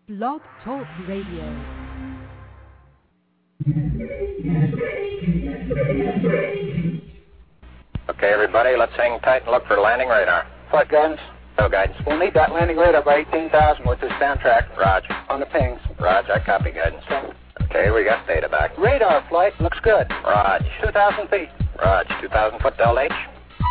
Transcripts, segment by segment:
Blog Talk Radio. Okay, everybody, let's hang tight and look for landing radar. Flight guidance. No guidance. We'll need that landing radar by 18,000 with this soundtrack. Roger. On the pings. Roger, I copy guidance. Okay, we got data back. Radar flight looks good. Roger. 2,000 feet. Roger, 2,000 foot Delta H.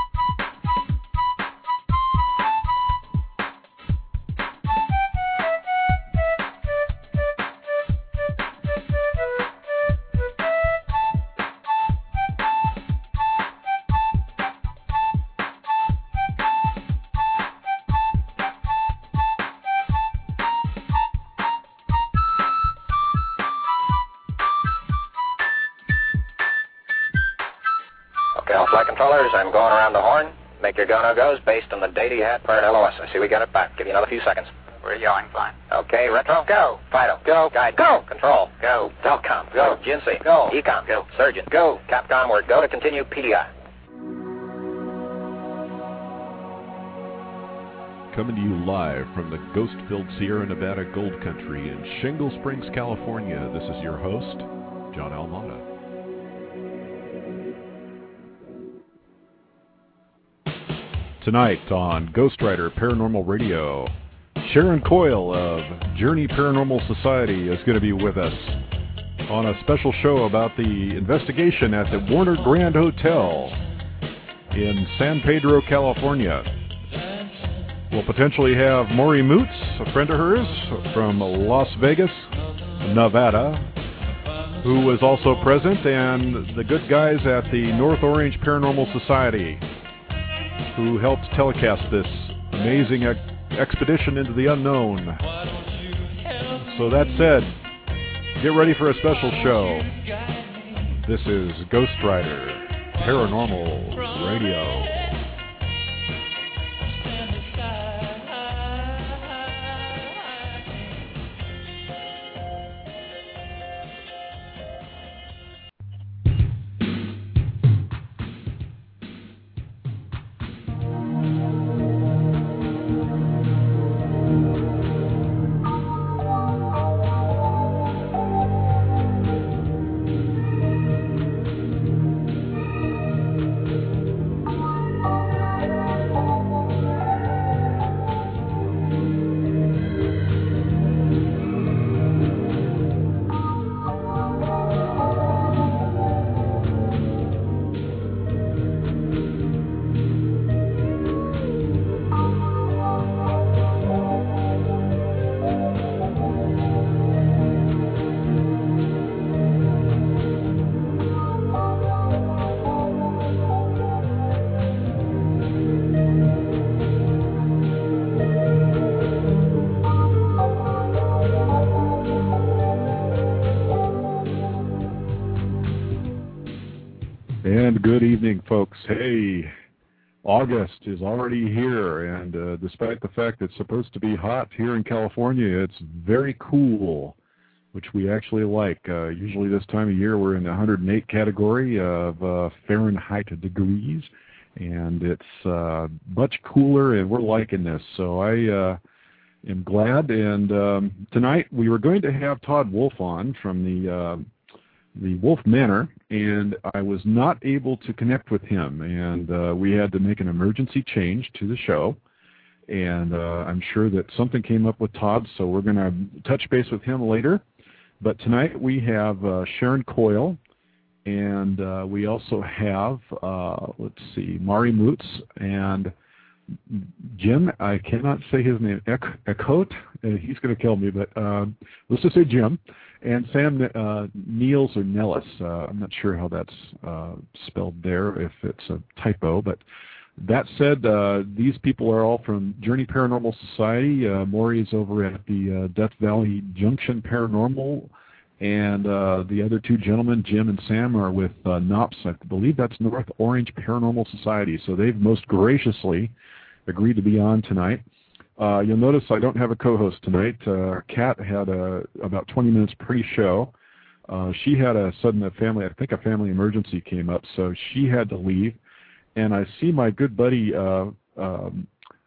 Flight controllers, I'm going around the horn. Make your go-no-goes based on the data you had prior to LOS. I see we got it back. Give you another few seconds. We're yawing fine. Okay, retro. Go. Fido. Go. Guide. Go. Control. Go. Telcom. Go. GNC. Go. Ecom. Go. Surgeon. Go. Capcom, we're go to continue PDI. Coming to you live from the ghost-filled Sierra Nevada Gold Country in Shingle Springs, California. This is your host, John Almada. Tonight on Ghost Rider Paranormal Radio, Sharon Coyle of Journey Paranormal Society is going to be with us on a special show about the investigation at the Warner Grand Hotel in San Pedro, California. We'll potentially have Maury Moots, a friend of hers from Las Vegas, Nevada, who was also present, and the good guys at the North Orange Paranormal Society, who helped telecast this amazing expedition into the unknown. So that said, get ready for a special show. This is Ghost Rider Paranormal Radio. Good evening, folks. Hey, August is already here, and despite the fact it's supposed to be hot here in California, it's very cool, which we actually like. Usually this time of year we're in the 108 category of Fahrenheit degrees, and it's much cooler, and we're liking this. So I am glad, and tonight we were going to have Todd Wolf on from the Wolf Manor, and I was not able to connect with him, and we had to make an emergency change to the show, and I'm sure that something came up with Todd, so we're going to touch base with him later. But tonight we have Sharon Coyle, and we also have, let's see, Maury Moots, and Jim, I cannot say his name, Eckhout, he's going to kill me, but let's just say Jim, and Sam Niels or Nellis. I'm not sure how that's spelled there, if it's a typo, but that said, these people are all from Journey Paranormal Society. Maury is over at the Death Valley Junction Paranormal, and the other two gentlemen, Jim and Sam, are with NOPS. I believe that's North Orange Paranormal Society, so they've most graciously agreed to be on tonight. You'll notice I don't have a co-host tonight. Kat had about 20 minutes pre-show. She had a family emergency came up, so she had to leave. And I see my good buddy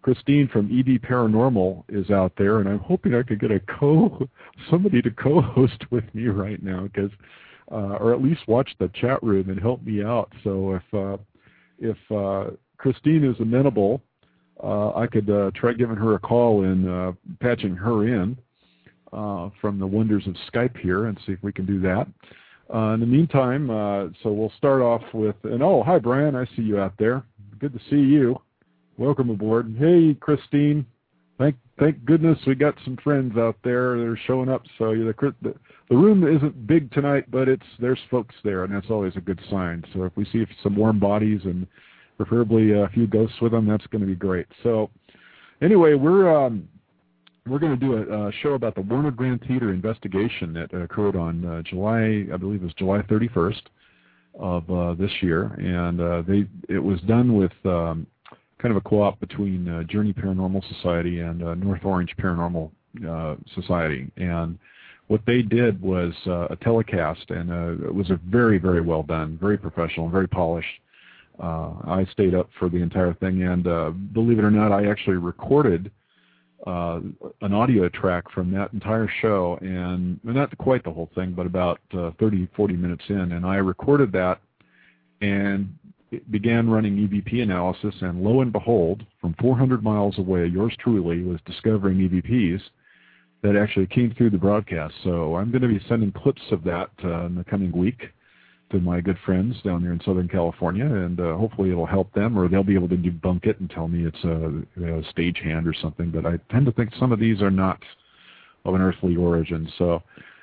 Christine from ED Paranormal is out there, and I'm hoping I could get somebody to co-host with me right now, because, or at least watch the chat room and help me out. So if Christine is amenable, I could try giving her a call and patching her in from the wonders of Skype here, and see if we can do that. In the meantime, so we'll start off with, and hi Brian, I see you out there. Good to see you. Welcome aboard. Hey Christine, thank goodness we got some friends out there. They're showing up. So the room isn't big tonight, but there's folks there, and that's always a good sign. So if we see some warm bodies and preferably a few ghosts with them, that's going to be great. So anyway, we're going to do a show about the Warner Grand Theater investigation that occurred on July 31st of this year, and it was done with kind of a co-op between Journey Paranormal Society and North Orange Paranormal Society. And what they did was a telecast, and it was a very, very well done, very professional, very polished. I stayed up for the entire thing, and believe it or not, I actually recorded an audio track from that entire show, and not quite the whole thing, but about 30, 40 minutes in, and I recorded that and it began running EVP analysis, and lo and behold, from 400 miles away, yours truly was discovering EVPs that actually came through the broadcast. So I'm going to be sending clips of that in the coming week to my good friends down there in Southern California, and hopefully it'll help them, or they'll be able to debunk it and tell me it's a stagehand or something. But I tend to think some of these are not of an earthly origin. So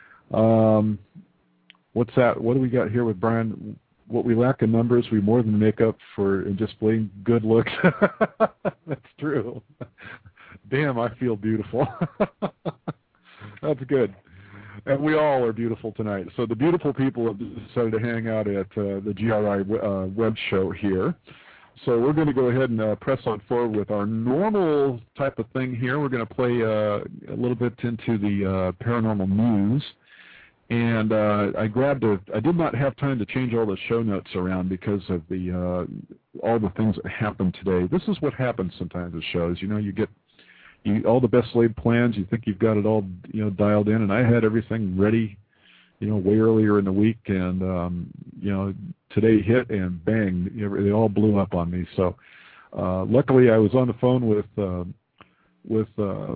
what's that? What do we got here with Brian? What we lack in numbers, we more than make up for in just plain good looks. That's true. Damn, I feel beautiful. That's good. And we all are beautiful tonight. So the beautiful people have decided to hang out at the GRI web show here. So we're going to go ahead and press on forward with our normal type of thing here. We're going to play a little bit into the paranormal news. And I did not have time to change all the show notes around because of all the things that happened today. This is what happens sometimes with shows. You get all the best laid plans. You think you've got it all dialed in, and I had everything ready way earlier in the week, and today hit and bang, they all blew up on me. So luckily I was on the phone with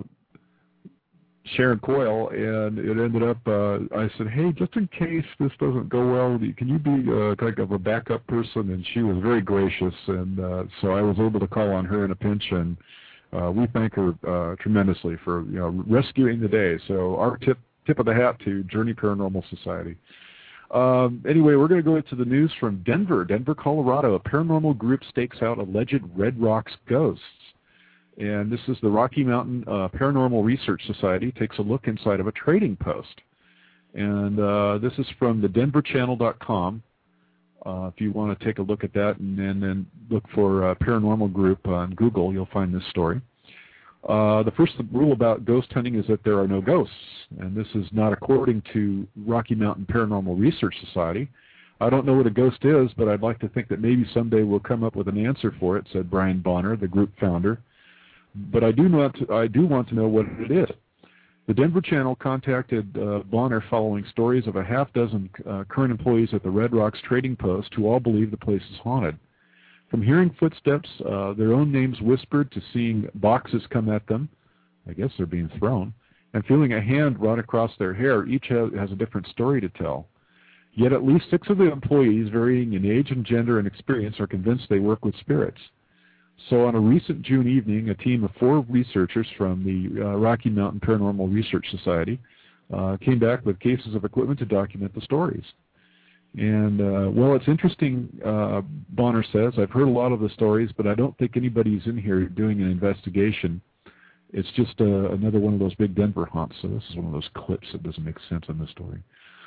Sharon Coyle, and it ended up, I said, hey, just in case this doesn't go well, can you be kind of a backup person? And she was very gracious, and so I was able to call on her in a pinch, and we thank her tremendously for rescuing the day. So our tip of the hat to Journey Paranormal Society. Anyway, we're going to go into the news from Denver, Colorado. A paranormal group stakes out alleged Red Rocks ghosts. And this is the Rocky Mountain Paranormal Research Society takes a look inside of a trading post. And this is from the denverchannel.com. If you want to take a look at that and then look for paranormal group on Google, you'll find this story. The first rule about ghost hunting is that there are no ghosts. And this is not according to Rocky Mountain Paranormal Research Society. I don't know what a ghost is, but I'd like to think that maybe someday we'll come up with an answer for it, said Brian Bonner, the group founder. But I do want to know what it is. The Denver Channel contacted Bonner following stories of a half dozen current employees at the Red Rocks Trading Post who all believe the place is haunted. From hearing footsteps, their own names whispered, to seeing boxes come at them, I guess they're being thrown, and feeling a hand run across their hair, each has a different story to tell. Yet at least 6 of the employees, varying in age and gender and experience, are convinced they work with spirits. So on a recent June evening, a team of 4 researchers from the Rocky Mountain Paranormal Research Society came back with cases of equipment to document the stories. And, well, it's interesting, Bonner says. I've heard a lot of the stories, but I don't think anybody's in here doing an investigation. It's just another one of those big Denver haunts. So this is one of those clips that doesn't make sense in the story.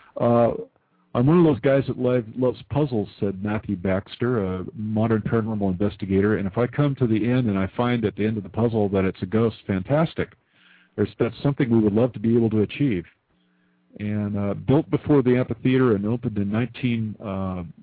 I'm one of those guys that loves puzzles, said Matthew Baxter, a modern paranormal investigator, and if I come to the end and I find at the end of the puzzle that it's a ghost, fantastic. That's something we would love to be able to achieve. And built before the amphitheater and opened in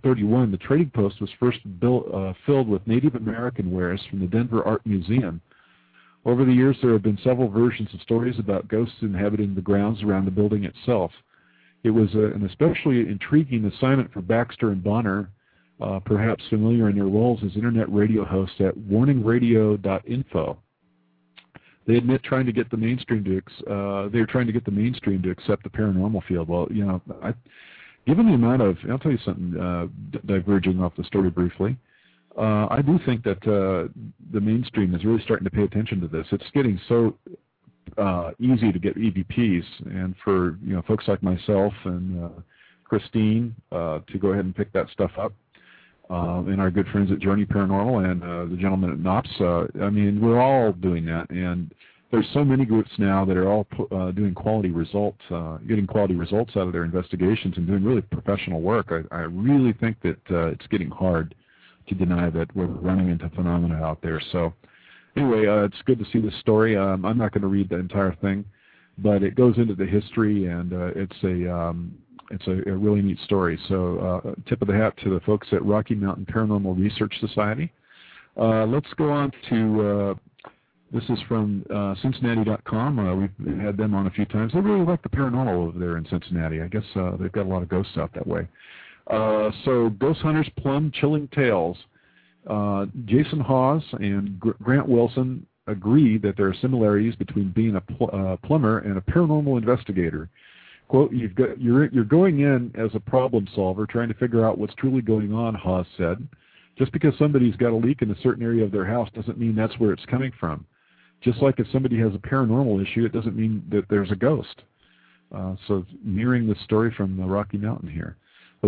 1931, the Trading Post was first filled with Native American wares from the Denver Art Museum. Over the years, there have been several versions of stories about ghosts inhabiting the grounds around the building itself. It was an especially intriguing assignment for Baxter and Bonner, perhaps familiar in their roles as internet radio hosts at warningradio.info. They admit trying to get the mainstream to accept the paranormal field. Well, given the amount of, I'll tell you something, diverging off the story briefly. I do think that the mainstream is really starting to pay attention to this. It's getting so easy to get EVPs, and for folks like myself and Christine to go ahead and pick that stuff up, and our good friends at Journey Paranormal and the gentleman at Knops. We're all doing that, and there's so many groups now that are all doing quality results, getting quality results out of their investigations and doing really professional work. I really think that it's getting hard to deny that we're running into phenomena out there. So anyway, it's good to see this story. I'm not going to read the entire thing, but it goes into the history, and it's a really neat story. So tip of the hat to the folks at Rocky Mountain Paranormal Research Society. Let's go on to, this is from Cincinnati.com. We've had them on a few times. They really like the paranormal over there in Cincinnati. I guess they've got a lot of ghosts out that way. So Ghost Hunters Plum Chilling Tales. Jason Hawes and Grant Wilson agree that there are similarities between being a plumber and a paranormal investigator. Quote, you're going in as a problem solver trying to figure out what's truly going on, Hawes said. Just because somebody's got a leak in a certain area of their house doesn't mean that's where it's coming from. Just like if somebody has a paranormal issue, it doesn't mean that there's a ghost. So mirroring the story from the Rocky Mountain here. The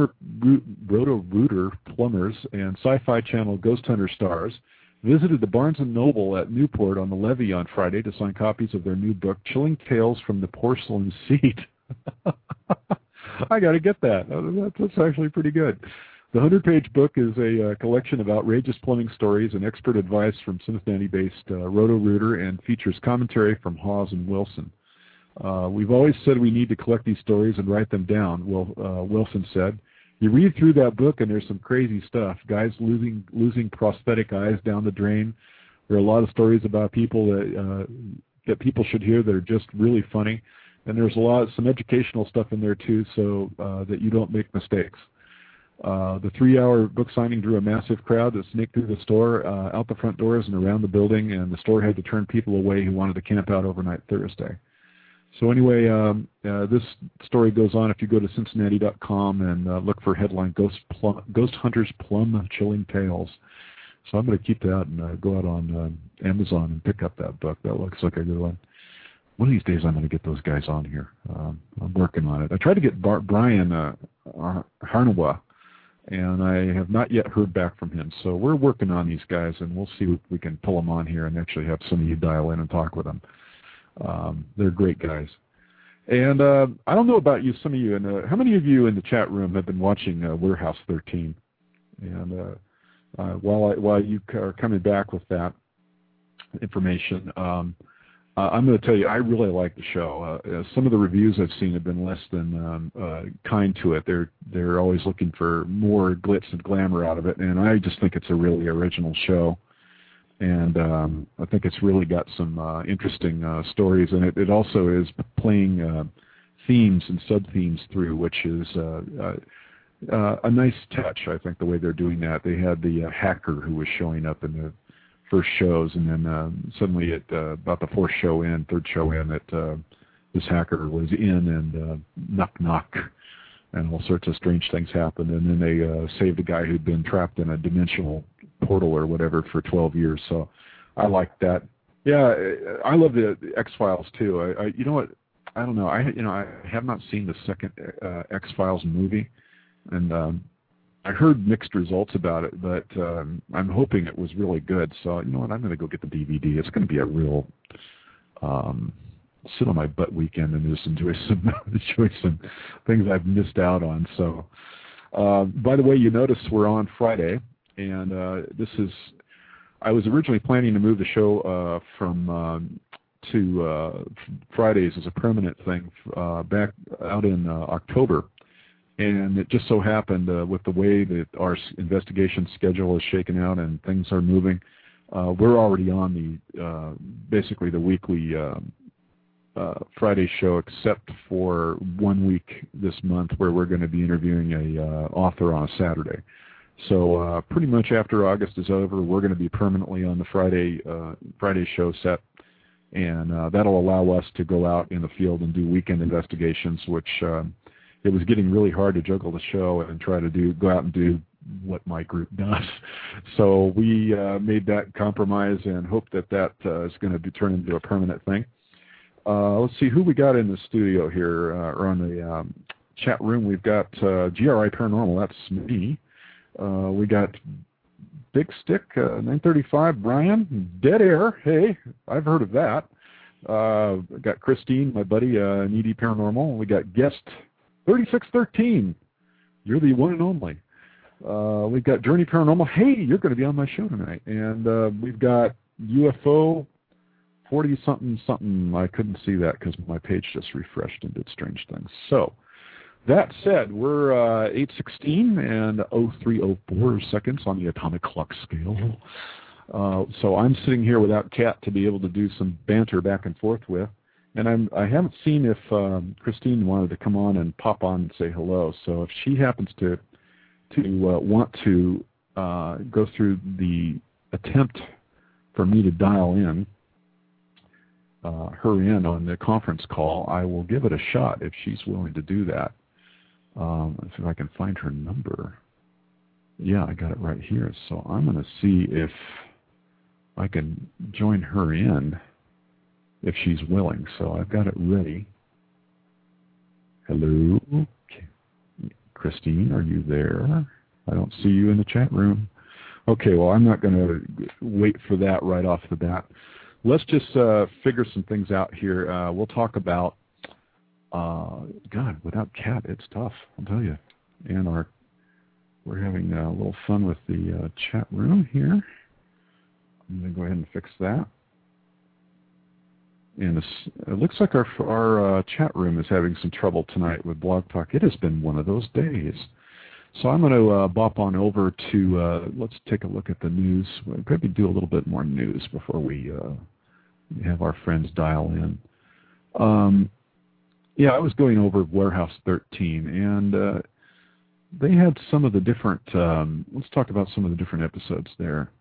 Roto-Rooter plumbers and Sci-Fi Channel Ghost Hunter stars visited the Barnes & Noble at Newport on the Levee on Friday to sign copies of their new book, Chilling Tales from the Porcelain Seat. I got to get that. That's actually pretty good. The 100-page book is a collection of outrageous plumbing stories and expert advice from Cincinnati-based Roto-Rooter and features commentary from Hawes and Wilson. We've always said we need to collect these stories and write them down, Wilson said. You read through that book and there's some crazy stuff. Guys losing prosthetic eyes down the drain. There are a lot of stories about people that people should hear that are just really funny. And there's some educational stuff in there too, so that you don't make mistakes. The 3-hour book signing drew a massive crowd that snaked through the store, out the front doors and around the building, and the store had to turn people away who wanted to camp out overnight Thursday. So anyway, this story goes on. If you go to Cincinnati.com and look for headline Ghost Hunters Plum Chilling Tales. So I'm going to keep that and go out on Amazon and pick up that book. That looks like a good one. One of these days I'm going to get those guys on here. I'm working on it. I tried to get Brian Harnawa, and I have not yet heard back from him. So we're working on these guys, and we'll see if we can pull them on here and actually have some of you dial in and talk with them. They're great guys. And I don't know about you, some of you, and how many of you in the chat room have been watching Warehouse 13? And while you are coming back with that information, I'm going to tell you, I really like the show. Some of the reviews I've seen have been less than kind to it. They're always looking for more glitz and glamour out of it, and I just think it's a really original show. And I think it's really got some interesting stories, and it also is playing themes and sub-themes through, which is a nice touch, I think, the way they're doing that. They had the hacker who was showing up in the first shows, and then suddenly at about the third show in, that this hacker was in, and knock, and all sorts of strange things happened. And then they saved a guy who'd been trapped in a dimensional portal or whatever for 12 years. So I like that. Yeah, I love the X-Files too. You know what? I don't know. I have not seen the second X-Files movie, and I heard mixed results about it, but I'm hoping it was really good. So you know what? I'm going to go get the DVD. It's going to be a real sit on my butt weekend and just enjoy some things I've missed out on. So, by the way, you notice we're on Friday. And I was originally planning to move the show to Fridays as a permanent thing back out in October. And it just so happened with the way that our investigation schedule is shaken out and things are moving, we're already on the basically the weekly Friday show, except for 1 week this month where we're going to be interviewing a author on a Saturday. So pretty much after August is over, we're going to be permanently on the Friday show set, and that'll allow us to go out in the field and do weekend investigations, which it was getting really hard to juggle the show and try to go out and do what my group does. So we made that compromise and hope that is going to be turned into a permanent thing. Let's see who we got in the studio here, or on the chat room. We've got GRI Paranormal, that's me. We got Big Stick, 935, Brian, Dead Air, hey, I've heard of that. Got Christine, my buddy, Needy Paranormal. We got Guest 3613, you're the one and only. We've got Journey Paranormal, hey, you're going to be on my show tonight. And we've got UFO 40-something, I couldn't see that because my page just refreshed and did strange things. So, that said, we're 8:16 and 0304 seconds on the atomic clock scale. So I'm sitting here without Kat to be able to do some banter back and forth with. And I haven't seen if Christine wanted to come on and pop on and say hello. So if she happens to want to go through the attempt for me to dial in, her in on the conference call, I will give it a shot if she's willing to do that. Let's see if I can find her number. Yeah, I got it right here. So I'm going to see if I can join her in if she's willing. So I've got it ready. Hello? Okay. Christine, are you there? I don't see you in the chat room. Okay, well, I'm not going to wait for that right off the bat. Let's just figure some things out here. We'll talk about, God, without Kat, it's tough, I'll tell you. And we're having a little fun with the chat room here. I'm going to go ahead and fix that. And it looks like our chat room is having some trouble tonight with Blog Talk. It has been one of those days. So I'm going to bop on over to, let's take a look at the news. We'll maybe do a little bit more news before we have our friends dial in. Yeah, I was going over Warehouse 13, and they had some of the different, let's talk about some of the different episodes there.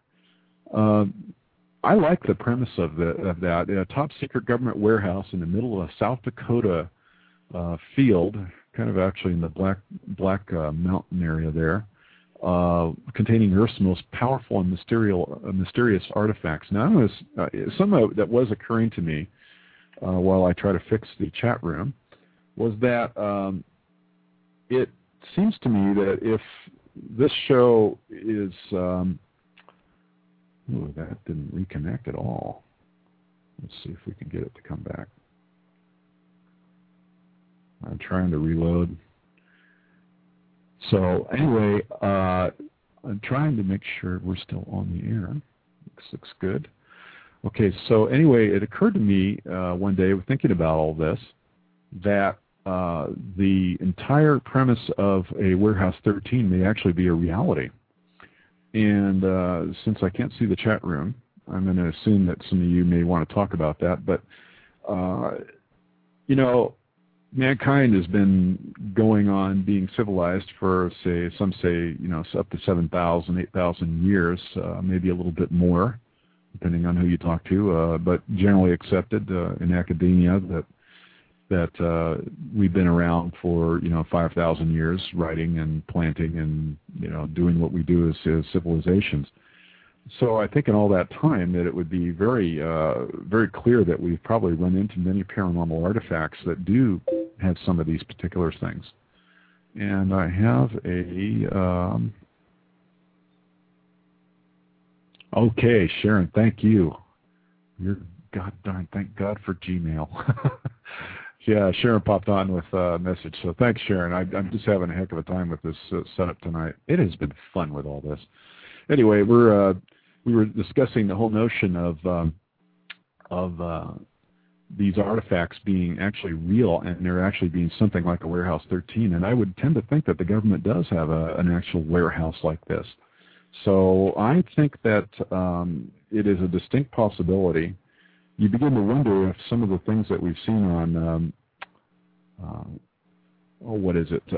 I like the premise of that. A top secret government warehouse in the middle of a South Dakota field, kind of actually in the Black Mountain area there, containing Earth's most powerful and mysterious artifacts. Now, something that was occurring to me while I try to fix the chat room was that it seems to me that if this show is... Ooh, that didn't reconnect at all. Let's see if we can get it to come back. I'm trying to reload. So anyway, I'm trying to make sure we're still on the air. Looks good. Okay, so anyway, it occurred to me one day, thinking about all this, that the entire premise of a Warehouse 13 may actually be a reality. And since I can't see the chat room, I'm going to assume that some of you may want to talk about that. But, you know, mankind has been going on being civilized for, some say, you know, up to 7,000, 8,000 years, maybe a little bit more, depending on who you talk to, but generally accepted in academia that we've been around for, 5,000 years, writing and planting and, doing what we do as civilizations. So I think in all that time that it would be very, very clear that we've probably run into many paranormal artifacts that do have some of these particular things. And I have okay, Sharon, thank you. God darn, thank God for Gmail. Yeah, Sharon popped on with a message, so thanks, Sharon. I'm just having a heck of a time with this setup tonight. It has been fun with all this. Anyway, we were discussing the whole notion of these artifacts being actually real, and they're actually being something like a Warehouse 13. And I would tend to think that the government does have an actual warehouse like this. So I think that it is a distinct possibility. You begin to wonder if some of the things that we've seen on, what is it?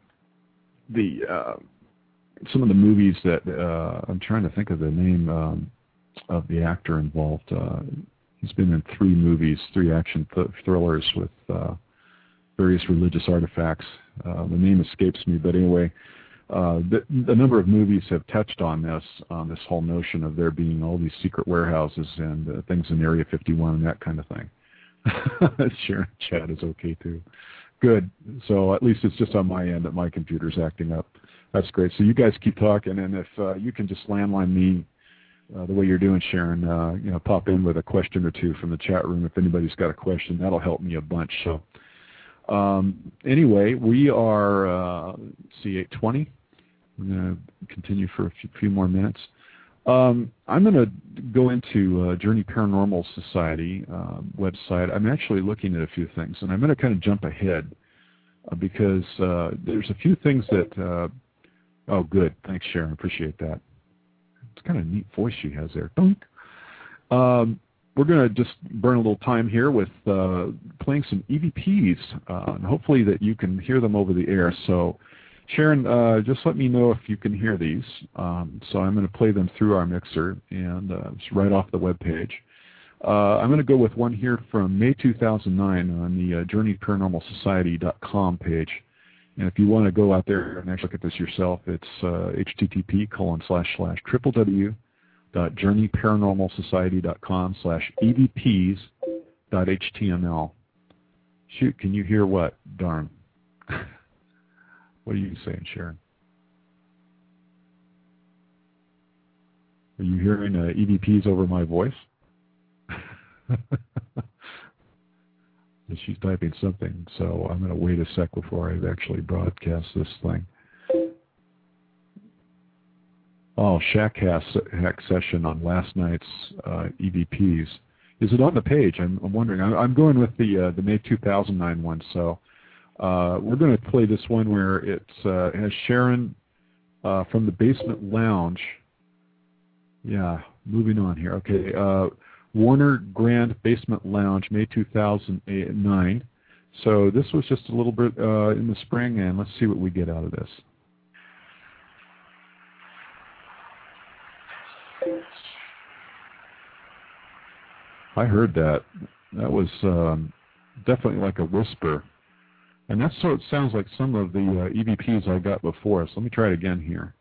Some of the movies that I'm trying to think of the name of the actor involved. He's been in 3 movies, 3 action thrillers with various religious artifacts. The name escapes me, but anyway, the number of movies have touched on this whole notion of there being all these secret warehouses and things in Area 51 and that kind of thing. Sure, chat is okay too. Good. So at least it's just on my end that my computer's acting up. That's great. So you guys keep talking, and if you can just landline me the way you're doing, Sharon, pop in with a question or two from the chat room. If anybody's got a question, that'll help me a bunch. So anyway, we are C820. I'm going to continue for a few more minutes. I'm going to go into Journey Paranormal Society website. I'm actually looking at a few things, and I'm going to kind of jump ahead because there's a few things that oh, good. Thanks, Sharon. Appreciate that. It's kind of a neat voice she has there. We're going to just burn a little time here with playing some EVPs, and hopefully that you can hear them over the air. So, Sharon, just let me know if you can hear these. So I'm going to play them through our mixer, and it's right off the web page. I'm going to go with one here from May 2009 on the JourneyParanormalSociety.com page. And if you want to go out there and actually look at this yourself, it's http://www.journeyparanormalsociety.com/evps.html. Shoot, can you hear what? Darn. What are you saying, Sharon? Are you hearing EVPs over my voice? She's typing something, so I'm going to wait a sec before I actually broadcast this thing. Oh, Shack Hack session on last night's EVPs. Is it on the page? I'm wondering. I'm going with the May 2009 one, so we're going to play this one where it has Sharon from the Basement Lounge. Yeah, moving on here. Okay. Warner Grand Basement Lounge, May 2009. So this was just a little bit in the spring, and let's see what we get out of this. I heard that. That was definitely like a whisper. And that's so it sounds like some of the EVPs I got before. So let me try it again here.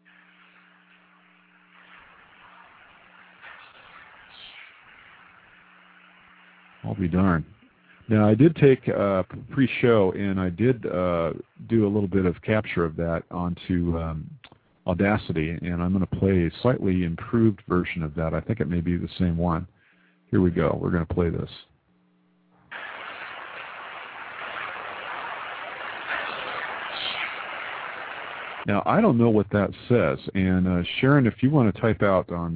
I'll be darned. Now, I did take pre-show, and I did do a little bit of capture of that onto Audacity, and I'm going to play a slightly improved version of that. I think it may be the same one. Here we go. We're going to play this. Now, I don't know what that says, and Sharon, if you want to type out on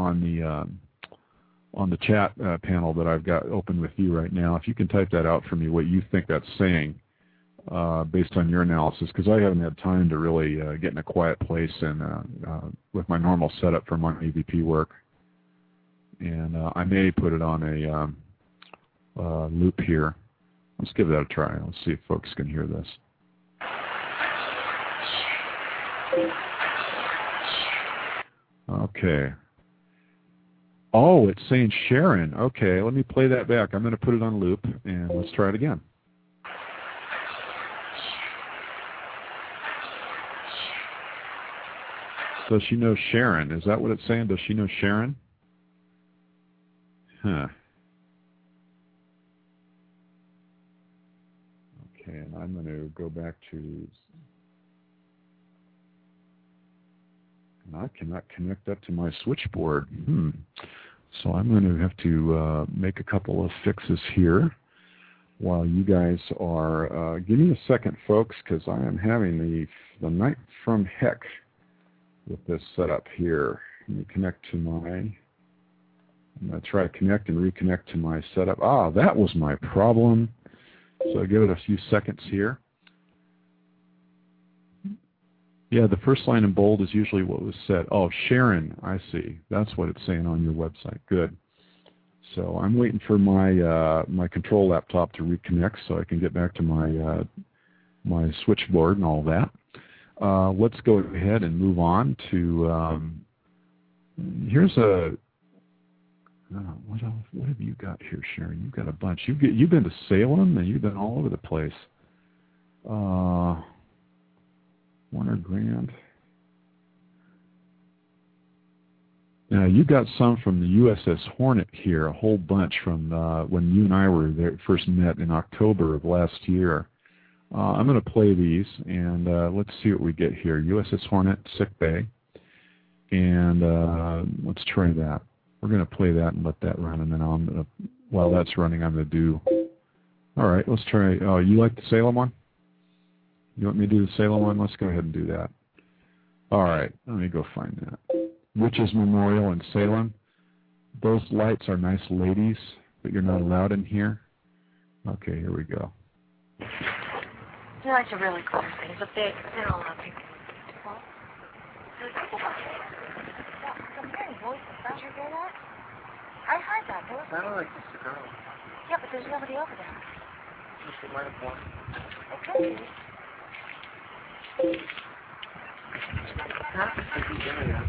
the chat panel that I've got open with you right now, if you can type that out for me, what you think that's saying based on your analysis, because I haven't had time to really get in a quiet place and with my normal setup for my EVP work. And I may put it on a loop here. Let's give that a try. Let's see if folks can hear this. Okay. Oh, it's saying Sharon. Okay, let me play that back. I'm going to put it on loop, and let's try it again. Does she know Sharon? Is that what it's saying? Does she know Sharon? Huh. Okay, and I'm going to go back to... I cannot connect up to my switchboard. So I'm going to have to make a couple of fixes here while you guys are... give me a second, folks, because I am having the night from heck with this setup here. Let me connect to my I'm going to try to connect and reconnect to my setup. Ah, that was my problem. So I'll give it a few seconds here. Yeah, the first line in bold is usually what was said. Oh, Sharon, I see. That's what it's saying on your website. Good. So I'm waiting for my my control laptop to reconnect so I can get back to my my switchboard and all that. Let's go ahead and move on to here's a what else? What have you got here, Sharon? You've got a bunch. You've been to Salem and you've been all over the place. Warner Grand. Now, you got some from the USS Hornet here, a whole bunch from when you and I were there, first met in October of last year. I'm going to play these, and let's see what we get here. USS Hornet, sick bay. And let's try that. We're going to play that and let that run, and then I'm going to, while that's running, I'm going to do... All right, let's try... Oh, you like the Salem one? You want me to do the Salem one? Let's go ahead and do that. All right, let me go find that. Witches Memorial in Salem. Those lights are nice ladies, but you're not allowed in here. Okay, here we go. They like to really clear things, but they don't allow people. Well, there's people back there. Yeah, I'm hearing voices. Don't you hear that? I heard that. There was Sounded like just a girl. Yeah, but there's nobody over there. Just a minor point. Okay. Not the busy area.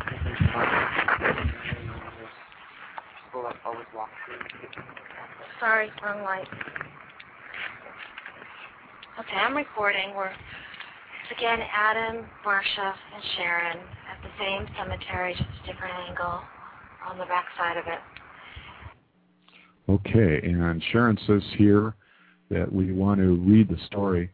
People that always walk through. Sorry, wrong light. Okay, I'm recording. We're, again, Adam, Marcia, and Sharon at the same cemetery, just a different angle on the back side of it. Okay, and Sharon says here that we want to read the story.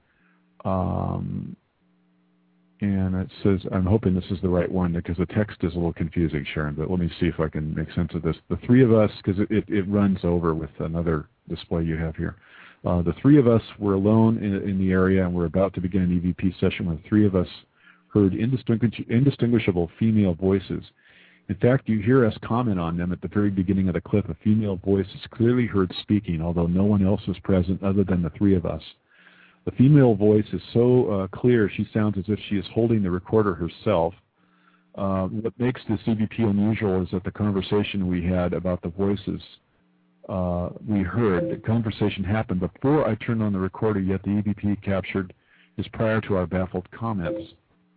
And it says, I'm hoping this is the right one because the text is a little confusing, Sharon, but let me see if I can make sense of this. The three of us, because it runs over with another display you have here. The three of us were alone in the area and we're about to begin an EVP session when the three of us heard indistinguishable female voices. In fact, you hear us comment on them at the very beginning of the clip. A female voice is clearly heard speaking, although no one else was present other than the three of us. The female voice is so clear, she sounds as if she is holding the recorder herself. What makes this EVP unusual is that the conversation we had about the voices we heard, the conversation happened before I turned on the recorder, yet the EVP captured is prior to our baffled comments.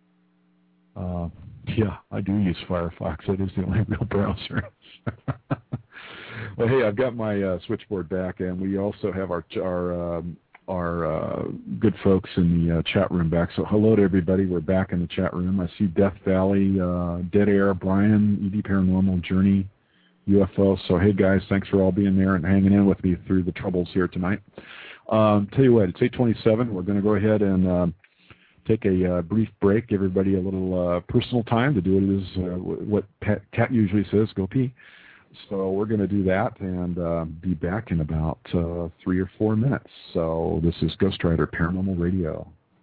Yeah, I do use Firefox. It is the only real browser. Well, hey, I've got my switchboard back, and we also have our good folks in the chat room back. So hello to everybody. We're back in the chat room. I see Death Valley, Dead Air, Brian, ED Paranormal, Journey, UFO. So hey guys, thanks for all being there and hanging in with me through the troubles here tonight. Tell you what, it's 8:27. We're going to go ahead and take a brief break. Give everybody a little personal time to do what Kat usually says, go pee. So we're going to do that and be back in about 3 or 4 minutes. So this is Ghost Rider Paranormal Radio.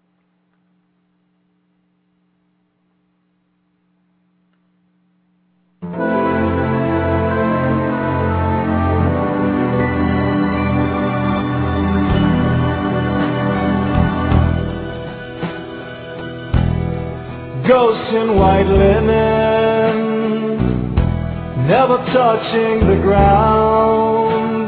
Ghosts in white linen, never touching the ground.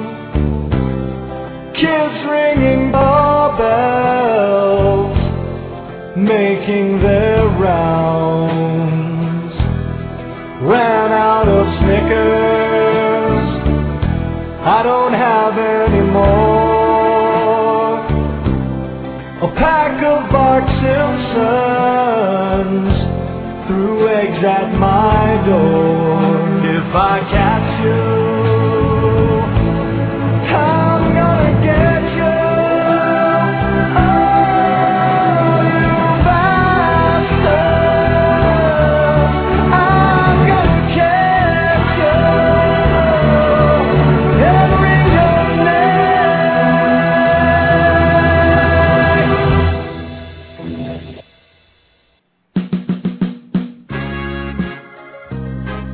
Kids ringing doorbells, making their rounds. Ran out of Snickers, I don't have any more. A pack of Bart Simpsons threw eggs at my door. If I catch you, I'm gonna get you. Oh, you bastard, I'm gonna catch you and ring your name.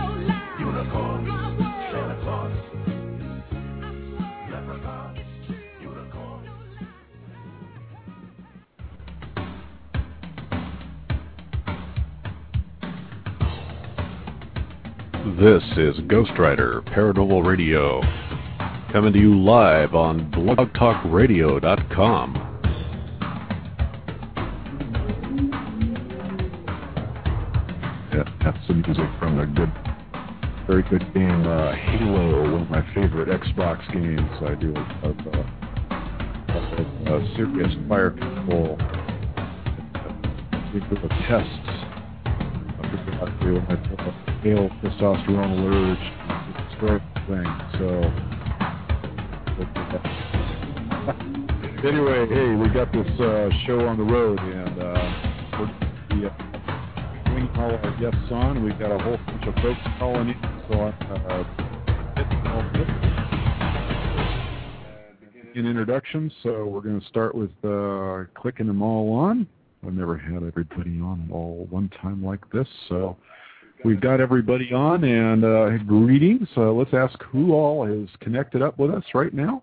Unicorn, Santa Claus, leprechaun, unicorn. This is Ghost Rider Paranormal Radio, coming to you live on blogtalkradio.com. Yeah, that's some music from a very good game, Halo, one of my favorite Xbox games. I do serious fire control. We do tests. I do when I put a male testosterone urge to destroy the thing. So anyway, hey, we got this show on the road, and we're going to be bringing all our guests on. We've got a whole bunch of folks calling in, so I'm in introductions. So we're going to start with clicking them all on. I've never had everybody on all one time like this, so we've got everybody on, and greetings. Let's ask who all is connected up with us right now.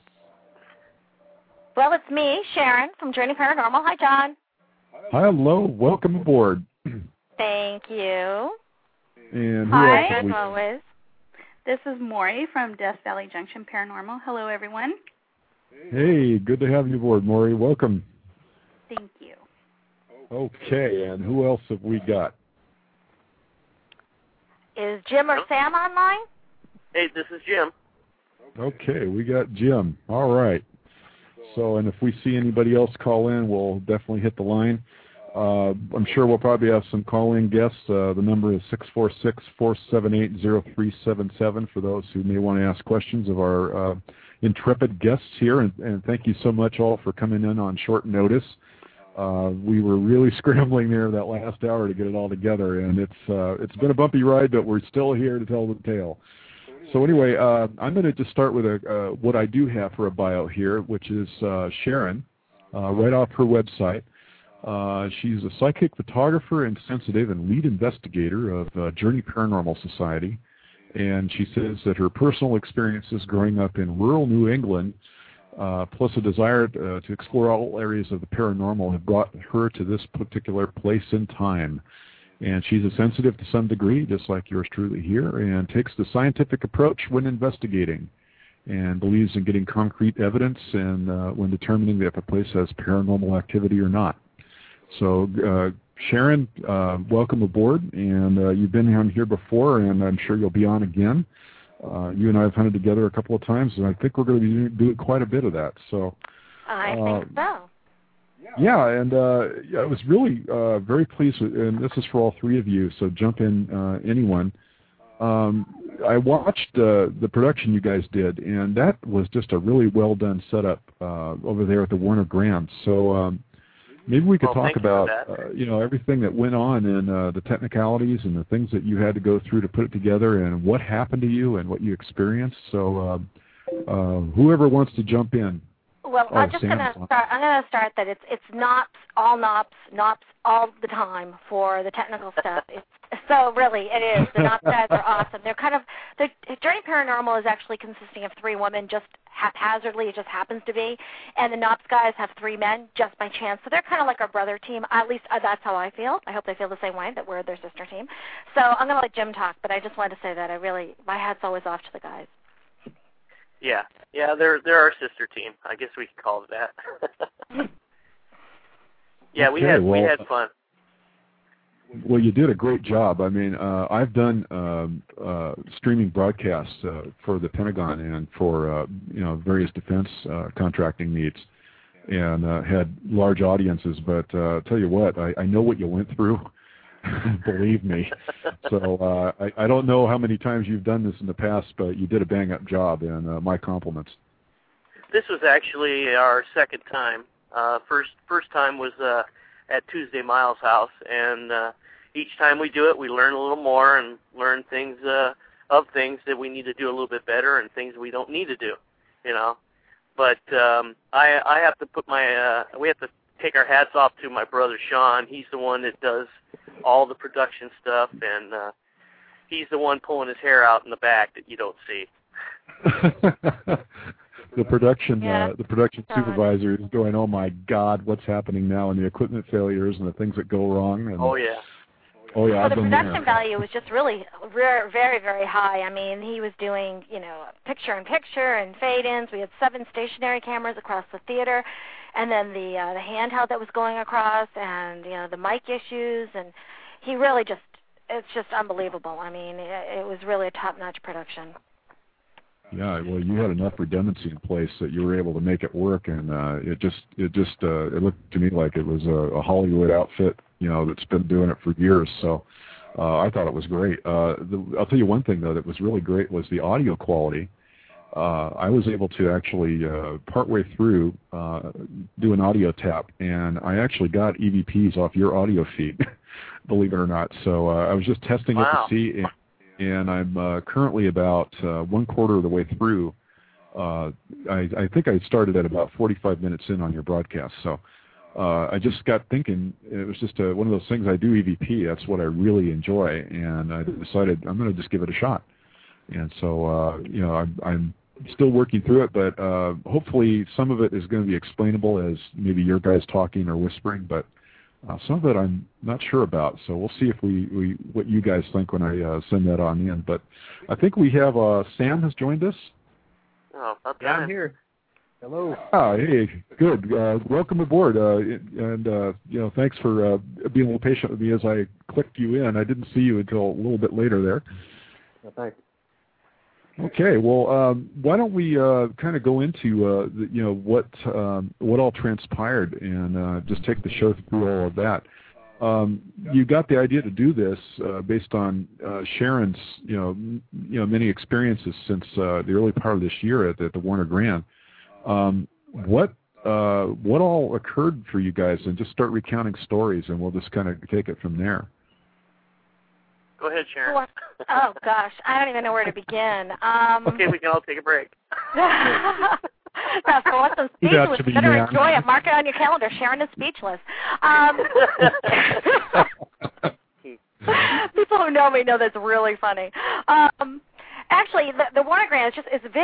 Well, it's me, Sharon, from Journey Paranormal. Hi, John. Hello. Welcome aboard. Thank you. And who Hi, else as always. This is Maury from Death Valley Junction Paranormal. Hello, everyone. Hey, good to have you aboard, Maury. Welcome. Thank you. Okay, and who else have we got? Is Jim or Sam online? Hey, this is Jim. Okay, we got Jim. All right. So, and if we see anybody else call in, we'll definitely hit the line. I'm sure we'll probably have some call-in guests. The number is 646-478-0377 for those who may want to ask questions of our intrepid guests here. And thank you so much all for coming in on short notice. We were really scrambling there that last hour to get it all together, and it's been a bumpy ride, but we're still here to tell the tale. So anyway, I'm going to just start with what I do have for a bio here, which is Sharon, right off her website. She's a psychic photographer and sensitive and lead investigator of Journey Paranormal Society, and she says that her personal experiences growing up in rural New England, plus a desire to explore all areas of the paranormal, have brought her to this particular place in time. And she's a sensitive to some degree, just like yours truly here, and takes the scientific approach when investigating, and believes in getting concrete evidence and when determining if a place has paranormal activity or not. So, Sharon, welcome aboard, and you've been on here before, and I'm sure you'll be on again. You and I have hunted together a couple of times, and I think we're going to be doing quite a bit of that. So, I think so. Yeah, and I was really very pleased with, and this is for all three of you, so jump in, anyone. I watched the production you guys did, and that was just a really well done setup over there at the Warner Grand. So maybe we could talk about everything that went on and the technicalities and the things that you had to go through to put it together, and what happened to you and what you experienced. So whoever wants to jump in. Well, I'm just going to start. I'm going to start that it's NOPs all the time for the technical stuff. So really, it is. The NOPs guys are awesome. Journey Paranormal is actually consisting of 3 women, just haphazardly. It just happens to be, and the NOPs guys have 3 men just by chance. So they're kind of like our brother team. At least that's how I feel. I hope they feel the same way, that we're their sister team. So I'm going to let Jim talk, but I just wanted to say that my hat's always off to the guys. Yeah, they're our sister team. I guess we can call it that. Yeah, we had fun. Well, you did a great job. I mean, I've done streaming broadcasts for the Pentagon and for various defense contracting needs, and had large audiences. But tell you what, I know what you went through. Believe me. So I don't know how many times you've done this in the past, but you did a bang-up job, and my compliments. This was actually our second time. First time was at Tuesday Miles' house, and each time we do it, we learn a little more and learn things of things that we need to do a little bit better and things we don't need to do, But I have to put we have to take our hats off to my brother Sean. He's the one that does all the production stuff, and he's the one pulling his hair out in the back that you don't see. The production supervisor is going, oh my God, what's happening now, and the equipment failures and the things that go wrong. And, oh yeah. Oh yeah. Well, the production value was just really very, very high. I mean, he was doing, picture-in-picture and fade-ins. We had 7 stationary cameras across the theater, and then the handheld that was going across, and the mic issues, and he really it's just unbelievable. I mean, it was really a top-notch production. Yeah, well, you had enough redundancy in place that you were able to make it work, and it looked to me like it was a Hollywood outfit, that's been doing it for years. So I thought it was great. I'll tell you one thing though that was really great was the audio quality. I was able to actually partway through do an audio tap, and I actually got EVPs off your audio feed, believe it or not. So I was just testing it to see. And I'm currently about 1/4 of the way through. I think I started at about 45 minutes in on your broadcast. So I just got thinking, it was just one of those things. I do EVP. That's what I really enjoy. And I decided I'm going to just give it a shot. And so, I'm still working through it, but hopefully some of it is going to be explainable as maybe your guys talking or whispering, but some of it I'm not sure about, so we'll see if what you guys think when I send that on in. But I think we have Sam has joined us. Oh, yeah, I'm here. Hello. Hey, good. Welcome aboard, and thanks for being a little patient with me as I clicked you in. I didn't see you until a little bit later there. Well, thanks. Okay, well, why don't we kind of go into what all transpired and just take the show through all of that. You got the idea to do this based on Sharon's many experiences since the early part of this year at the Warner Grand. What all occurred for you guys? And just start recounting stories, and we'll just kind of take it from there. Go ahead, Sharon. Oh, gosh. I don't even know where to begin. Okay, we can all take a break. That's awesome. Speechless. You better enjoy it. Mark it on your calendar. Sharon is speechless. People who know me know that's really funny. Actually, the Warner Grand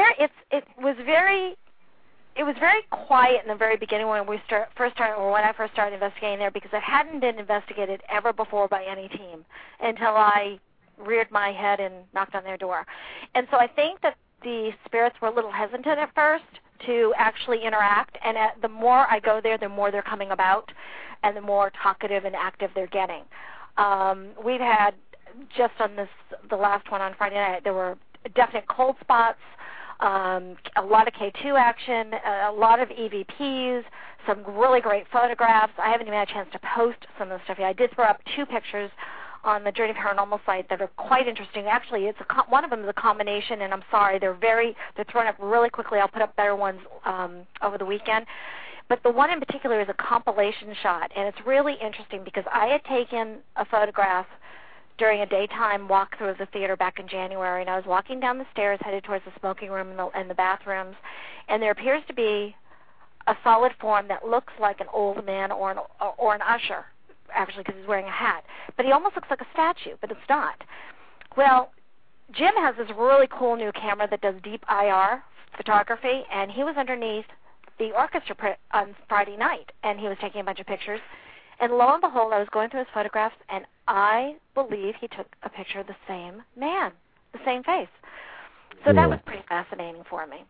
it was very quiet in the very beginning when when I first started investigating there, because it hadn't been investigated ever before by any team until I reared my head and knocked on their door. And so I think that the spirits were a little hesitant at first to actually interact, and the more I go there, the more they're coming about, and the more talkative and active they're getting. We've had, just on the last one on Friday night, there were definite cold spots, a lot of K2 action, a lot of EVPs, some really great photographs. I haven't even had a chance to post some of the stuff yet. I did throw up 2 pictures on the Journey Paranormal site that are quite interesting. Actually, one of them is a combination, and I'm sorry, they're thrown up really quickly. I'll put up better ones over the weekend. But the one in particular is a compilation shot, and it's really interesting because I had taken a photograph during a daytime walkthrough of the theater back in January, and I was walking down the stairs headed towards the smoking room and the bathrooms, and there appears to be a solid form that looks like an old man or an usher, actually, because he's wearing a hat. But he almost looks like a statue, but it's not. Well, Jim has this really cool new camera that does deep IR photography, and he was underneath the orchestra on Friday night, and he was taking a bunch of pictures. And lo and behold, I was going through his photographs, and I believe he took a picture of the same man, the same face. So that was pretty fascinating for me.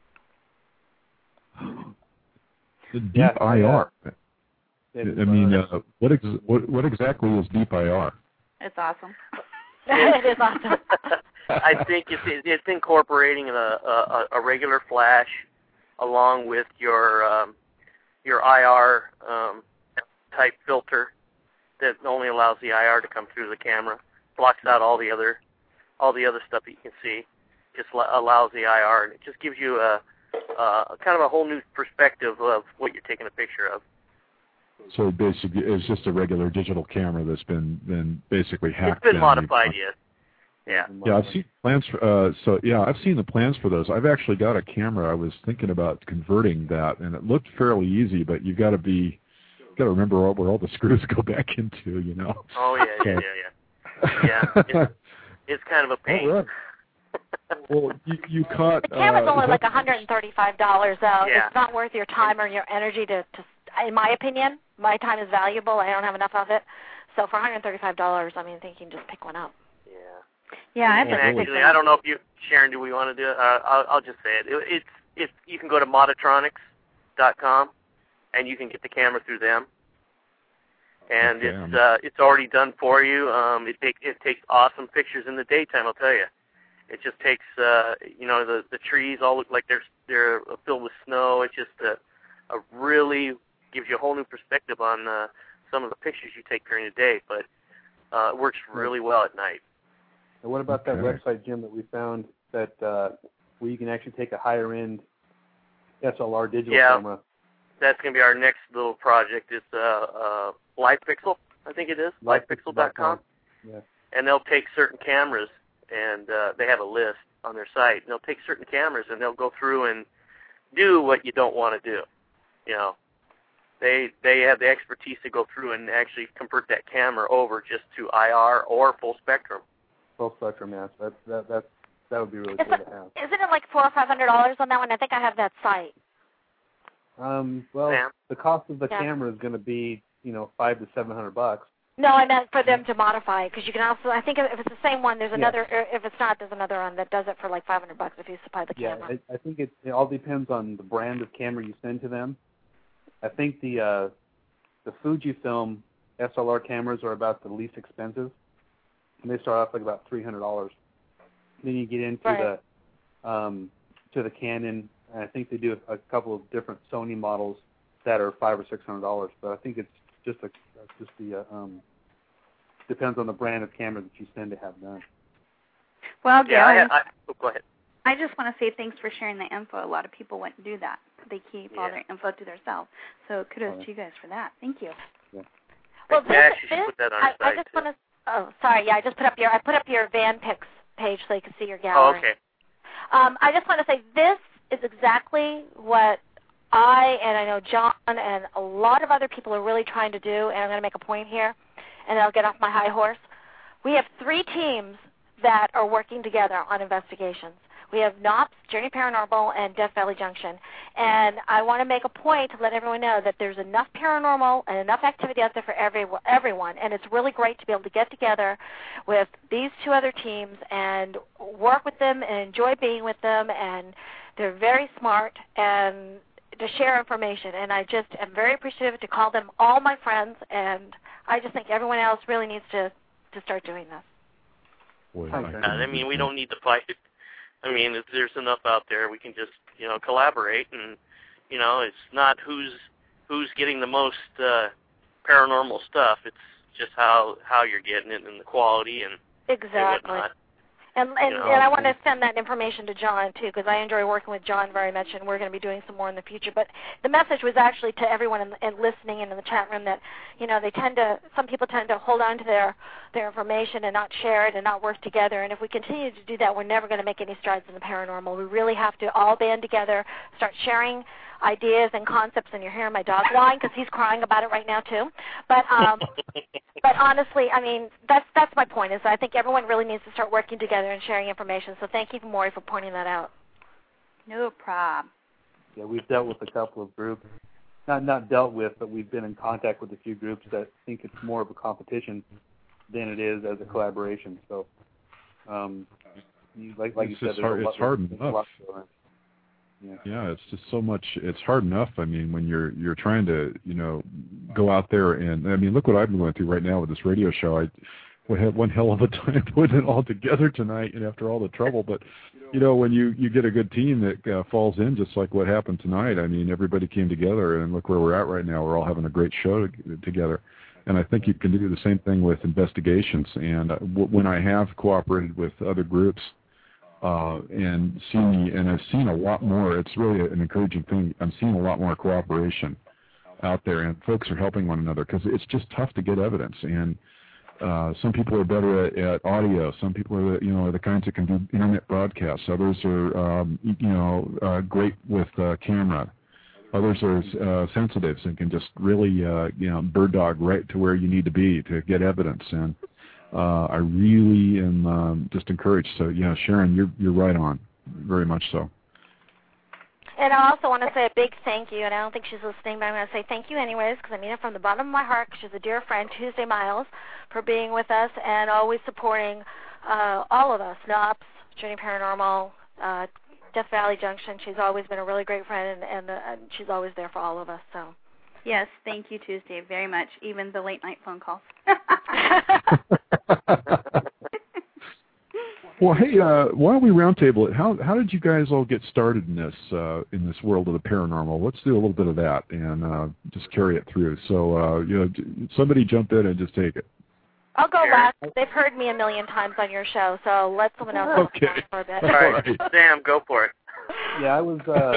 The deep IR. I mean, what exactly is deep IR? It's awesome. It is awesome. I think it's incorporating a regular flash along with your IR type filter that only allows the IR to come through the camera, blocks out all the other stuff that you can see, just allows the IR, and it just gives you a kind of a whole new perspective of what you're taking a picture of. So basically, it's just a regular digital camera that's been basically hacked. It's been modified, yes. Yeah. Yeah, I've seen plans for. I've seen the plans for those. I've actually got a camera. I was thinking about converting that, and it looked fairly easy, but you've got to remember where all the screws go back into, Oh yeah. It's kind of a pain. Oh, right. Well, you caught... The camera's only like that- $135, though. Yeah. It's not worth your time or your energy to, in my opinion, my time is valuable. I don't have enough of it. So for $135, I mean, I think you can just pick one up. Yeah, I And have actually, I don't know if you, Sharon, do we want to do it? I'll just say it. It's you can go to Modatronics.com, and you can get the camera through them. And it's already done for you. It takes awesome pictures in the daytime. I'll tell you. It just takes the trees all look like they're filled with snow. It just really gives you a whole new perspective on some of the pictures you take during the day. But it works really well at night. And what about that website, Jim, that we found that where you can actually take a higher end SLR digital camera? That's going to be our next little project. It's LivePixel, I think it is, livepixel.com. Yeah. And they'll take certain cameras, and they have a list on their site. And they'll take certain cameras, and they'll go through and do what you don't want to do. You know, they have the expertise to go through and actually convert that camera over just to IR or full spectrum. Full spectrum, yes. That would be really cool to have. Isn't it like $400 or $500 on that one? I think I have that site. The cost of the camera is going to be, $500 to $700. No, I meant for them to modify it, because you can also, I think if it's the same one, there's another, if it's not, there's another one that does it for like $500 if you supply the camera. Yeah, I think it all depends on the brand of camera you send to them. I think the Fujifilm SLR cameras are about the least expensive, and they start off like about $300. Then you get into the Canon, and I think they do a couple of different Sony models that are $500 or $600. But I think it's just depends on the brand of camera that you send to have done. Well, Gail, go ahead. I just want to say thanks for sharing the info. A lot of people wouldn't do that. They keep all their info to themselves. So kudos to you guys for that. Thank you. Yeah. Well, Put that on I just want to. Oh, sorry. Yeah, I put up your VanPix page so you can see your gallery. Oh, okay. I just want to say this is exactly what I know John and a lot of other people are really trying to do, and I'm going to make a point here, and I'll get off my high horse. We have 3 teams that are working together on investigations. We have NOPS, Journey Paranormal, and Death Valley Junction. And I want to make a point to let everyone know that there's enough paranormal and enough activity out there for everyone. And it's really great to be able to get together with these 2 other teams and work with them and enjoy being with them. And they're very smart and to share information. And I just am very appreciative to call them all my friends. And I just think everyone else really needs to start doing this. Boy, I mean, we don't need to fight. I mean, if there's enough out there, we can just, collaborate, and, it's not who's getting the most paranormal stuff. It's just how you're getting it and the quality and whatnot. And I want to send that information to John, too, because I enjoy working with John very much, and we're going to be doing some more in the future. But the message was actually to everyone and listening and in the chat room that, some people tend to hold on to their information and not share it and not work together. And if we continue to do that, we're never going to make any strides in the paranormal. We really have to all band together, start sharing ideas and concepts. And you're hearing my dog whine because he's crying about it right now, too. But but honestly, I mean, that's my point, is I think everyone really needs to start working together and sharing information. So thank you, Maury, for pointing that out. No problem. Yeah, we've dealt with a couple of groups. Not dealt with, but we've been in contact with a few groups that think it's more of a competition than it is as a collaboration. So, like you said, it's hard enough. Yeah, it's just so much. It's hard enough. I mean, when you're trying to, go out there and, I mean, look what I've been going through right now with this radio show. We had one hell of a time putting it all together tonight, and after all the trouble. But, when you get a good team that falls in, just like what happened tonight. I mean, everybody came together, and look where we're at right now. We're all having a great show together. And I think you can do the same thing with investigations. And when I have cooperated with other groups, and I've seen a lot more. It's really an encouraging thing. I'm seeing a lot more cooperation out there, and folks are helping one another because it's just tough to get evidence. And some people are better at audio. Some people are the kinds that can do internet broadcasts. Others are great with camera. Others are sensitives and can just really bird dog right to where you need to be to get evidence. And I really am just encouraged. So, yeah, Sharon, you're right on, very much so. And I also want to say a big thank you, and I don't think she's listening, but I'm going to say thank you anyways, because I mean it from the bottom of my heart, because she's a dear friend, Tuesday Miles, for being with us and always supporting all of us, NOPS, Journey Paranormal, Death Valley Junction. She's always been a really great friend, and she's always there for all of us. So, yes, thank you, Tuesday, very much, even the late-night phone calls. Well, hey, why don't we roundtable it? How did you guys all get started in this world of the paranormal? Let's do a little bit of that and just carry it through. So, somebody jump in and just take it. I'll go last. They've heard me a million times on your show, so let someone else Okay. talk for a bit. All right, Sam, go for it. Yeah, I was.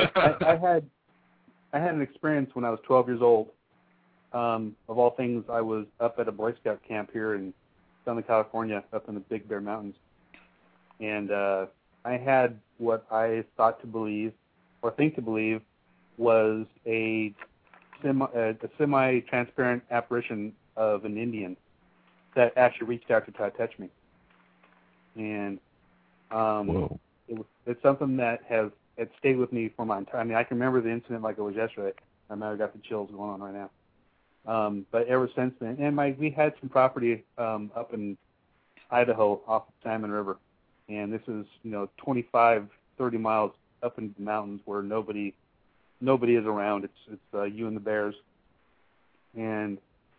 I had an experience when I was 12 years old. Of all things, I was up at a Boy Scout camp here in Southern California, up in the Big Bear Mountains. And I had what I thought to believe, or think to believe, was a semi-transparent apparition of an Indian that actually reached out to try to touch me. And it's something that it stayed with me for my entire. I mean, I can remember the incident like it was yesterday. I know I got the chills going on right now. But ever since then, and we had some property up in Idaho off of Salmon River. And this is, 25, 30 miles up into the mountains where nobody is around. It's you and the bears. And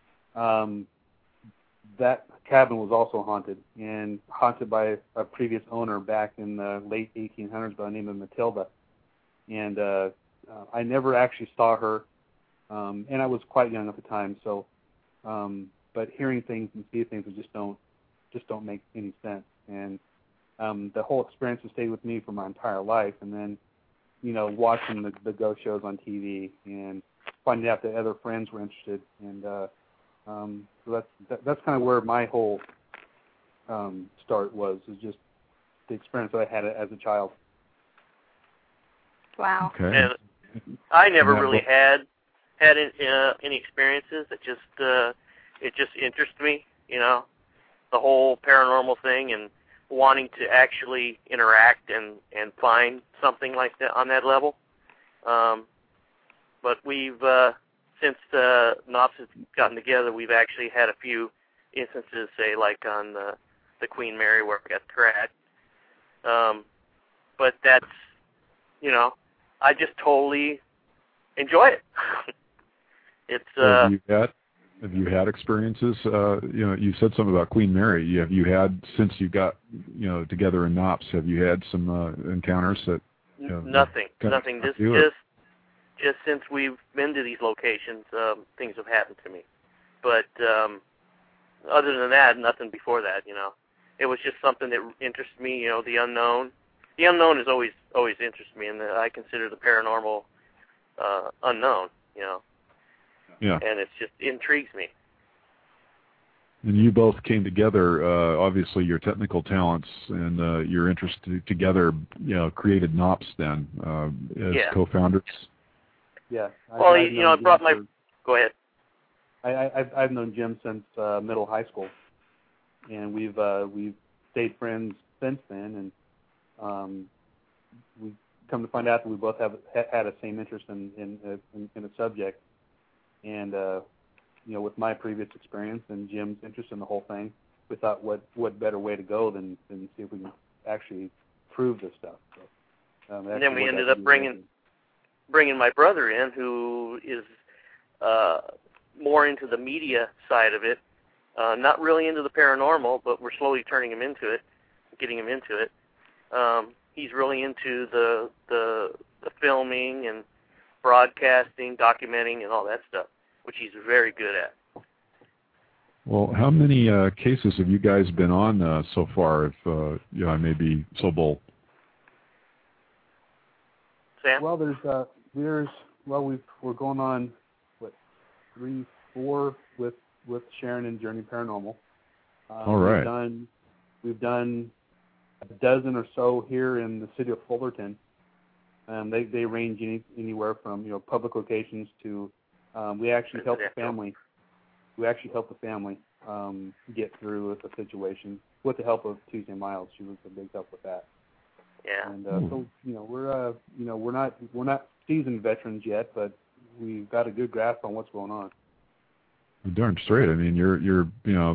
that cabin was also haunted by a previous owner back in the late 1800s by the name of Matilda. And I never actually saw her, and I was quite young at the time. So, but hearing things and seeing things just don't make any sense. And the whole experience has stayed with me for my entire life. And then, watching the ghost shows on TV and finding out that other friends were interested. And so that's kind of where my whole start was just the experience that I had as a child. Wow. Okay. And I never really had any experiences. It just interested me, the whole paranormal thing and wanting to actually interact and find something like that on that level. But we've, since the NOPS has gotten together, we've actually had a few instances, say, like on the Queen Mary where we got tracked. But that's, I just totally enjoy it. It's Have you had experiences? You said something about Queen Mary. Have you had, since you got together in NOPS, have you had some encounters that? Nothing. Just since we've been to these locations, things have happened to me. But other than that, nothing before that. It was just something that interested me. The unknown. The unknown has always interested me, and I consider the paranormal unknown. Yeah. And it just intrigues me. And you both came together, obviously your technical talents and your interest together, created NOPS then as co-founders. Yeah. Well, I brought my. Go ahead. I've known Jim since middle high school, and we've stayed friends since then, and we come to find out that we both had a same interest in a subject. And, with my previous experience and Jim's interest in the whole thing, we thought what better way to go than see if we can actually prove this stuff. So, and then we ended up bringing my brother in, who is more into the media side of it, not really into the paranormal, but we're slowly turning him into it, getting him into it. He's really into the filming and broadcasting, documenting, and all that stuff, which he's very good at. Well, how many cases have you guys been on so far, if I may be so bold? Sam? Well, we're going on, 3, 4 with Sharon and Journey Paranormal. All right. We've done a dozen or so here in the city of Fullerton. They range anywhere from public locations to we actually help the family. We actually help the family get through a situation with the help of Tuesday Miles. She was a big help with that. Yeah. And so we're not seasoned veterans yet, but we've got a good grasp on what's going on. Darn straight. I mean, you're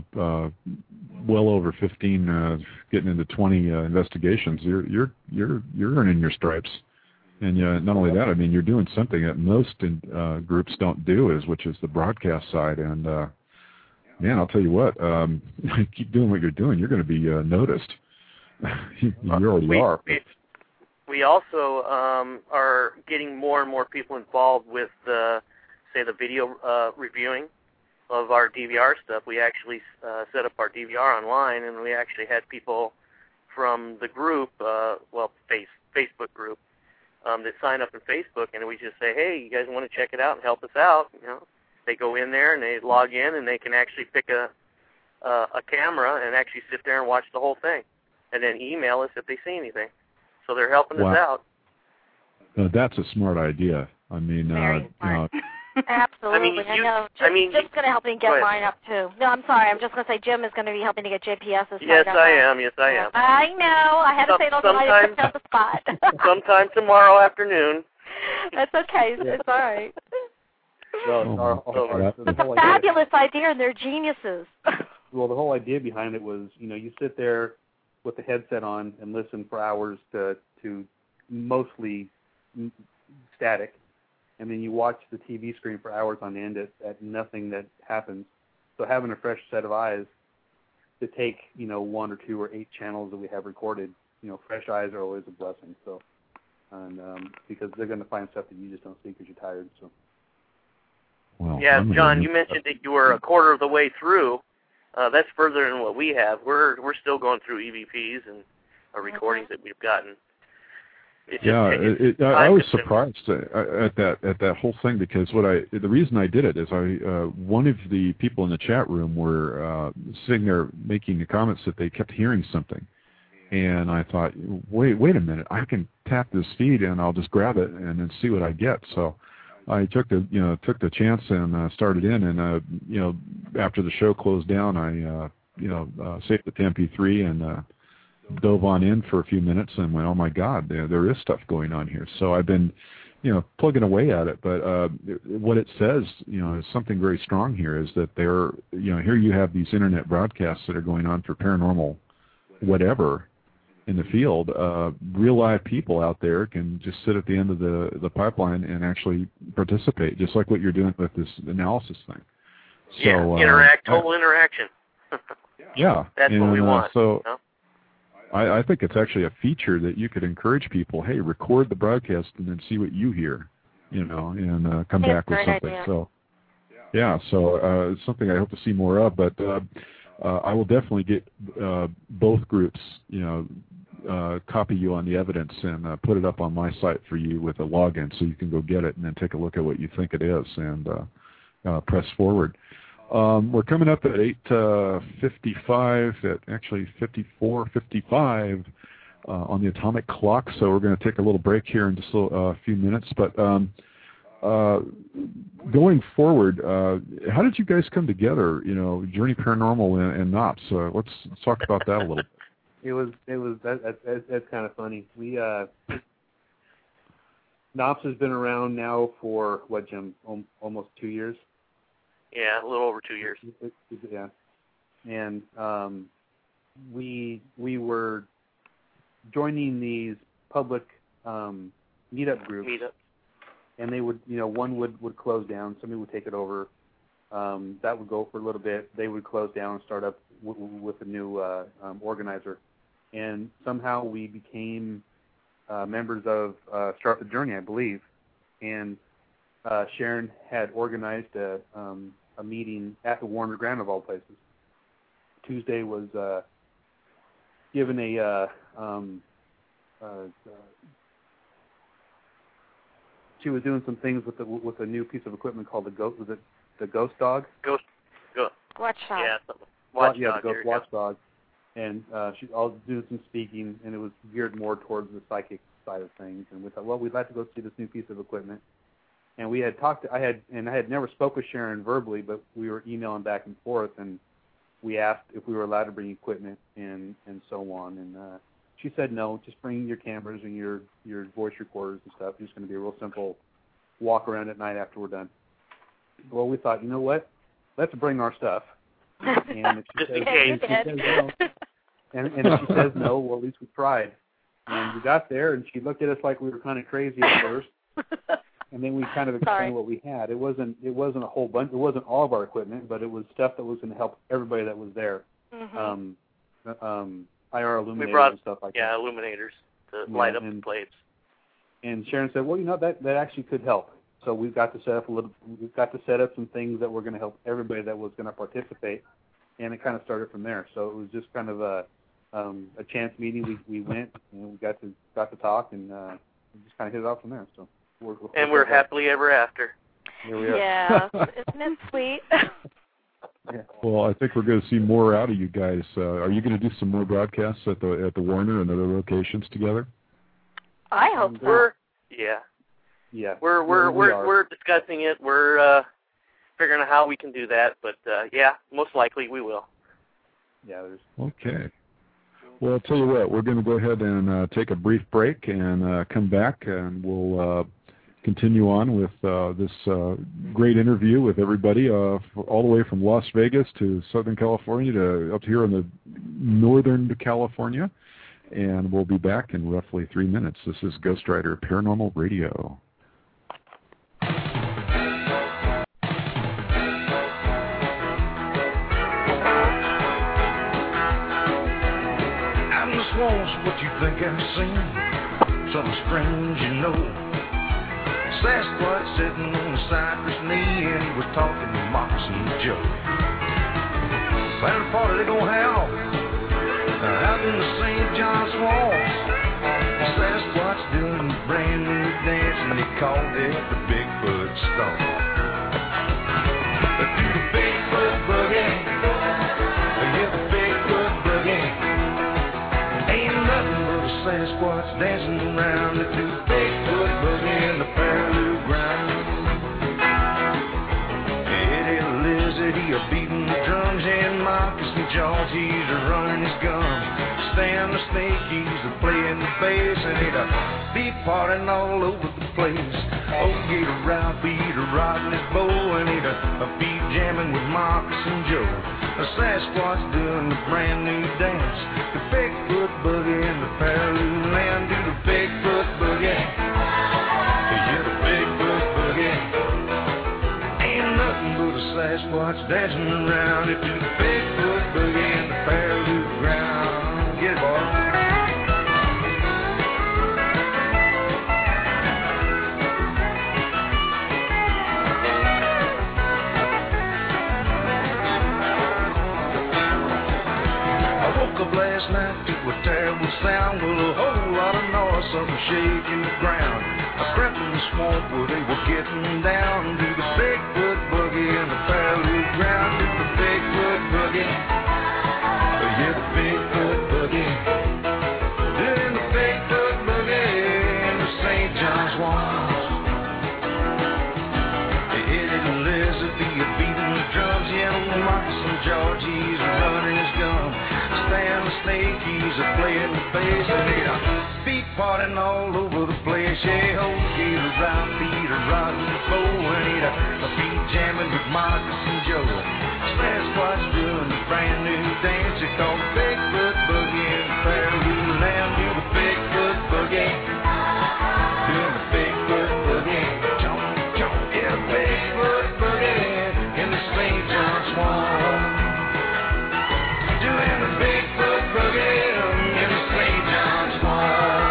well over 15, getting into 20 investigations. You're earning your stripes, and not only that, I mean, you're doing something that most groups don't do, which is the broadcast side. And man, I'll tell you what, keep doing what you're doing. You're going to be noticed. you already are. We also are getting more and more people involved with, say, the video reviewing of our DVR stuff. We actually set up our DVR online, and we actually had people from the group, Facebook group, that sign up in Facebook, and we just say, hey, you guys want to check it out and help us out? You know, they go in there and they log in, and they can actually pick a camera and actually sit there and watch the whole thing, and then email us if they see anything. So they're helping us out. That's a smart idea. I mean, Very smart. Absolutely. I mean, Jim's going to help me get mine up, too. No, I'm sorry. I'm just going to say Jim is going to be helping to get JPS's. Yes, I am. I know. I had to say those lines on the spot. Sometime tomorrow afternoon. That's okay. It's all right. Well, it's a fabulous idea, and they're geniuses. Well, the whole idea behind it was, you sit there with the headset on and listen for hours to mostly static, and then you watch the TV screen for hours on end at nothing that happens. So having a fresh set of eyes to take, 1 or 2 or 8 channels that we have recorded, fresh eyes are always a blessing. So, and because they're going to find stuff that you just don't see because you're tired. So. Well, yeah, John, you mentioned that you were a quarter of the way through. That's further than what we have. We're still going through EVPs and recordings that we've gotten. I was surprised at that whole thing, because the reason I did it is one of the people in the chat room were sitting there making the comments that they kept hearing something, and I thought, wait a minute, I can tap this feed and I'll just grab it and then see what I get. So I took the chance and started in, and after the show closed down, I saved it to MP3 and dove on in for a few minutes and went, oh my God, there is stuff going on here. So I've been plugging away at it, but what it says is something very strong here, is that here you have these internet broadcasts that are going on for paranormal whatever in the field. Real live people out there can just sit at the end of the pipeline and actually participate, just like what you're doing with this analysis thing. So, total interaction. Yeah. That's what we want. So I think it's actually a feature that you could encourage people, hey, record the broadcast and then see what you hear, and come back with something. Idea. So, yeah, so it's something I hope to see more of, but I will definitely get both groups, copy you on the evidence and put it up on my site for you with a login, so you can go get it and then take a look at what you think it is and press forward. We're coming up at 8:55, at actually 54:55 on the atomic clock, so we're going to take a little break here in just a few minutes. But going forward, how did you guys come together? Journey Paranormal and Knops. Let's talk about that a little bit. That's kind of funny. Knops has been around now for what, Jim? Almost 2 years. Yeah, a little over 2 years. Yeah, and we were joining these public meetup groups, and they would, one would close down, somebody would take it over. That would go for a little bit. They would close down and start up with a new organizer, and somehow we became members of Start the Journey, I believe, and Sharon had organized a meeting at the Warner Grand of all places. Tuesday was given she was doing some things with a new piece of equipment called the Ghost. Was it the Ghost Dog? Ghost. Watchdog. Yeah, the Ghost Watchdog. And she was doing some speaking, and it was geared more towards the psychic side of things. And we thought, well, we'd like to go see this new piece of equipment. And we had talked. I had never spoke with Sharon verbally, but we were emailing back and forth. And we asked if we were allowed to bring equipment and so on, and she said no, just bring your cameras and your voice recorders and stuff. It's going to be a real simple walk around at night after we're done. Well, we thought, you know what? Let's bring our stuff. And if she says no, and if she says no, well, at least we tried. And we got there, and she looked at us like we were kind of crazy at first. And then we kind of explained what we had. It wasn't a whole bunch. It wasn't all of our equipment, but it was stuff that was going to help everybody that was there. IR illuminators and stuff like that. Yeah, illuminators to light up the plates. And Sharon said, well, you know, that actually could help. So we've got to set up some things that were going to help everybody that was going to participate, and it kind of started from there. So it was just kind of a chance meeting. We went and we got to talk, and we just kind of hit it off from there. So we're happily ever after. Here we are. Yeah, isn't it sweet? Yeah. Well, I think we're going to see more out of you guys. Are you going to do some more broadcasts at the Warner and other locations together? I hope so. Yeah. We're discussing it. We're figuring out how we can do that, but yeah, most likely we will. Yeah. Okay. Well, I'll tell you what. We're going to go ahead and take a brief break and come back, and we'll continue on with this great interview with everybody, all the way from Las Vegas to Southern California to up here in the Northern California. And we'll be back in roughly 3 minutes. This is Ghost Rider Paranormal Radio. I'm just lost, what you think I've seen? Something strange, you know. Sasquatch sitting on a cypress knee, and he was talking to Moxie Joe. Planning a party they gon' have out in the St. John Swamps. Sasquatch doing a brand new dance, and they called it the Bigfoot Stomp. Do the Bigfoot Boogie, yeah, the Bigfoot Boogie. Ain't nothing but a Sasquatch dancing around to do the Bigfoot Boogie in the Paraloo ground. Eddie the Lizard, he a beating the drums, and Marcus and George, he's a running his gun. Stan the Snake, he's a playing the bass, and he'd be partying all over the place. Oh, get a Ralph, beat a rod in his bow, and he'd be jamming with Marcus and Joe. A Sasquatch doing the brand new dance, the Bigfoot Boogie in the Paraloo land. Do the Bigfoot Boogie, yeah, the Bigfoot Boogie. Ain't nothing but a Sasquatch dancing around it. Do the Bigfoot Boogie in the Paraloo ground. Get it, boy. Last night to a terrible sound, well, a whole lot of noise, something shaking the ground. I crept in the swamp where they were getting down. Do the Bigfoot Boogie in the Paraloo ground. Do the Bigfoot Boogie, yeah, the Bigfoot Boogie. Doing the Bigfoot Boogie in the St. John Swamps. Eddie the Lizard, be a beating the drums. Yeah, Marcus and George, he's running his gun. Stan the Snake, he's a playing the bass, and he'd be partying all over the place. Yeah, oh, get a Ralph, beat a rod and a bow, and he'd be jamming with Marcus and Joe. Sasquatch doing the brand new dance, they call the Bigfoot Boogie in the Paraloo land. Do the Bigfoot Boogie, doing the Bigfoot Boogie. Chomp, chomp, yeah, the Bigfoot Boogie in the St. John Swamp. Doing the Bigfoot Boogie in the St. John Swamp.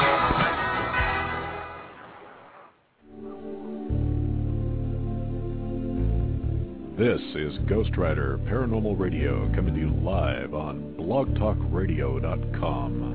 This is Ghost Rider Paranormal Radio, coming to you live on blogtalkradio.com.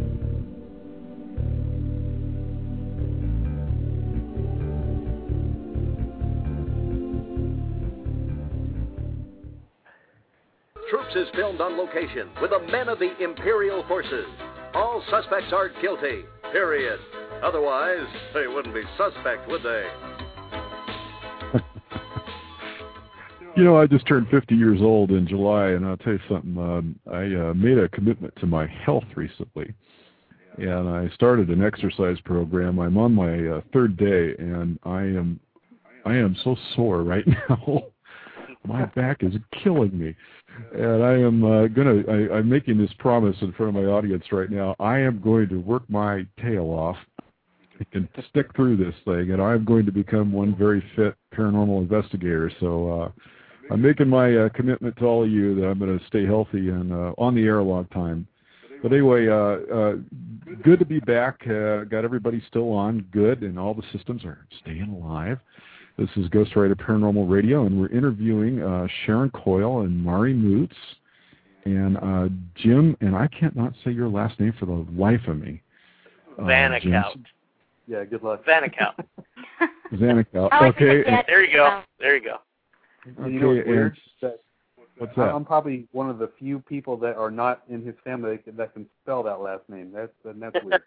Troops is filmed on location with the men of the Imperial Forces. All suspects are guilty, period. Otherwise, they wouldn't be suspect, would they? You know, I just turned 50 years old in July, and I'll tell you something. I made a commitment to my health recently, and I started an exercise program. I'm on my third day, and I am so sore right now. My back is killing me, and I am I'm making this promise in front of my audience right now. I am going to work my tail off and stick through this thing, and I'm going to become one very fit paranormal investigator. So I'm making my commitment to all of you that I'm going to stay healthy and on the air a long time. But anyway, good to be back. Got everybody still on good, and all the systems are staying alive. This is Ghost Rider Paranormal Radio, and we're interviewing Sharon Coyle and Mari Moots and Jim, and I can't not say your last name for the life of me. Vanakout. Yeah, good luck. Vanakout. Vanakout. Okay. There you go. There you go. And you know what's weird? What's that? I'm probably one of the few people that are not in his family that can spell that last name. That's weird.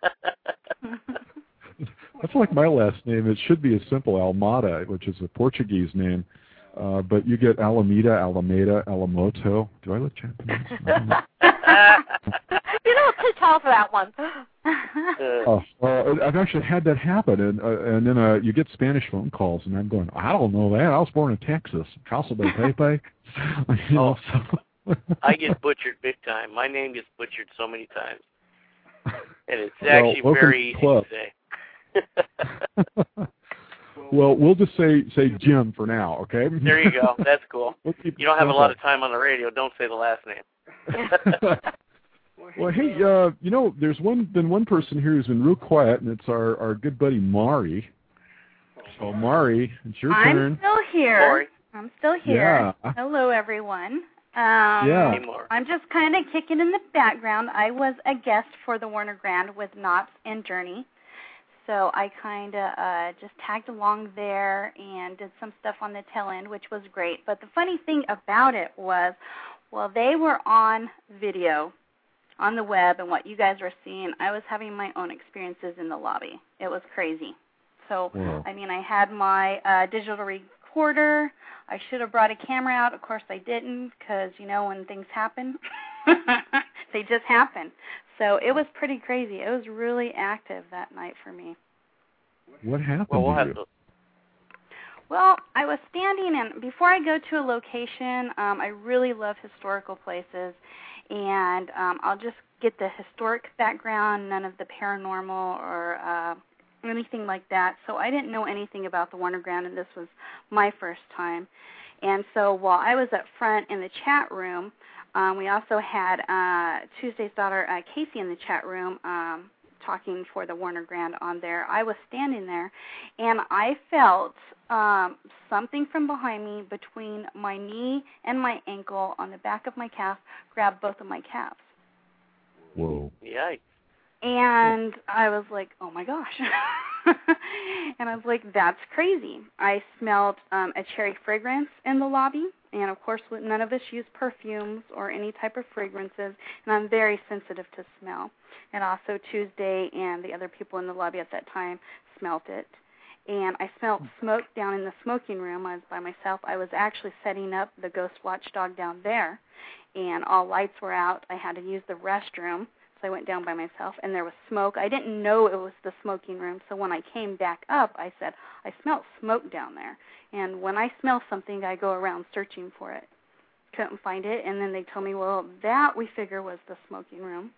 That's like my last name. It should be as simple, Almada, which is a Portuguese name. But you get Alameda, Alameda, Alamoto. Do I look Japanese? You don't too tall for that one. I've actually had that happen, and then you get Spanish phone calls, and I'm going, I don't know that. I was born in Texas, Casa de Pepe. So. I get butchered big time. My name gets butchered so many times, and it's actually very easy to say. Well, we'll just say Jim for now, okay? There you go. That's cool. You don't have a lot of time on the radio. Don't say the last name. Well, hey, you know, there's been one person here who's been real quiet, and it's our good buddy Mari. So, Mari, it's your turn. I'm still here. Mari. I'm still here. Yeah. Hello, everyone. Yeah. Hey, Mari. I'm just kind of kicking in the background. I was a guest for the Warner Grand with Knots and Journey. So I kind of just tagged along there and did some stuff on the tail end, which was great. But the funny thing about it was, while they were on video, on the web, and what you guys were seeing, I was having my own experiences in the lobby. It was crazy. So, wow. I mean, I had my digital recorder. I should have brought a camera out. Of course, I didn't because, you know, when things happen, they just happen. So it was pretty crazy. It was really active that night for me. What happened Well, to you? Well, I was standing, and before I go to a location, I really love historical places, and I'll just get the historic background, none of the paranormal or anything like that. So I didn't know anything about the Warner Grand, and this was my first time. And so while I was up front in the chat room, we also had Tuesday's daughter, Casey, in the chat room talking for the Warner Grand on there. I was standing there, and I felt something from behind me between my knee and my ankle on the back of my calf grab both of my calves. Whoa. Yikes. And I was like, oh, my gosh. And I was like, that's crazy. I smelled a cherry fragrance in the lobby. And, of course, none of us use perfumes or any type of fragrances, and I'm very sensitive to smell. And also Tuesday and the other people in the lobby at that time smelled it. And I smelled smoke down in the smoking room. I was by myself. I was actually setting up the Ghost Watchdog down there, and all lights were out. I had to use the restroom, so I went down by myself, and there was smoke. I didn't know it was the smoking room, so when I came back up, I said, I smelled smoke down there. And when I smell something, I go around searching for it. Couldn't find it, and then they told me, well, that we figure was the smoking room.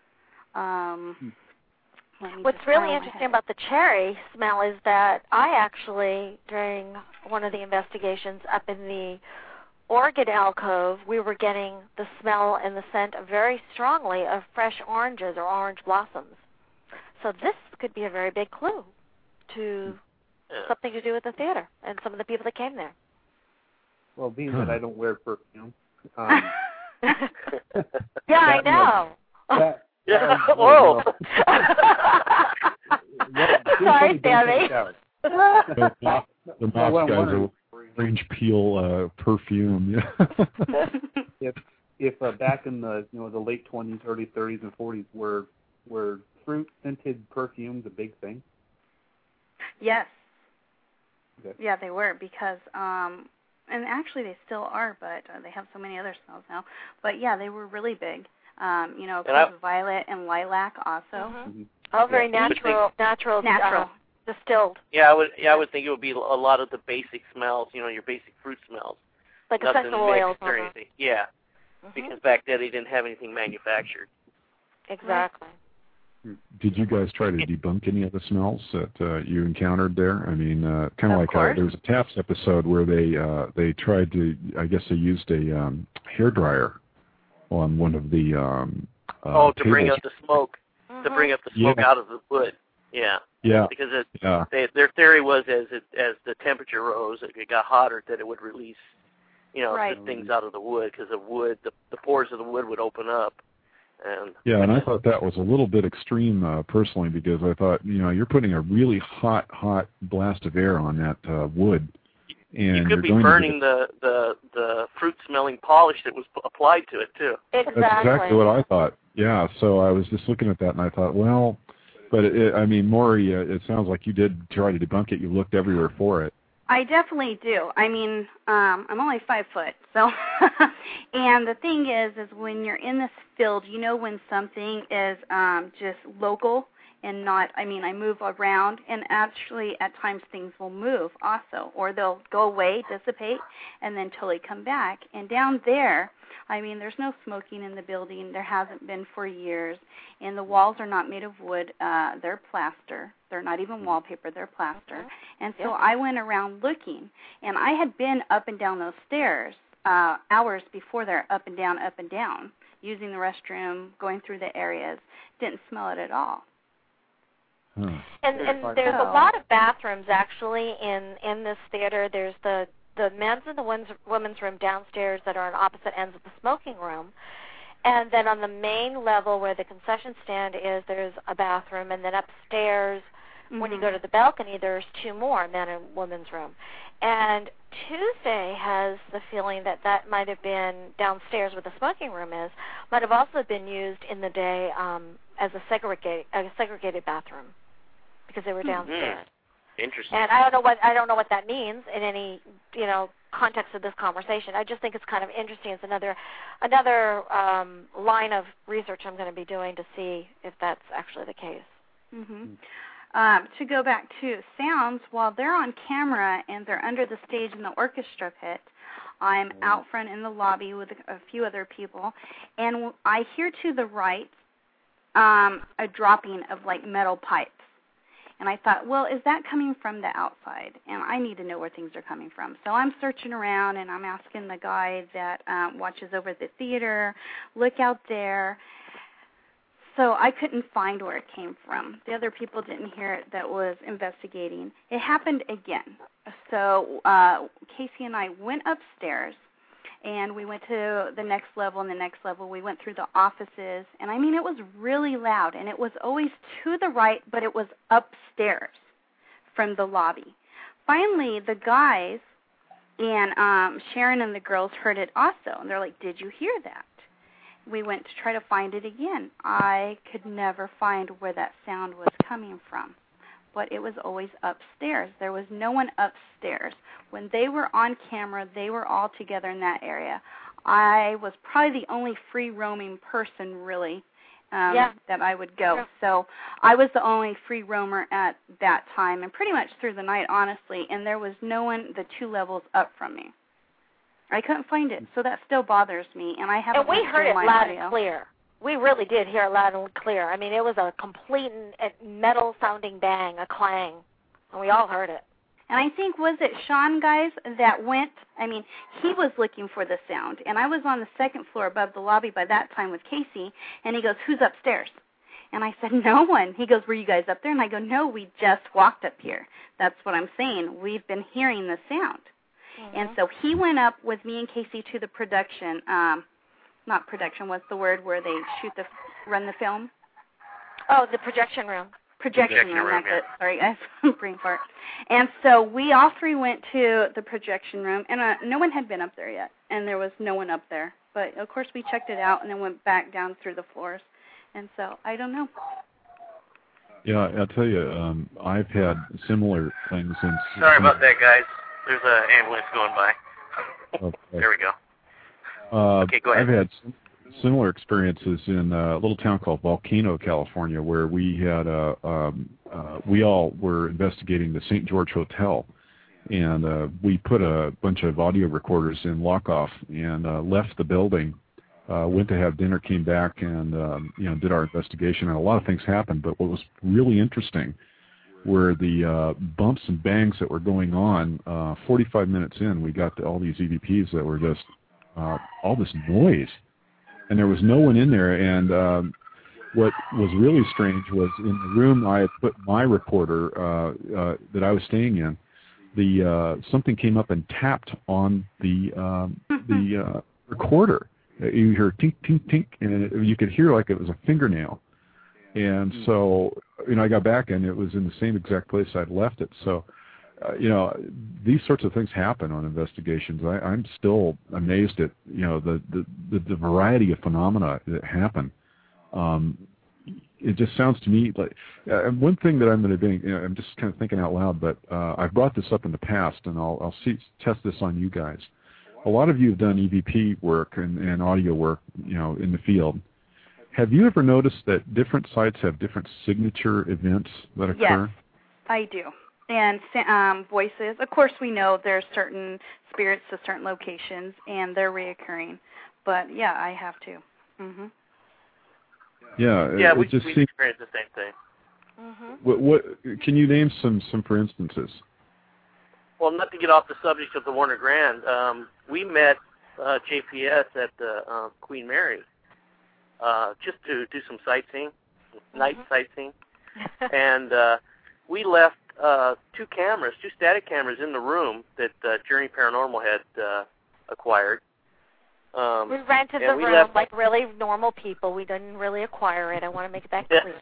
What's really interesting about the cherry smell is that I actually, during one of the investigations up in the orchid alcove, we were getting the smell and the scent very strongly of fresh oranges or orange blossoms. So this could be a very big clue to something to do with the theater and some of the people that came there. Well, being that I don't wear perfume. Yeah, I know. Whoa. Sorry, Sammy. The Knox guys are orange peel perfume. Yeah. If back in the the late 20s, early 30s, and 40s, were fruit scented perfumes a big thing? Yes. Okay. Yeah, they were, because And actually they still are, but they have so many other smells now. But yeah, they were really big. Of course, violet and lilac also. Mm-hmm. All very natural, distilled. Yeah, I would think it would be a lot of the basic smells, your basic fruit smells. Like nothing essential oils. Or anything. Yeah, because back then they didn't have anything manufactured. Exactly. Did you guys try to debunk any of the smells that you encountered there? I mean, kind of like there was a Taps episode where they tried to, I guess they used a hairdryer on one of the to bring up the smoke, to bring up the smoke out of the wood. Yeah. Yeah. Because their theory was as the temperature rose, it got hotter, that it would release, the things out of the wood, because the pores of the wood would open up. And I thought that was a little bit extreme personally, because I thought, you're putting a really hot blast of air on that wood. And you could be burning the fruit-smelling polish that was applied to it, too. Exactly. That's exactly what I thought. Yeah, so I was just looking at that, and I thought, well, but, Maury, it sounds like you did try to debunk it. You looked everywhere for it. I definitely do. I mean, I'm only 5 foot, so and the thing is when you're in this field, when something is just local and not, I move around, and actually at times things will move also, or they'll go away, dissipate, and then totally come back. And down there, there's no smoking in the building. There hasn't been for years, and the walls are not made of wood. They're plaster. They're not even wallpaper. They're plaster. And so I went around looking, and I had been up and down those stairs hours before they're up and down, using the restroom, going through the areas. Didn't smell it at all. And there's a lot of bathrooms actually in this theater. There's the men's and the women's room downstairs that are on opposite ends of the smoking room. And then on the main level where the concession stand is, there's a bathroom. And then upstairs, when you go to the balcony, there's 2 more, men and women's room. And Tuesday has the feeling that might have been downstairs where the smoking room is, might have also been used in the day as a segregated bathroom, because they were downstairs. Interesting. And I don't know what that means in any context of this conversation. I just think it's kind of interesting. It's another line of research I'm going to be doing to see if that's actually the case. To go back to sounds, while they're on camera and they're under the stage in the orchestra pit, I'm out front in the lobby with a few other people, and I hear to the right a dropping of like metal pipes. And I thought, well, is that coming from the outside? And I need to know where things are coming from. So I'm searching around, and I'm asking the guy that watches over the theater, look out there. So I couldn't find where it came from. The other people didn't hear it that was investigating. It happened again. So Casey and I went upstairs, and we went to the next level and the next level. We went through the offices, and it was really loud, and it was always to the right, but it was upstairs from the lobby. Finally, the guys and Sharon and the girls heard it also, and they're like, "Did you hear that?" We went to try to find it again. I could never find where that sound was coming from, but it was always upstairs. There was no one upstairs. When they were on camera, they were all together in that area. I was probably the only free-roaming person, really, that I would go. Yeah. So I was the only free roamer at that time, and pretty much through the night, honestly, and there was no one the 2 levels up from me. I couldn't find it, so that still bothers me, and I haven't. And we heard it loud and clear. We really did hear it loud and clear. It was a complete metal-sounding bang, a clang, and we all heard it. And I think, was it Sean, guys, that went, he was looking for the sound, and I was on the 2nd floor above the lobby by that time with Casey, and he goes, "Who's upstairs?" And I said, "No one." He goes, "Were you guys up there?" And I go, "No, we just walked up here." That's what I'm saying. We've been hearing the sound. And so he went up with me and Casey to the production, not production, what's the word where they run the film? Oh, the projection room. Projection room, that's it. Sorry, guys, brain fart. And so we all 3 went to the projection room, and no one had been up there yet, and there was no one up there. But, of course, we checked it out and then went back down through the floors. And so I don't know. Yeah, I'll tell you, I've had similar things. Sorry about that, guys. There's an ambulance going by. Okay. There we go. Okay, go ahead. I've had similar experiences in a little town called Volcano, California, where we had we all were investigating the St. George Hotel, and we put a bunch of audio recorders in lockoff and left the building. Went to have dinner, came back, and did our investigation. And a lot of things happened, but what was really interesting were the bumps and bangs that were going on. 45 minutes in, we got to all these EVPs that were just all this noise, and there was no one in there. And what was really strange was in the room I had put my recorder that I was staying in, something came up and tapped on the recorder. You hear tink, tink, tink, and you could hear like it was a fingernail. And so, I got back and it was in the same exact place I'd left it. So, these sorts of things happen on investigations. I'm still amazed at, the variety of phenomena that happen. It just sounds to me like one thing that I'm going to do. I'm just kind of thinking out loud, but I've brought this up in the past, and I'll test this on you guys. A lot of you have done EVP work and audio work, in the field. Have you ever noticed that different sites have different signature events that occur? Yes, I do. And voices, of course, we know there's certain spirits to certain locations, and they're reoccurring. But yeah, I have to. Mhm. Yeah, we just experienced the same thing. Mhm. What can you name some for instances? Well, not to get off the subject of the Warner Grand, we met JPS at the Queen Mary just to do some sightseeing, night sightseeing, and we left two static cameras in the room that Journey Paranormal had acquired. We rented the room like really normal people. We didn't really acquire it. I want to make that clear.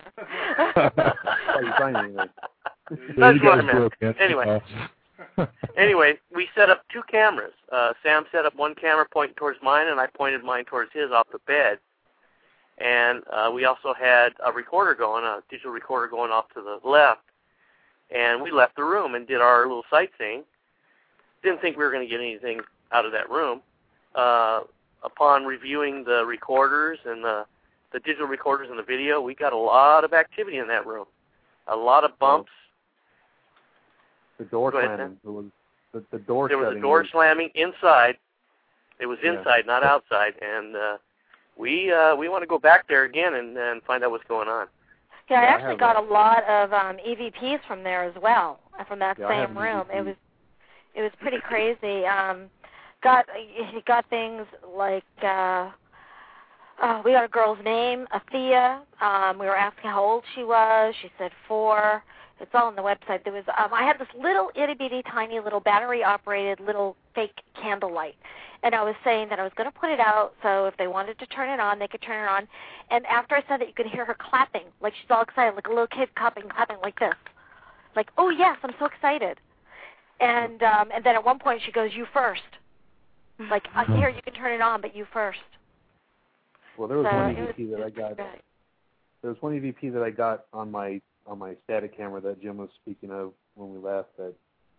That's what I meant. Anyway, we set up two cameras. Sam set up one camera pointing towards mine, and I pointed mine towards his off the bed. And we also had a digital recorder going off to the left. And we left the room and did our little sightseeing. Didn't think we were going to get anything out of that room. Upon reviewing the recorders and the digital recorders and the video, we got a lot of activity in that room. A lot of bumps. The door slamming. There was a door slamming inside. It was inside, not outside. And we want to go back there again and find out what's going on. Yeah, I actually got a lot of EVPs from there as well, from that same room. EVPs. It was pretty crazy. Got things like we got a girl's name, Athea. We were asking how old she was. She said 4. It's all on the website. There was I had this little itty bitty tiny little battery operated little fake candlelight, and I was saying that I was going to put it out so if they wanted to turn it on, they could turn it on. And after I said that, you could hear her clapping, like she's all excited, like a little kid clapping like this, like, oh yes, I'm so excited. And then at one point she goes, you first. Like, here, you can turn it on, but you first. Well, there was one EVP that I got. There was one EVP that I got on my static camera that Jim was speaking of when we left. That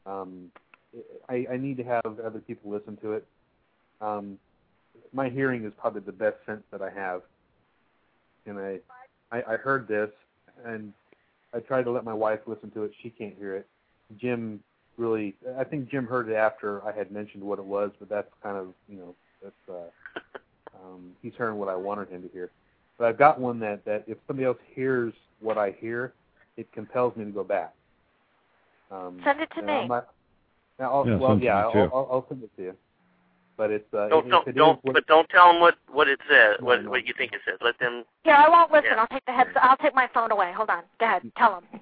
I need to have other people listen to it. My hearing is probably the best sense that I have, and I heard this, and I tried to let my wife listen to it. She can't hear it. I think Jim heard it after I had mentioned what it was, but that's kind of, he's hearing what I wanted him to hear. But I've got one that if somebody else hears what I hear, it compels me to go back. Send it to me. I'll send it to you. But it's don't tell them what it says, what you think it says. Let them. Yeah, I won't listen. Yeah. I'll take my phone away. Hold on. Go ahead. Tell them.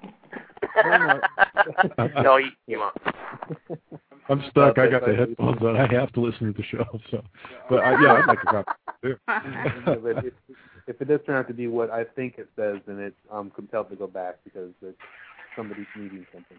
No, you won't. I'm stuck. I got the headphones on. I have to listen to the show. So, but I'd like to copy too. But if it does turn out to be what I think it says, then I'm compelled to go back because somebody's needing something.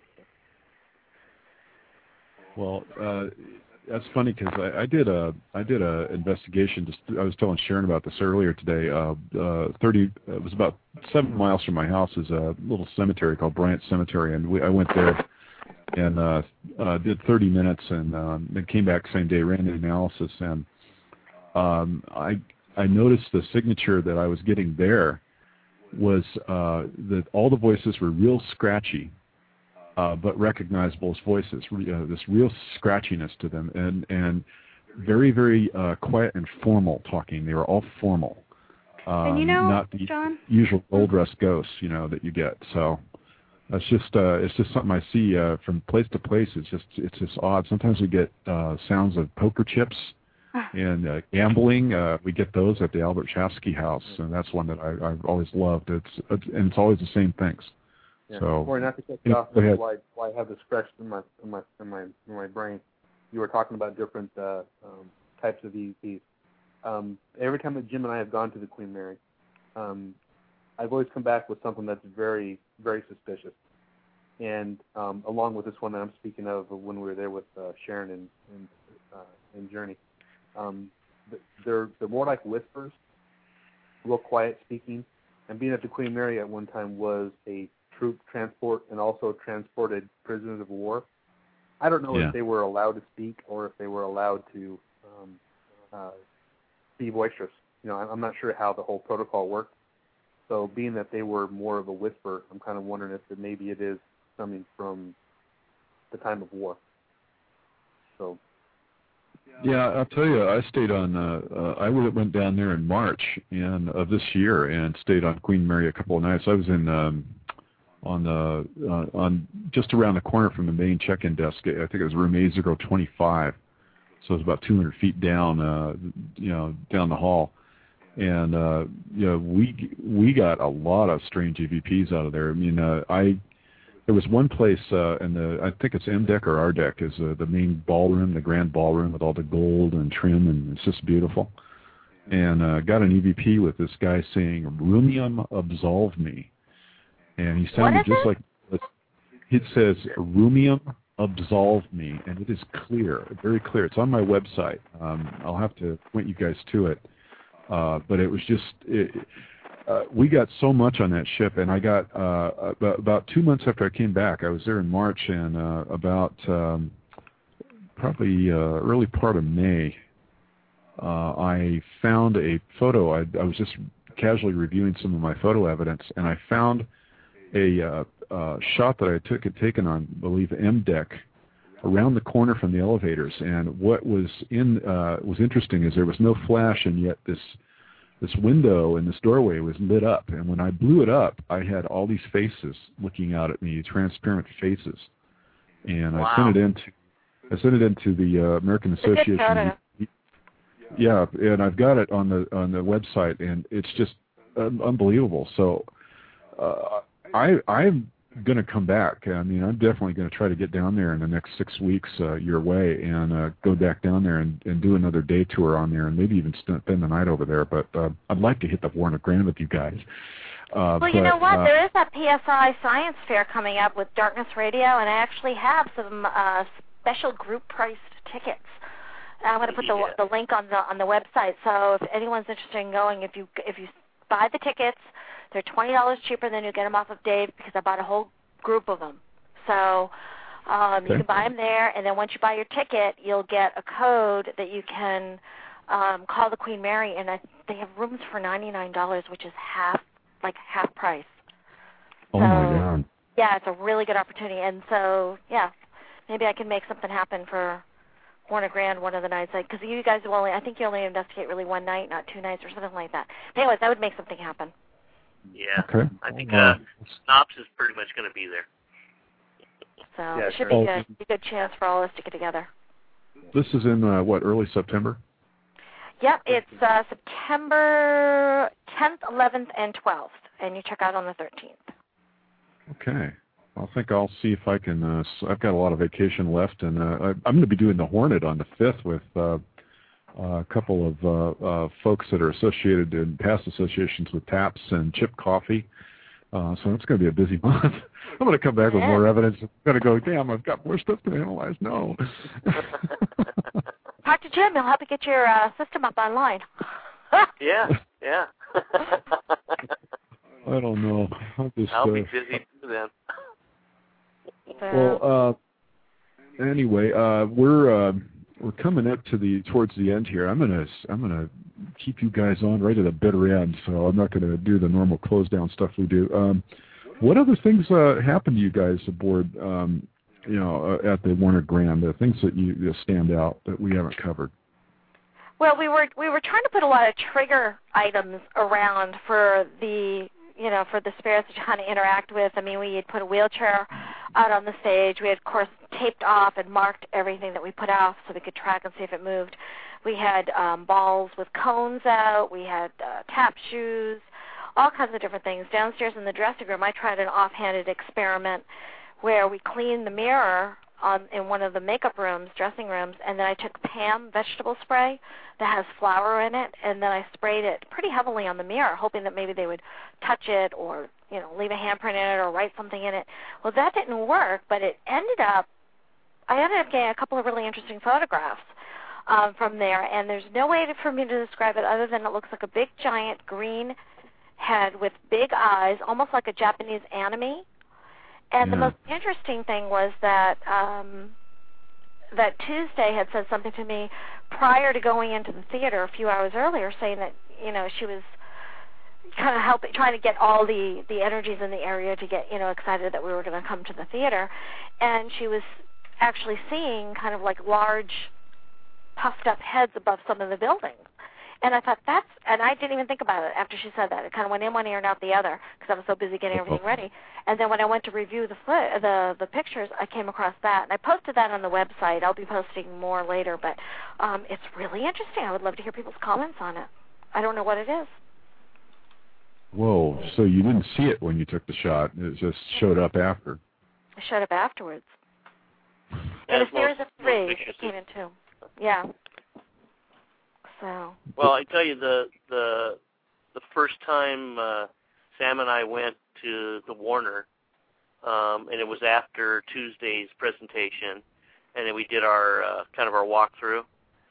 Well, that's funny because I did a investigation. I was telling Sharon about this earlier today. It was about 7 miles from my house is a little cemetery called Bryant Cemetery, and I went there and did 30 minutes, and then came back same day, ran the analysis, and I noticed the signature that I was getting there was that all the voices were real scratchy, but recognizable as voices. This real scratchiness to them, and very, very quiet and formal talking. They were all formal. And not the John? usual gold-dressed ghosts, that you get. So it's just something I see from place to place. It's just odd. Sometimes we get sounds of poker chips and gambling. We get those at the Albert Chafsky House, and that's one that I've always loved. It's always the same things. Yeah. So, or not to cut you off, why I have this scratched in my brain. You were talking about different types of EVPs. Every time that Jim and I have gone to the Queen Mary, I've always come back with something that's very, very suspicious. And along with this one that I'm speaking of when we were there with Sharon and Journey, they're more like whispers, real quiet speaking. And being at the Queen Mary at one time was a troop transport and also transported prisoners of war. I don't know if they were allowed to speak or if they were allowed to be boisterous. I'm not sure how the whole protocol worked. So being that they were more of a whisper, I'm kind of wondering if maybe it is something from the time of war. So. Yeah, I'll tell you, I stayed on. I went down there in March of this year and stayed on Queen Mary a couple of nights. I was in on just around the corner from the main check-in desk. I think it was room A025, so it was about 200 feet down, down the hall. And we got a lot of strange EVPs out of there. I mean, there was one place I think it's M deck or R deck is the main ballroom, the grand ballroom with all the gold and trim, and it's just beautiful. And got an EVP with this guy saying, "Rumium absolve me," and he sounded just like it says, "Rumium absolve me," and it is clear, very clear. It's on my website. I'll have to point you guys to it. But it was just, we got so much on that ship, and I got, about 2 months after I came back, I was there in March, and about probably early part of May, I found a photo. I was just casually reviewing some of my photo evidence, and I found a shot that I had taken on, I believe, M deck, around the corner from the elevators. And what was interesting is there was no flash, and yet this window in this doorway was lit up. And when I blew it up, I had all these faces looking out at me, transparent faces. And wow. I sent it into the American Association. Yeah, and I've got it on the website, and it's just unbelievable. So I'm going to come back. I mean, I'm definitely going to try to get down there in the next 6 weeks your way, and go back down there and do another day tour on there, and maybe even spend the night over there. But I'd like to hit the Warner Grand with you guys. Well, you know what? There is that PSI Science Fair coming up with Darkness Radio, and I actually have some special group priced tickets. I'm going to put the link on the website. So if anyone's interested in going, if you buy the tickets, they're $20 cheaper than you get them off of Dave, because I bought a whole group of them. So you can buy them there, and then once you buy your ticket, you'll get a code that you can call the Queen Mary, and they have rooms for $99, which is half price. Oh, so, my God. Yeah, it's a really good opportunity. And so, yeah, maybe I can make something happen for Warner Grand one of the nights. Because you guys will I think you only investigate really one night, not 2 nights or something like that. Anyways, that would make something happen. Yeah. Okay. I think Snops is pretty much going to be there. So it should be good. Be a good chance for all of us to get together. This is in, early September? Yep, it's September 10th, 11th, and 12th, and you check out on the 13th. Okay. I think I'll see if I can, I've got a lot of vacation left, and I'm going to be doing the Hornet on the 5th with a couple of folks that are associated in past associations with Taps and Chip Coffee. So it's going to be a busy month. I'm going to come back with more evidence. I'm going to go, damn, I've got more stuff to analyze. No. Talk to Jim. He'll help you get your system up online. Yeah. I don't know. I'll be busy too then. Well, anyway, we're coming up to towards the end here. I'm gonna keep you guys on right at the bitter end, so I'm not gonna do the normal close down stuff we do. What other things happened to you guys aboard? At the Warner Grand, the things that you stand out that we haven't covered. Well, we were trying to put a lot of trigger items around for the spirits to kind of interact with. I mean, we had put a wheelchair out on the stage. We had, of course, taped off and marked everything that we put out so we could track and see if it moved. We had balls with cones out. We had tap shoes, all kinds of different things. Downstairs in the dressing room, I tried an offhanded experiment where we cleaned the mirror in one of the makeup rooms, dressing rooms, and then I took Pam vegetable spray that has flour in it, and then I sprayed it pretty heavily on the mirror, hoping that maybe they would touch it or leave a handprint in it or write something in it. Well, that didn't work, but I ended up getting a couple of really interesting photographs from there, and there's no way for me to describe it other than it looks like a big, giant green head with big eyes, almost like a Japanese anime. And the most interesting thing was that that Tuesday had said something to me prior to going into the theater a few hours earlier, saying that she was kind of trying to get all the energies in the area to get excited that we were going to come to the theater, and she was actually seeing kind of like large puffed up heads above some of the buildings. And I thought and I didn't even think about it after she said that. It kind of went in one ear and out the other because I was so busy getting everything ready. And then when I went to review the pictures, I came across that. And I posted that on the website. I'll be posting more later, but it's really interesting. I would love to hear people's comments on it. I don't know what it is. Whoa, so you didn't see it when you took the shot. It just showed up after. It showed up afterwards. In a series of 3, it came in 2. Yeah. So. Well, I tell you, the first time Sam and I went to the Warner, and it was after Tuesday's presentation, and then we did our kind of our walkthrough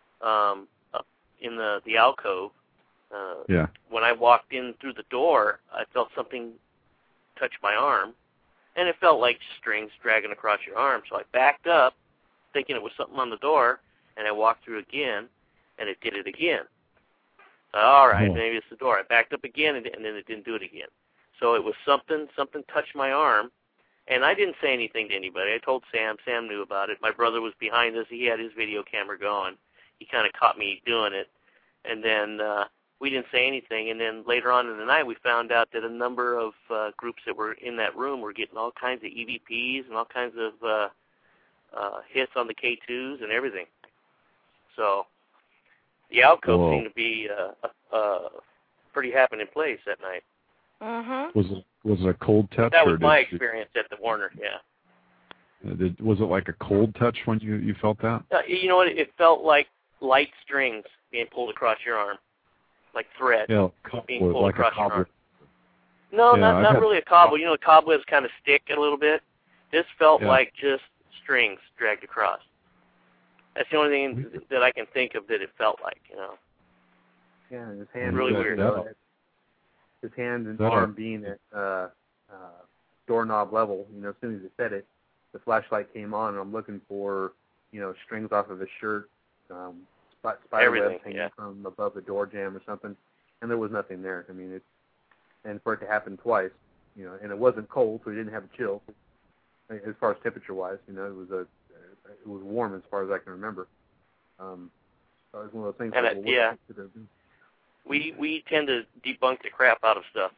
up in the alcove. When I walked in through the door, I felt something touch my arm, and it felt like strings dragging across your arm. So I backed up, thinking it was something on the door, and I walked through again. And it did it again. All right, maybe it's the door. I backed up again, and then it didn't do it again. So it was something touched my arm, and I didn't say anything to anybody. I told Sam. Sam knew about it. My brother was behind us. He had his video camera going. He kind of caught me doing it, and then we didn't say anything. And then later on in the night, we found out that a number of groups that were in that room were getting all kinds of EVPs and all kinds of hits on the K2s and everything. So the alcove seemed to be a pretty happening place that night. Mm-hmm. Was it a cold touch? That was my experience at the Warner. Yeah. Was it like a cold touch when you felt that? You know what? It felt like light strings being pulled across your arm, like thread being pulled like across a your arm. No, not really a cobble. You know, cobwebs kind of stick a little bit. This felt like just strings dragged across. That's the only thing that I can think of that it felt like, Yeah, and his hand really weird. His hand and arm being at doorknob level. As soon as he said it, the flashlight came on, and I'm looking for, strings off of his shirt, spider webs hanging from above the door jamb or something, and there was nothing there. I mean, and for it to happen twice, and it wasn't cold, so he didn't have a chill. As far as temperature-wise, it was warm as far as I can remember. So it was one of those things. And we tend to debunk the crap out of stuff.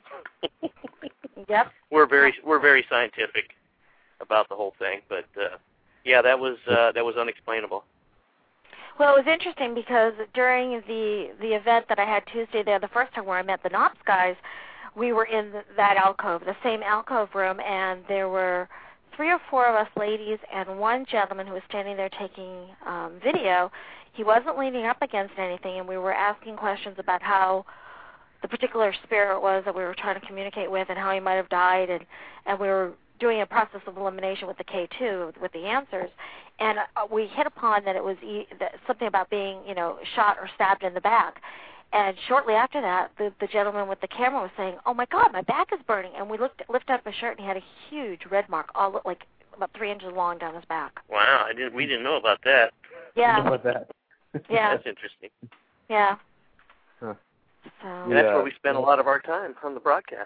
Yep. We're very scientific about the whole thing, but that was unexplainable. Well, it was interesting because during the event that I had Tuesday there, the first time where I met the Knops guys, we were in that alcove, the same alcove room, and there were 3 or 4 of us ladies and one gentleman who was standing there taking video. He wasn't leaning up against anything, and we were asking questions about how the particular spirit was that we were trying to communicate with and how he might have died, and we were doing a process of elimination with the K2 with the answers, and we hit upon that it was something about being, shot or stabbed in the back. And shortly after that, the gentleman with the camera was saying, "Oh my God, my back is burning!" And we lifted up his shirt, and he had a huge red mark, all like about 3 inches long down his back. Wow, we didn't know about that. Yeah. How about that? Yeah. That's interesting. Yeah. Huh. So. And that's where we spend a lot of our time on the broadcast.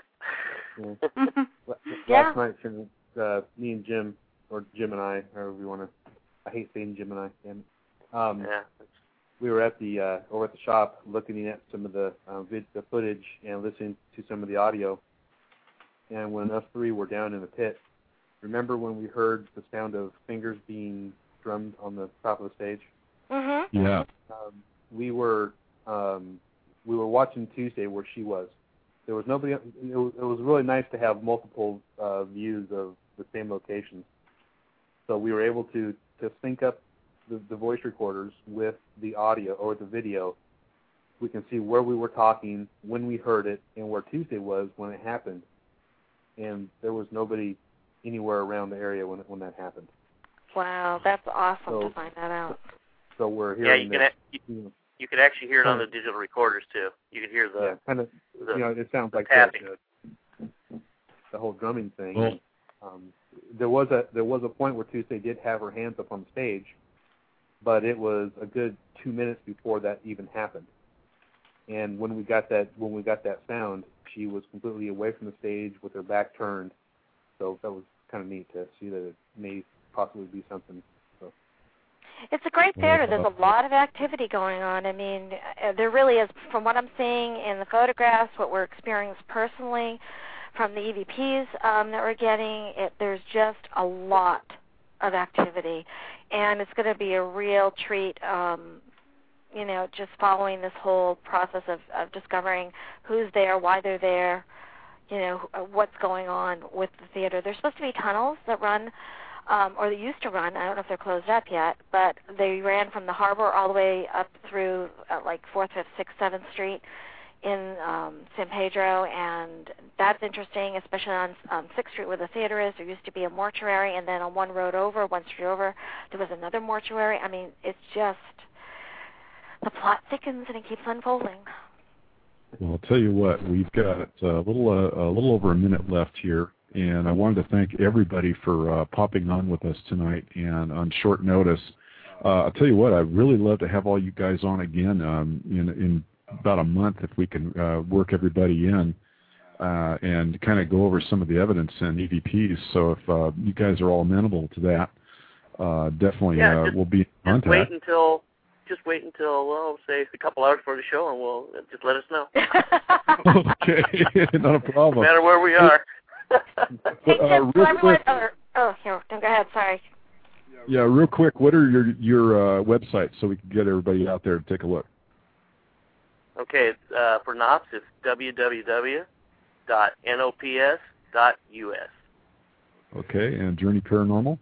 Yeah. Last night, me and Jim, or Jim and I, however you want to. I hate saying Jim and I. Damn it. Yeah. We were at the over at the shop looking at some of the the footage and listening to some of the audio. And when us three were down in the pit, remember when we heard the sound of fingers being drummed on the top of the stage? Mhm. Yeah. We were watching Tuesday where she was. There was nobody. It was really nice to have multiple views of the same location. So we were able to sync up the voice recorders with the audio or the video. We can see where we were talking, when we heard it, and where Tuesday was when it happened. And there was nobody anywhere around the area when that happened. Wow, that's awesome to find that out. So we're hearing you could actually hear it on the digital recorders too. You could hear the kind of it sounds like tapping. The whole drumming thing. Well, there was a point where Tuesday did have her hands up on the stage, but it was a good 2 minutes before that even happened. And when we got that sound, she was completely away from the stage with her back turned. So that was kind of neat to see that it may possibly be something. So. It's a great theater. There's a lot of activity going on. I mean, there really is, from what I'm seeing in the photographs, what we're experiencing personally, from the EVPs that we're getting, there's just a lot of activity. And it's going to be a real treat, just following this whole process of discovering who's there, why they're there, what's going on with the theater. There's supposed to be tunnels that run, or they used to run. I don't know if they're closed up yet, but they ran from the harbor all the way up through 4th, 5th, 6th, 7th Street in San Pedro, and that's interesting, especially on 6th Street where the theater is. There used to be a mortuary, and then on one street over, there was another mortuary. I mean, it's just, the plot thickens and it keeps unfolding. Well, I'll tell you what, we've got a little over a minute left here, and I wanted to thank everybody for popping on with us tonight and on short notice. I'll tell you what, I'd really love to have all you guys on again in about a month if we can work everybody in and kind of go over some of the evidence and EVPs. So if you guys are all amenable to that, definitely we'll be in contact. Just wait until, say, a couple hours before the show, and we'll just let us know. Okay, not a problem. No matter where we are. Here, go ahead, sorry. Yeah, real quick, what are your websites so we can get everybody out there to take a look? Okay, for NOPS, it's www.nops.us. Okay, and Journey Paranormal?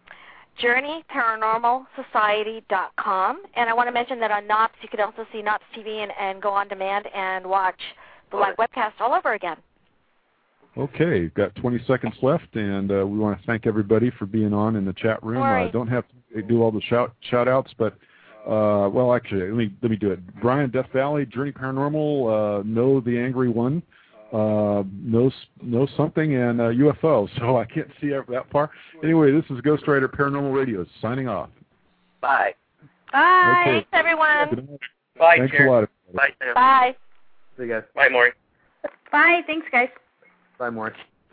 JourneyParanormalSociety.com. And I want to mention that on NOPS, you can also see NOPS TV and go on demand and watch the live webcast all over again. Okay, we've got 20 seconds left, and we want to thank everybody for being on in the chat room. I don't have to do all the shout-outs, but, well, actually, let me do it. Brian, Death Valley, Journey Paranormal, Know the Angry One, Know Something, and UFO. So I can't see that far. Anyway, this is Ghost Rider Paranormal Radio signing off. Bye. Bye. Okay. Thanks, everyone. Bye, Thanks Sharon. a lot. Bye, Sam. Bye. See you guys. Bye, Maury. Bye. Thanks, guys. Bye, Maury.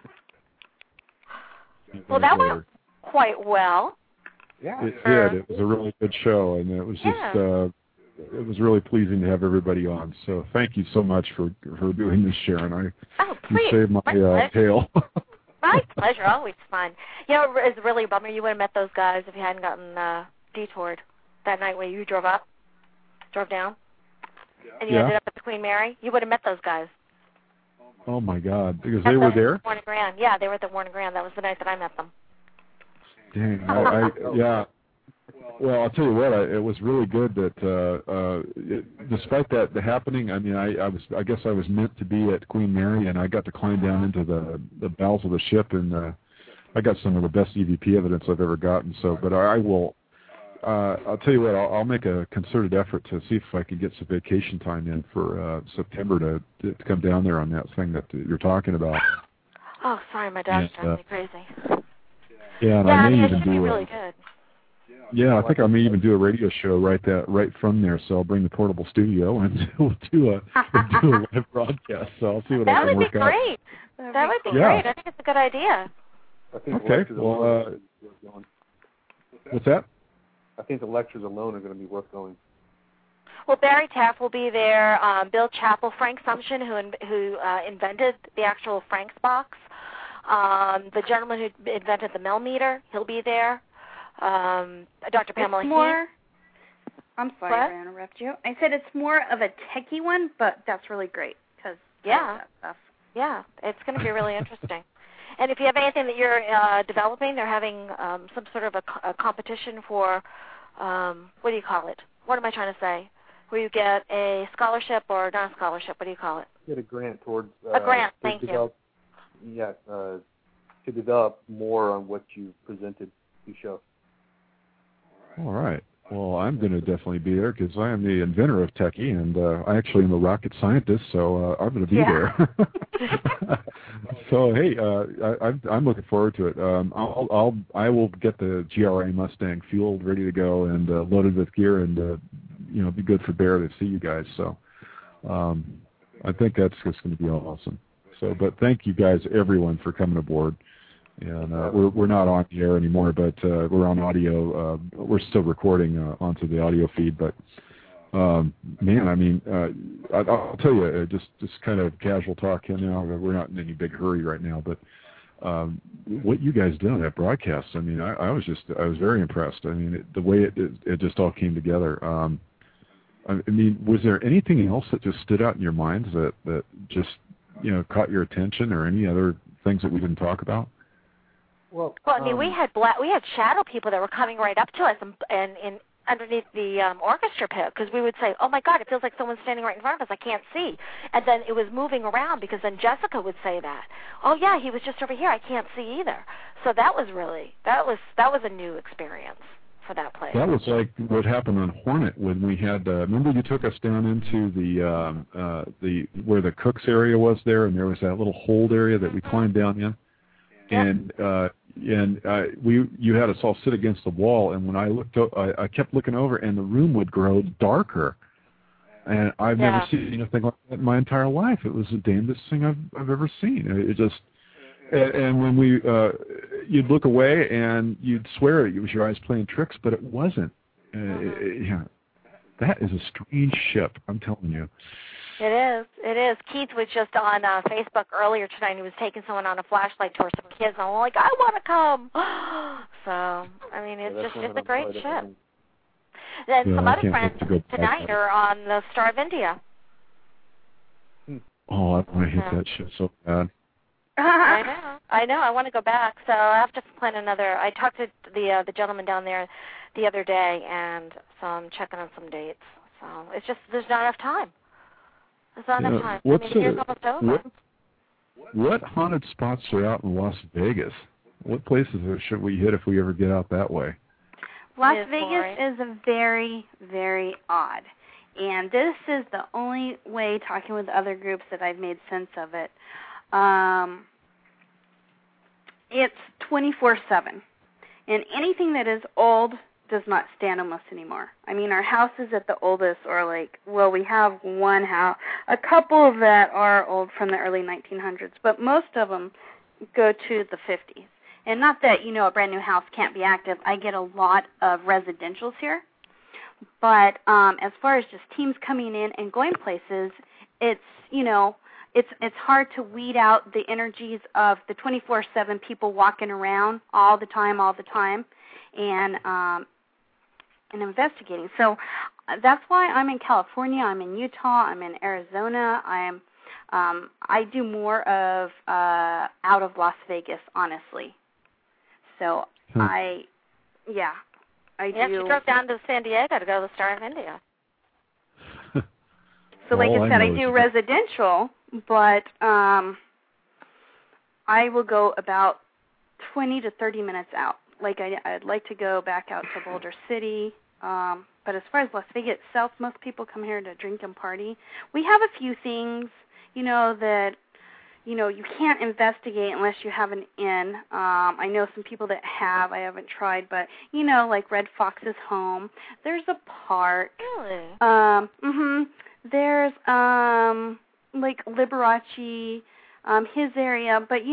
Well, that went quite well. Yeah. It did. It was a really good show, and it was just it was really pleasing to have everybody on. So thank you so much for doing this, Sharon. You saved my tail. My pleasure. Always fun. It's really a bummer you would have met those guys if you hadn't gotten detoured that night when you drove down, and you ended up at the Queen Mary. You would have met those guys. Oh my God! Because they were there. Warren Grand. Yeah, they were at the Warren Grand. That was the night that I met them. Dang. Yeah. Well, I'll tell you what. It was really good that, despite that happening, I mean, I guess I was meant to be at Queen Mary, and I got to climb down into the bowels of the ship, and I got some of the best EVP evidence I've ever gotten. So, but I will. I'll tell you what. I'll make a concerted effort to see if I can get some vacation time in for September to come down there on that thing that you're talking about. Oh, sorry, my dog's driving me crazy. Yeah, and Yeah, I I may mean, it even should be do really good. Yeah, I think I may even do a radio show right from there. So I'll bring the portable studio and we'll do a live broadcast. So I'll see what I That can would work be out. great. That would be Yeah. great. I think it's a good idea. I think the Okay. lectures alone are worth going. What's that? I think the lectures alone are going to be worth going. Well, Barry Taff will be there. Bill Chappell, Frank Sumption, who invented the actual Frank's box. The gentleman who invented the millimeter, he'll be there. Dr. Pamela Heath. I'm sorry to interrupt you. I said it's more of a techie one, but that's really great because that stuff. Yeah, it's going to be really interesting. And if you have anything that you're developing, they're having some sort of a competition for, what do you call it? What am I trying to say? Where you get a scholarship or not a scholarship. What do you call it? Get a grant towards... a grant, thank you. Yeah, to develop more on what you presented to show. All right. Well, I'm going to definitely be there because I am the inventor of Techie, and I actually am a rocket scientist, so I'm going to be there. So hey, I'm looking forward to it. I will get the GRA Mustang fueled, ready to go, and loaded with gear, and be good for Bear to see you guys. So I think that's just going to be awesome. So, but thank you guys, everyone, for coming aboard. And we're not on the air anymore, but we're on audio. We're still recording onto the audio feed. But man, I mean, I'll tell you, just kind of casual talk. We're not in any big hurry right now. But what you guys did on that broadcast, I mean, I was very impressed. I mean, the way it just all came together. I mean, was there anything else that just stood out in your minds that just caught your attention, or any other things that we didn't talk about? Well, I mean, we had shadow people that were coming right up to us and underneath the orchestra pit, because we would say, "Oh my God, it feels like someone's standing right in front of us. I can't see." And then it was moving around, because then Jessica would say that, "Oh yeah, he was just over here. I can't see either." So that was a new experience for that place. That was like what happened on Hornet when we had. Remember, you took us down into the where the Cooks area was there, and there was that little hold area that we climbed down in. Yep. And you had us all sit against the wall, and when I looked up, I kept looking over, and the room would grow darker. And I've never seen anything like that in my entire life. It was the damnedest thing I've ever seen. It just, and when you'd look away and you'd swear it was your eyes playing tricks, but it wasn't. That is a strange ship, I'm telling you. It is. Keith was just on Facebook earlier tonight. He was taking someone on a flashlight tour, some kids, and I'm like, I want to come. So, I mean, it's a great ship. Then some other friends tonight are on the Star of India. Oh, I hate that ship so bad. I know. I want to go back, so I have to plan another. I talked to the gentleman down there the other day, and so I'm checking on some dates. So it's just there's not enough time. There's not enough time. Here's almost over. What haunted spots are out in Las Vegas? What places should we hit if we ever get out that way? Las Vegas is very, very odd. And this is the only way, talking with other groups, that I've made sense of it. It's 24/7. And anything that is old does not stand on us anymore. I mean, our houses at the oldest are we have one house, a couple that are old from the early 1900s, but most of them go to the 50s. And not that, a brand new house can't be active. I get a lot of residentials here. But as far as just teams coming in and going places, it's hard to weed out the energies of the 24/7 people walking around all the time, and investigating. So that's why I'm in California, I'm in Utah, I'm in Arizona. I do more of out of Las Vegas, honestly. So I do. She drove down to San Diego to go to the Star of India. So like I said, I do residential, but I will go about 20 to 30 minutes out. I'd like to go back out to Boulder City. But as far as Las Vegas itself, most people come here to drink and party. We have a few things, that, you can't investigate unless you have an in. I know some people that have. I haven't tried, but, like Red Fox's home. There's a park. Really? There's, like Liberace, his area, but,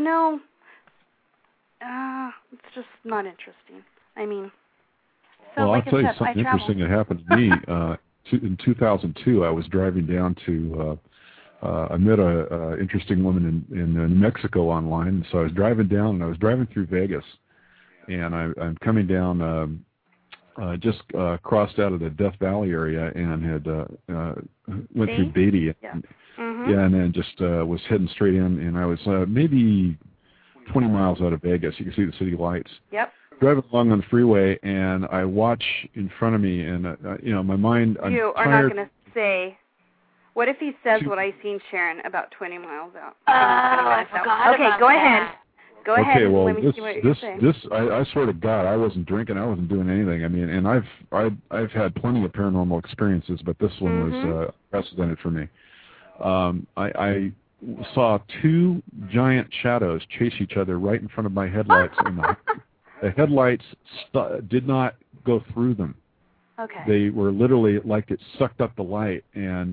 it's just not interesting. I mean, so well, like I'll tell you I said, something interesting that happened to me. In 2002, I was driving down to, I met a interesting woman in New Mexico online, and so I was driving down, and I was driving through Vegas, and I'm coming down, just crossed out of the Death Valley area and had went through Beatty, and then just was heading straight in, and I was maybe 20 miles out of Vegas. You can see the city lights. Yep. Driving along on the freeway, and I watch in front of me, and my mind. You are not going to say. What if he says what I seen Sharon about 20 miles out? I forgot Okay, about go that. ahead. Go ahead. Okay, well, let me see what you say. I swear to God, I wasn't drinking. I wasn't doing anything. I mean, and I've had plenty of paranormal experiences, but this one was unprecedented for me. I saw two giant shadows chase each other right in front of my headlights, and the headlights did not go through them. Okay. They were literally like it sucked up the light, and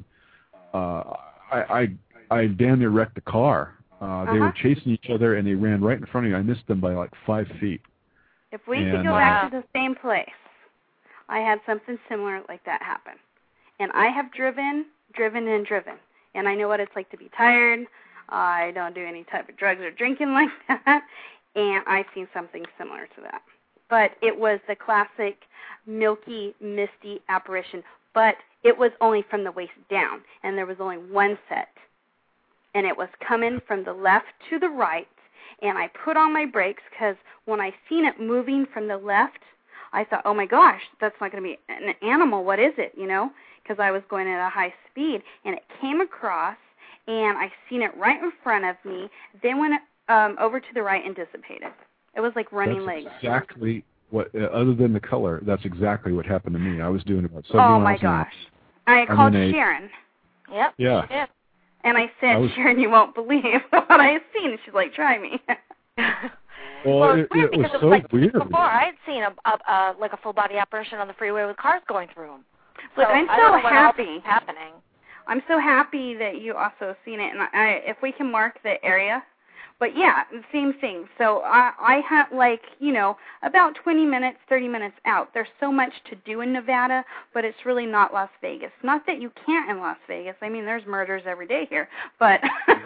I damn near wrecked the car. They were chasing each other, and they ran right in front of me. I missed them by like 5 feet. If we could go back to the same place, I had something similar like that happen. And I have driven, and I know what it's like to be tired. I don't do any type of drugs or drinking like that, and I've seen something similar to that. But it was the classic milky, misty apparition, but it was only from the waist down, and there was only one set. And it was coming from the left to the right, and I put on my brakes because when I seen it moving from the left, I thought, oh my gosh, that's not going to be an animal. What is it, Because I was going at a high speed, and it came across, and I seen it right in front of me, then went over to the right and dissipated. It was like running legs. Exactly what, other than the color, that's exactly what happened to me. I was doing about 70 miles an hour. Oh my gosh. I called Sharon. Yep. Yeah. And I said, Sharon, you won't believe what I seen. And she's like, try me. Well, it was so weird. Before, I had seen like a full-body apparition on the freeway with cars going through them. So I'm I so don't know what happy. else is happening. I'm so happy that you also seen it. And if we can mark the area. But, yeah, same thing. So I had, about 20 minutes, 30 minutes out. There's so much to do in Nevada, but it's really not Las Vegas. Not that you can't in Las Vegas. I mean, there's murders every day here. But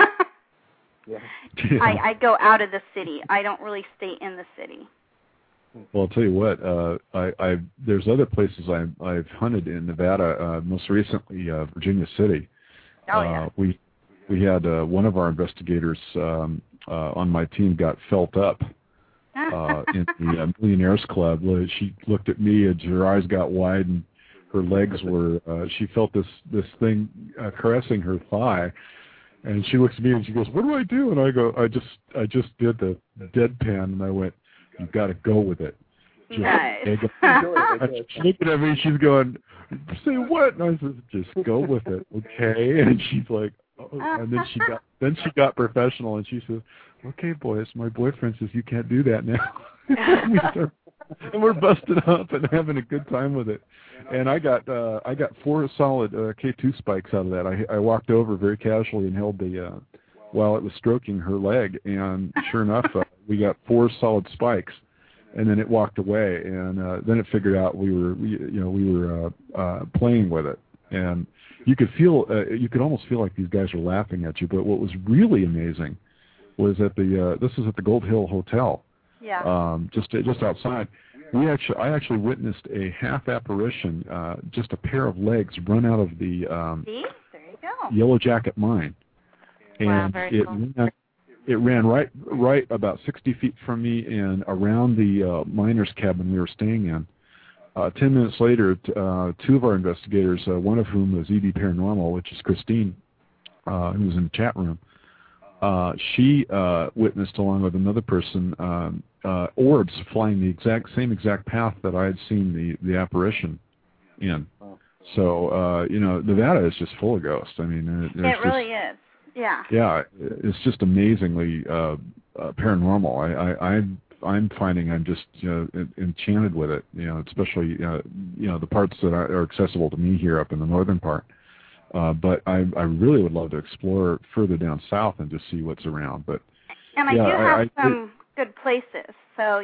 I go out of the city. I don't really stay in the city. Well, I'll tell you what. There's other places I've hunted in Nevada. Most recently, Virginia City. Oh yeah. We had one of our investigators on my team got felt up in the Millionaires Club. She looked at me and her eyes got wide and her legs were. She felt this thing caressing her thigh, and she looks at me and she goes, "What do I do?" And I go, "I just did the deadpan," and I went, "You've got to go with it." Nice. She's looking at me. She's going, "Say what?" And I said, "Just go with it, okay?" And she's like. And then she got professional, and she says, "Okay, boys, my boyfriend says you can't do that now." And we're busting up and having a good time with it. And I got 4 solid K2 spikes out of that. I walked over very casually and held the while it was stroking her leg, and sure enough, we got 4 solid spikes. And then it walked away, and then it figured out we were playing with it, and. You could almost feel like these guys were laughing at you. But what was really amazing was at this is at the Gold Hill Hotel. Yeah. Just outside. I actually witnessed a half apparition, just a pair of legs run out of the See? There you go. Yellow Jacket mine, and very cool. It ran right about 60 feet from me and around the miner's cabin we were staying in. 10 minutes later, 2 of our investigators, one of whom was ED Paranormal, which is Christine, who was in the chat room, she witnessed, along with another person, orbs flying the same exact path that I had seen the apparition in. So, Nevada is just full of ghosts. I mean, it really is. Yeah. Yeah, it's just amazingly paranormal. I'm finding I'm just enchanted with it. Especially the parts that are accessible to me here up in the northern part. But I really would love to explore further down south and just see what's around. But and I do have some good places, so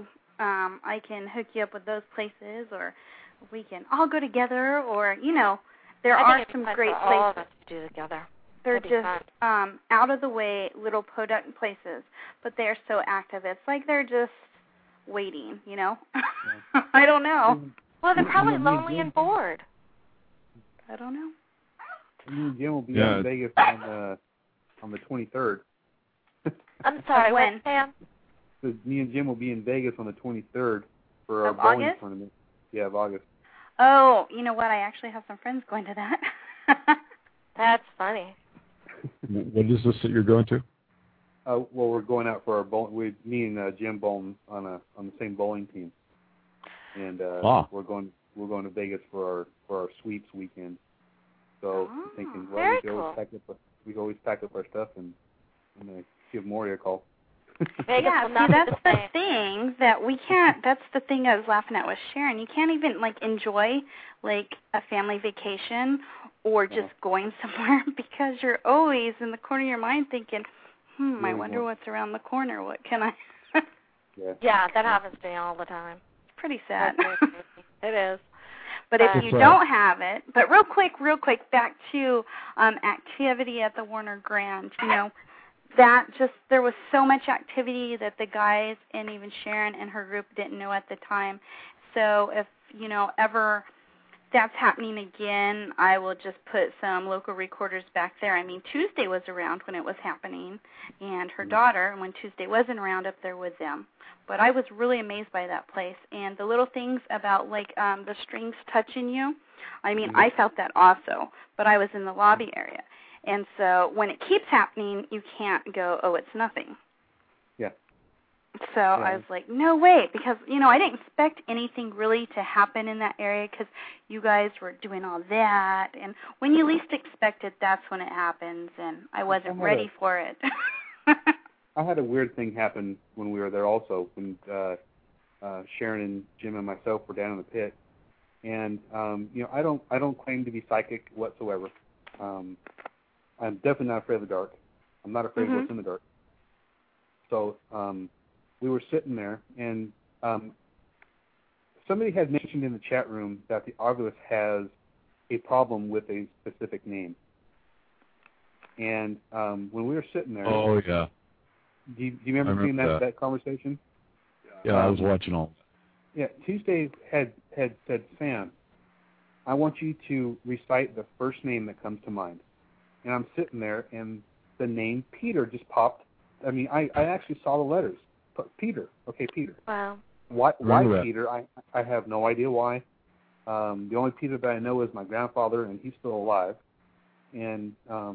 I can hook you up with those places, or we can all go together, or there are some great places all of us to do together. They're just out of the way little podunk places, but they're so active. It's like they're just waiting, I don't know. Well, they're probably lonely and bored. I don't know. Me and Jim will be in Vegas on the 23rd. I'm sorry, when? Sam? So me and Jim will be in Vegas on the 23rd for our Of bowling August? tournament. Yeah, of August. Oh, you know what? I actually have some friends going to that. That's funny. What is this that you're going to? Well, we're going out for our bowling. Me and Jim bowling on the same bowling team, and we're going to Vegas for our sweeps weekend. So I'm thinking, well, we always pack up our stuff and give Maury a call. Yeah, see, that's the thing that we can't. That's the thing I was laughing at with Sharon. You can't even enjoy a family vacation or just going somewhere because you're always in the corner of your mind thinking, I wonder what's around the corner. What can I? Yeah, that happens to me all the time. It's pretty sad. It is. But if you don't have it, but real quick, back to activity at the Warner Grand. There was so much activity that the guys and even Sharon and her group didn't know at the time. So if ever that's happening again, I will just put some local recorders back there. I mean, Tuesday was around when it was happening, and her daughter, when Tuesday wasn't around, up there with them. But I was really amazed by that place. And the little things about, the strings touching you, I mean, I felt that also, but I was in the lobby area. And so when it keeps happening, you can't go, oh, it's nothing. Yeah. So I was like, no way, because, I didn't expect anything really to happen in that area because you guys were doing all that. And when you least expect it, that's when it happens, and I wasn't ready for it. I had a weird thing happen when we were there also, when Sharon and Jim and myself were down in the pit. And, I don't claim to be psychic whatsoever. I'm definitely not afraid of the dark. I'm not afraid of what's in the dark. So we were sitting there, and somebody had mentioned in the chat room that the Ovilus has a problem with a specific name. And when we were sitting there... Oh, yeah. Do you remember seeing that conversation? Yeah, I was watching all. Yeah, Tuesday had said, Sam, I want you to recite the first name that comes to mind. And I'm sitting there, and the name Peter just popped. I mean, I actually saw the letters. Peter. Okay, Peter. Wow. Why Peter? I have no idea why. The only Peter that I know is my grandfather, and he's still alive. And,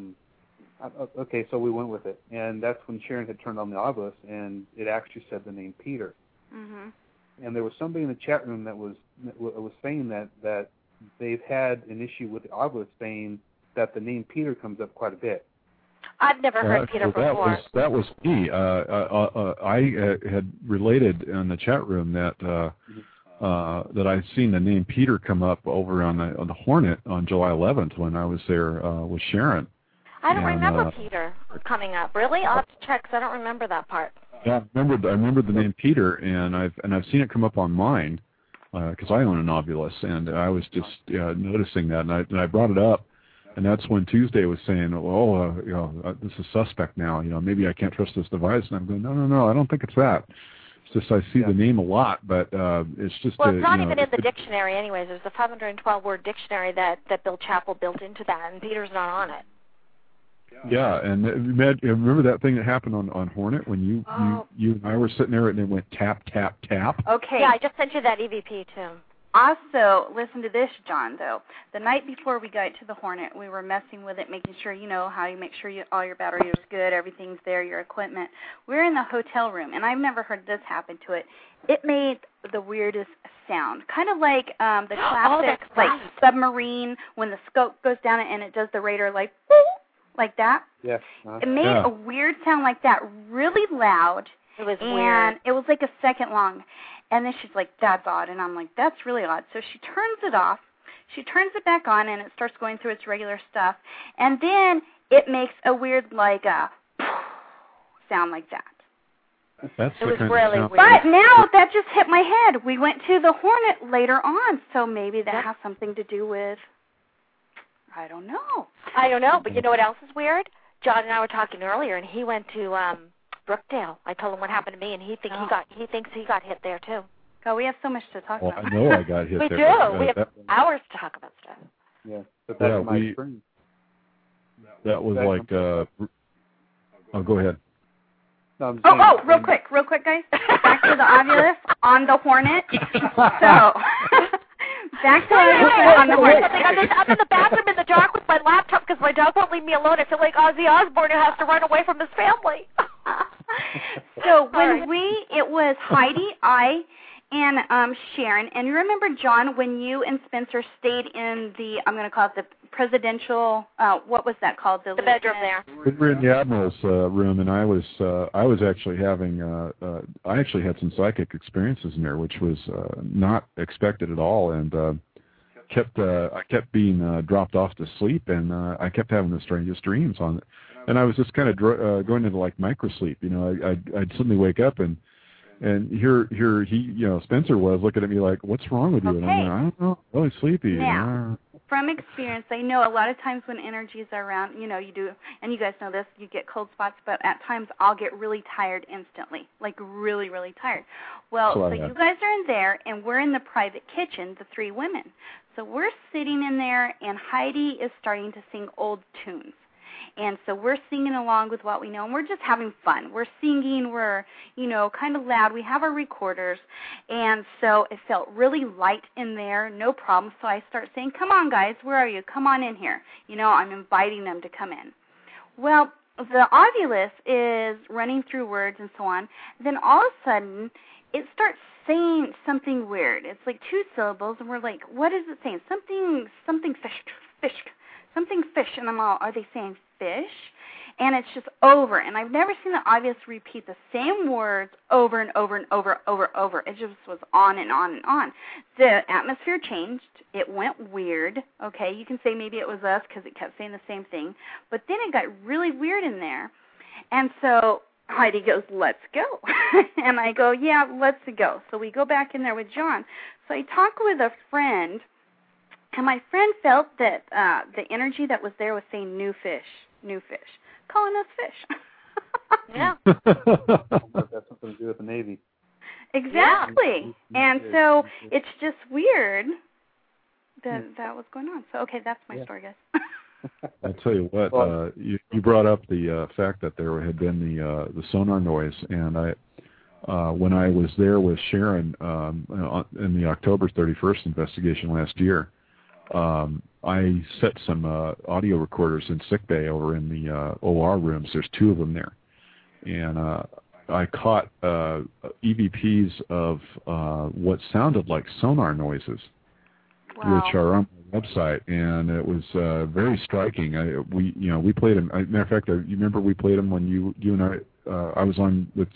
okay, so we went with it. And that's when Sharon had turned on the Ovilus, and it actually said the name Peter. Mm-hmm. And there was somebody in the chat room that was saying that they've had an issue with the Ovilus, saying that the name Peter comes up quite a bit. I've never heard Peter before. That was me. I had related in the chat room that that I'd seen the name Peter come up over on the Hornet on July 11th when I was there with Sharon. I don't remember Peter coming up. Really? I'll have to check because I don't remember that part. Yeah, I remember the name Peter, and I've seen it come up on mine because I own an Ovilus, and I was just noticing that, and I brought it up. And that's when Tuesday was saying, this is suspect now. Maybe I can't trust this device. And I'm going, no, I don't think it's that. It's just I see the name a lot, but it's just... Well, it's not even in the dictionary anyways. There's a 512-word dictionary that Bill Chappell built into that, and Peter's not on it. Yeah, and remember that thing that happened on Hornet when you and I were sitting there and it went tap, tap, tap? Okay. Yeah, I just sent you that EVP, too. Also, listen to this, John, though. The night before we got to the Hornet, we were messing with it, making sure, how you make sure all your battery is good, everything's there, your equipment. We're in the hotel room, and I've never heard this happen to it. It made the weirdest sound, kind of like the classic submarine when the scope goes down and it does the radar, like, like that. Yeah. It made a weird sound like that, really loud. It was and weird. It was like a second long. And then she's like, that's odd. And I'm like, that's really odd. So she turns it off. She turns it back on, and it starts going through its regular stuff. And then it makes a weird, like, a sound like that. That's It the was kind really of sound. weird. But now that just hit my head. We went to the Hornet later on, so maybe that has something to do with, I don't know. I don't know, but you know what else is weird? John and I were talking earlier, and he went to Brookdale. I told him what happened to me, and he thinks he got hit there too. Oh, we have so much to talk Well, about. I know I got hit We there. do. We have hours to talk about stuff. Yeah, but that's my we- experience. That was like, oh, go ahead. No, I'm just saying, real quick, guys. Back to the Ovilus on the Hornet. So, back to Ovilus on the Hornet. I'm in the bathroom in the dark with my laptop because my dog won't leave me alone. I feel like Ozzy Osbourne who has to run away from his family. So it was Heidi, I, and Sharon. And you remember, John, when you and Spencer stayed in the, I'm going to call it the presidential, what was that called? The bedroom there. We were in the Admiral's room, and I was actually having, I actually had some psychic experiences in there, which was not expected at all, and I kept being dropped off to sleep, and I kept having the strangest dreams on it. And I was just kind of going into like microsleep. You know, I'd suddenly wake up and here he, you know, Spencer was looking at me like, "What's wrong with you?" Okay. And I'm like, "I don't know, really sleepy." Now, from experience, I know a lot of times when energies are around, you know, you do, and you guys know this, you get cold spots, but at times I'll get really tired instantly, like really, really tired. Well, so you guys are in there, and we're in the private kitchen, the three women. So we're sitting in there, and Heidi is starting to sing old tunes. And so we're singing along with what we know, and we're just having fun. We're singing, we're, you know, kind of loud. We have our recorders, and so it felt really light in there, no problem. So I start saying, come on, guys, where are you? Come on in here. You know, I'm inviting them to come in. Well, the Ovilus is running through words and so on. Then all of a sudden, it starts saying something weird. It's like two syllables, and we're like, what is it saying? Something fish. Something fish, and I'm all, are they saying fish? And it's just over, and I've never seen the Ovilus repeat the same words over and over and over. It just was on and on and on. The atmosphere changed. It went weird. Okay, you can say maybe it was us because it kept saying the same thing, but then it got really weird in there. And so Heidi goes, let's go. And I go, yeah, let's go. So we go back in there with John. So I talk with a friend, and my friend felt that the energy that was there was saying new fish, calling us fish. Yeah. That's something to do with the Navy. Exactly. Yeah. And so it's just weird that was going on. So, okay, that's my story, guys. I'll tell you what, you brought up the fact that there had been the sonar noise, and when I was there with Sharon in the October 31st investigation last year, I set some audio recorders in sickbay over in the OR rooms. There's two of them there, and I caught EVPs of what sounded like sonar noises, which are on my website, and it was very striking. We played them. Matter of fact, you remember we played them when you and I was on with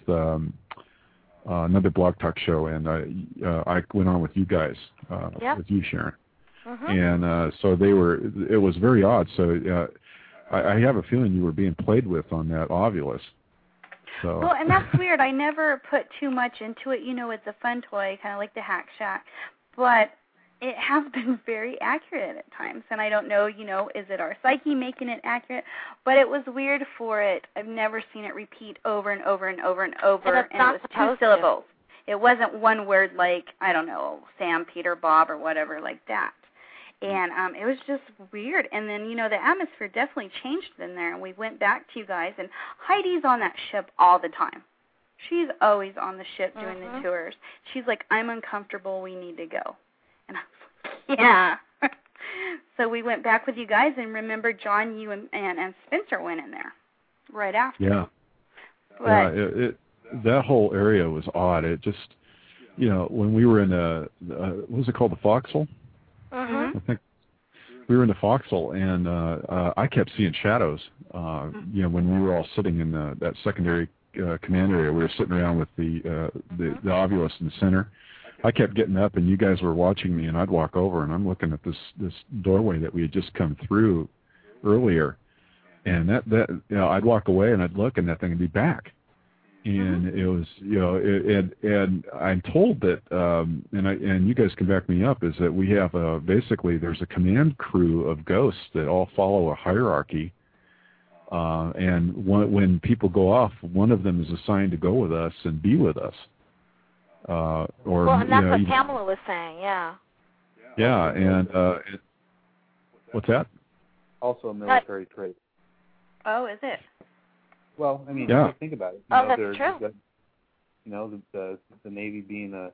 another Blog Talk show, and I went on with you guys, with you, Sharon. And so it was very odd. So I have a feeling you were being played with on that Ovilus. So. Well, and that's weird. I never put too much into it. You know, it's a fun toy, kind of like the Hack Shack. But it has been very accurate at times. And I don't know, is it our psyche making it accurate? But it was weird for it. I've never seen it repeat over and over and over and over. And it was two syllables. It wasn't one word like, I don't know, Sam, Peter, Bob, or whatever like that. And it was just weird. And then, the atmosphere definitely changed in there. And we went back to you guys. And Heidi's on that ship all the time. She's always on the ship doing the tours. She's like, I'm uncomfortable. We need to go. And I was like, yeah. So we went back with you guys. And remember, John, you and Spencer went in there right after. Yeah. But, that whole area was odd. It just, when we were in what was it called, the Foxhole? I think we were in the foxhole, and I kept seeing shadows. You know, when we were all sitting in that secondary command area, we were sitting around with the Ovilus in the center. I kept getting up, and you guys were watching me, and I'd walk over, and I'm looking at this doorway that we had just come through earlier, and that you know, I'd walk away and I'd look, and that thing would be back. And it was, you know, and I'm told that, and you guys can back me up, is that we have basically there's a command crew of ghosts that all follow a hierarchy, and when people go off, one of them is assigned to go with us and be with us. Or well, and that's you know, what Pamela was saying, yeah. Yeah, and what's that? Also a military trait. Oh, is it? Well, I mean, yeah. Think about it. That's true. You know, the Navy being a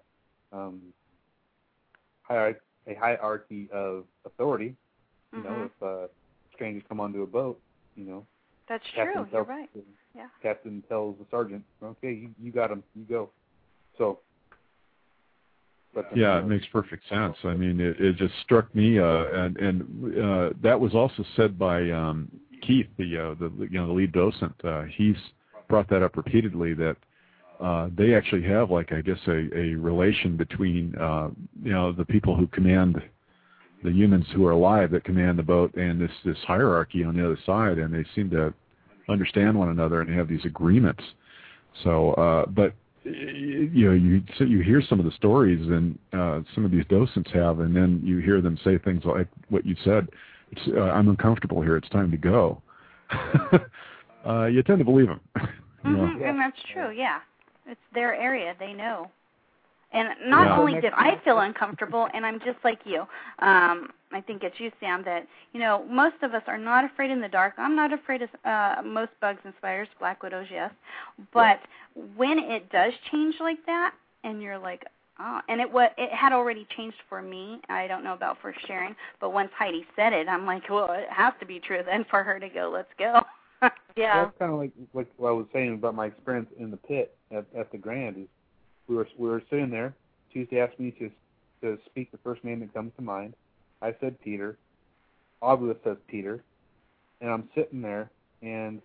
hierarchy of authority. You know, if strangers come onto a boat, you know. That's true. You're right. Yeah. Captain tells the sergeant, "Okay, you got him. You go." So. Yeah, it makes perfect sense. I mean, it just struck me, and that was also said by Keith, the lead docent. He's brought that up repeatedly, that they actually have, like, I guess, a relation between the people who command the humans who are alive that command the boat and this hierarchy on the other side, and they seem to understand one another and have these agreements. So, but you know, you hear some of the stories and some of these docents have, and then you hear them say things like what you said. I'm uncomfortable here. It's time to go. You tend to believe them. You know? And that's true. Yeah, it's their area. They know. And not only did I feel uncomfortable, and I'm just like you. I think it's you, Sam, that, you know, most of us are not afraid in the dark. I'm not afraid of most bugs and spiders, black widows, yes. But when it does change like that, and you're like, oh, and it had already changed for me. I don't know about for Sharon, but once Heidi said it, I'm like, well, it has to be true then for her to go. Let's go. Yeah. That's kind of like what I was saying about my experience in the pit at the Grand. Is we were sitting there. Tuesday asked me to speak the first name that comes to mind. I said Peter. Ovilus says Peter, and I'm sitting there, and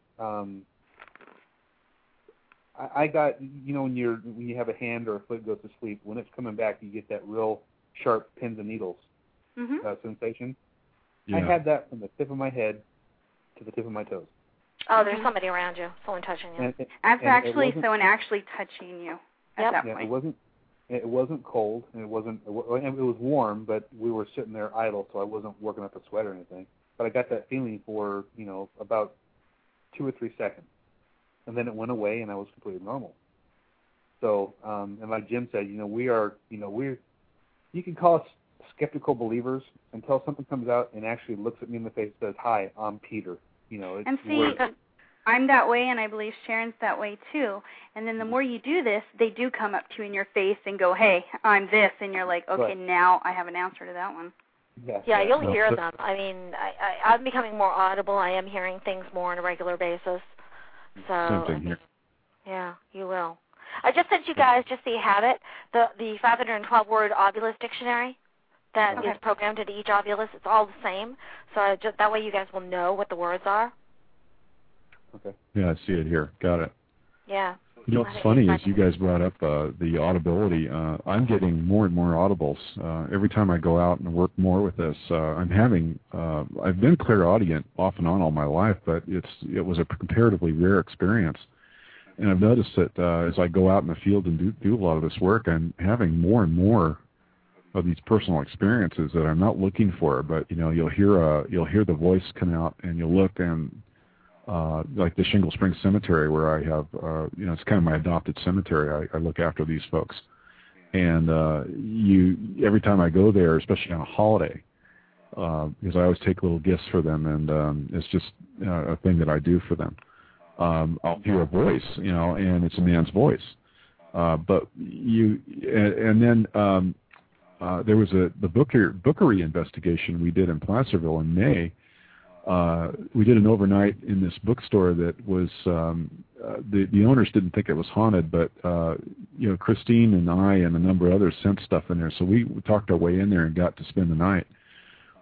I got, you know, when you have a hand or a foot goes to sleep, when it's coming back, you get that real sharp pins and needles sensation. Yeah. I had that from the tip of my head to the tip of my toes. Oh, there's somebody around you, someone touching you. That's actually someone actually touching you at that point. It wasn't cold, and it was warm, but we were sitting there idle, so I wasn't working up a sweat or anything. But I got that feeling for, you know, about 2 or 3 seconds, and then it went away, and I was completely normal. So, and like Jim said, you know, you can call us skeptical believers until something comes out and actually looks at me in the face and says, "Hi, I'm Peter." You know, and see, I'm that way, and I believe Sharon's that way too. And then the more you do this, they do come up to you in your face and go, "Hey, I'm this," and you're like, "Okay, now I have an answer to that one." Yeah, you'll hear them. I mean, I'm becoming more audible. I am hearing things more on a regular basis. So, Same thing here. Yeah, you will. I just sent you guys, just so you have it, the 512-word Ovilus dictionary that is programmed into each Ovilus. It's all the same. So that way you guys will know what the words are. Okay. Yeah, I see it here. Got it. Yeah. You know what's funny is you guys brought up the audibility. I'm getting more and more audibles. Every time I go out and work more with this, I've been clairaudient off and on all my life, but it was a comparatively rare experience. And I've noticed that as I go out in the field and do a lot of this work, I'm having more and more of these personal experiences that I'm not looking for. But, you know, you'll hear the voice come out, and you'll look, and like the Shingle Spring Cemetery, where I have, you know, it's kind of my adopted cemetery. I look after these folks, and every time I go there, especially on a holiday, because I always take little gifts for them, and it's just a thing that I do for them. I'll hear a voice, you know, and it's a man's voice. But then there was the Bookery investigation we did in Placerville in May. We did an overnight in this bookstore that was the owners didn't think it was haunted, but you know, Christine and I and a number of others sent stuff in there, so we talked our way in there and got to spend the night.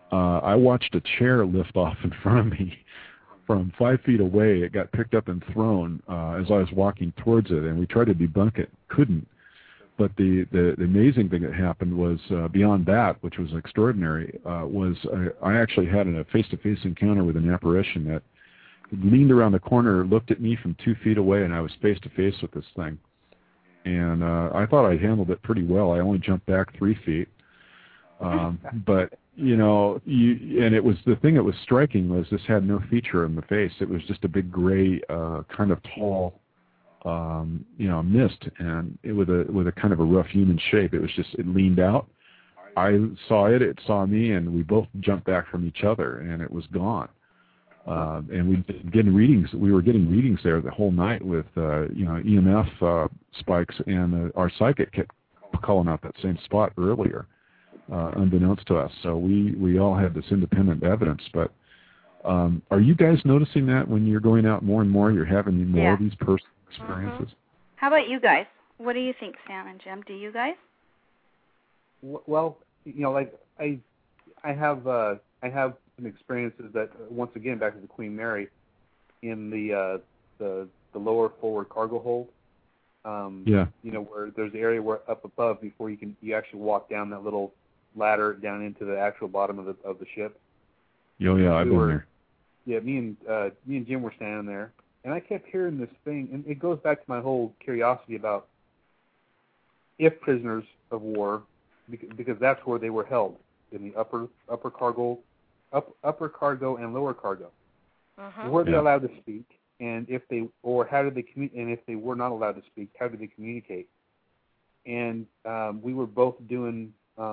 I watched a chair lift off in front of me from 5 feet away. It got picked up and thrown as I was walking towards it, and we tried to debunk it, couldn't. But the amazing thing that happened was beyond that, which was extraordinary, was I actually had a face-to-face encounter with an apparition that leaned around the corner, looked at me from 2 feet away, and I was face-to-face with this thing. And I thought I handled it pretty well. I only jumped back 3 feet. But, you know, and it was the thing that was striking was this had no feature in the face. It was just a big gray, kind of tall, mist, and it with a kind of a rough human shape. It was just, it leaned out. I saw it, it saw me, and we both jumped back from each other, and it was gone. And we were getting readings there the whole night with, EMF spikes, and our psychic kept calling out that same spot earlier, unbeknownst to us. So we all had this independent evidence. But are you guys noticing that when you're going out more and more, you're having more of these personal experiences? How about you guys? What do you think, Sam and Jim? Do you guys? Well, like I have some experiences that, once again, back to the Queen Mary, in the lower forward cargo hold. Where there's an area where up above before you actually walk down that little ladder down into the actual bottom of the ship. Oh yeah, I've been there. Yeah, me and Jim were standing there, and I kept hearing this thing, and it goes back to my whole curiosity about if prisoners of war, because that's where they were held, in the upper cargo and lower cargo. Were they allowed to speak? And if they, or how did they and if they were not allowed to speak, how did they communicate? And we were both doing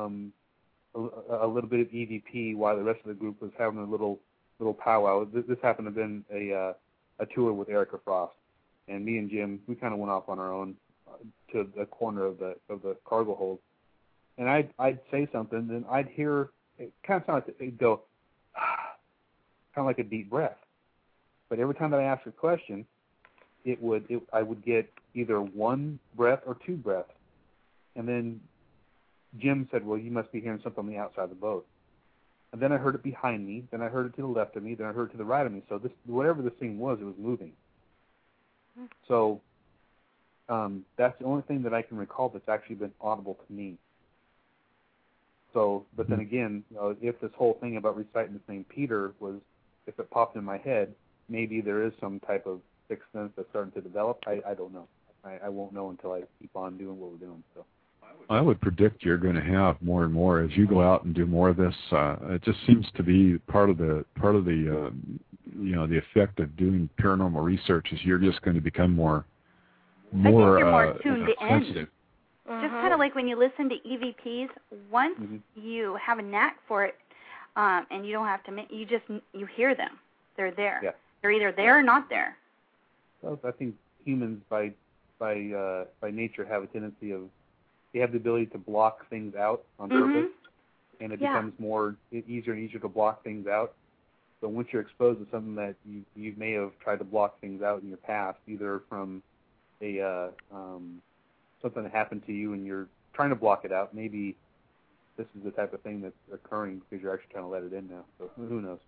a little bit of EVP while the rest of the group was having a little powwow. This happened to have been a tour with Erica Frost, and me and Jim, we kind of went off on our own to the corner of the cargo hold, and I'd say something, then I'd hear it kind of sound like it'd go, kind of like a deep breath. But every time that I asked a question, I would get either one breath or two breaths. And then Jim said, well, you must be hearing something on the outside of the boat. And then I heard it behind me, then I heard it to the left of me, then I heard it to the right of me. So whatever this thing was, it was moving. So that's the only thing that I can recall that's actually been audible to me. So, but then again, if this whole thing about reciting the St. Peter was, if it popped in my head, maybe there is some type of sixth sense that's starting to develop. I don't know. I won't know until I keep on doing what we're doing. So I would predict you're going to have more and more as you go out and do more of this. It just seems to be part of the the effect of doing paranormal research is you're just going to become more I think you're more tuned sensitive. Just kind of like when you listen to EVPs, once you have a knack for it, and you don't have to, you hear them. They're there. Yeah. They're either there or not there. Well, I think humans by nature have a tendency of, they have the ability to block things out on purpose, and it becomes easier and easier to block things out. So once you're exposed to something that you may have tried to block things out in your past, either from a something that happened to you and you're trying to block it out, maybe this is the type of thing that's occurring because you're actually trying to let it in now. So who knows?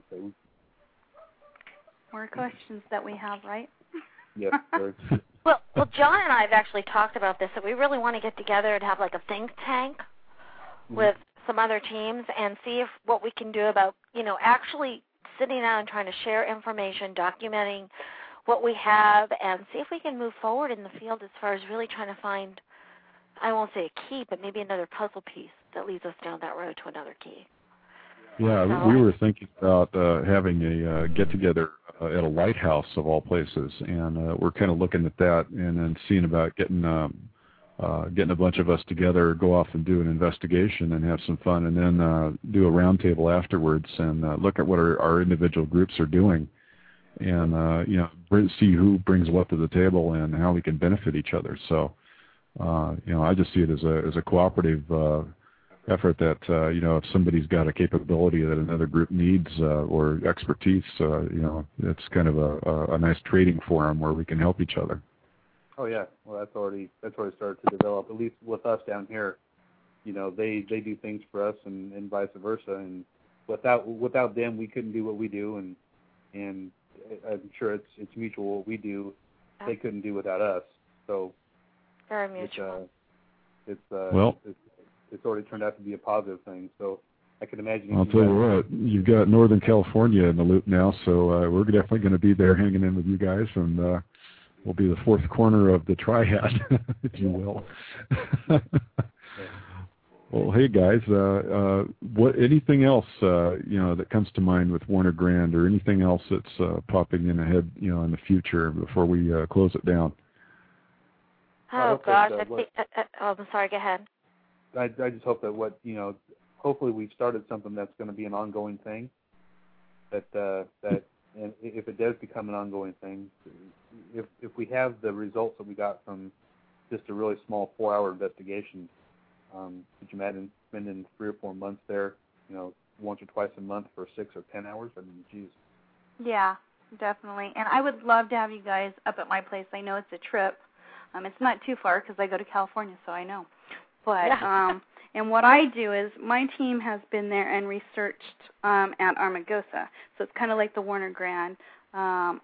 More questions that we have, right? Yes. Well, John and I have actually talked about this, that we really want to get together and have like a think tank with some other teams and see what we can do about, actually sitting down and trying to share information, documenting what we have, and see if we can move forward in the field as far as really trying to find, I won't say a key, but maybe another puzzle piece that leads us down that road to another key. Yeah, we were thinking about having a get-together at a lighthouse of all places, and we're kind of looking at that and then seeing about getting a bunch of us together, go off and do an investigation and have some fun, and then do a roundtable afterwards and look at what our individual groups are doing, and see who brings what to the table and how we can benefit each other. So, I just see it as a cooperative effort that, if somebody's got a capability that another group needs or expertise, it's kind of a nice trading forum where we can help each other. Oh yeah, well that's already started to develop. At least with us down here, they do things for us and vice versa, and without them, we couldn't do what we do, and I'm sure it's mutual. What we do, they couldn't do without us. So very mutual. It's already turned out to be a positive thing. So I can imagine. I'll tell you what, you've got Northern California in the loop now, so we're definitely going to be there hanging in with you guys, and we'll be the fourth corner of the triad, if you will. Well, hey guys, anything else that comes to mind with Warner Grand, or anything else that's popping in ahead, in the future before we close it down? Oh gosh, I'm sorry. Go ahead. I just hope that hopefully we've started something that's going to be an ongoing thing. That and if it does become an ongoing thing, if we have the results that we got from just a really small 4-hour investigation. Could you imagine spending 3 or 4 months there, once or twice a month for 6 or 10 hours? I mean, geez. Yeah, definitely. And I would love to have you guys up at my place. I know it's a trip. It's not too far because I go to California, so I know. But and what I do is my team has been there and researched at Armagosa, so it's kind of like the Warner Grand. I'm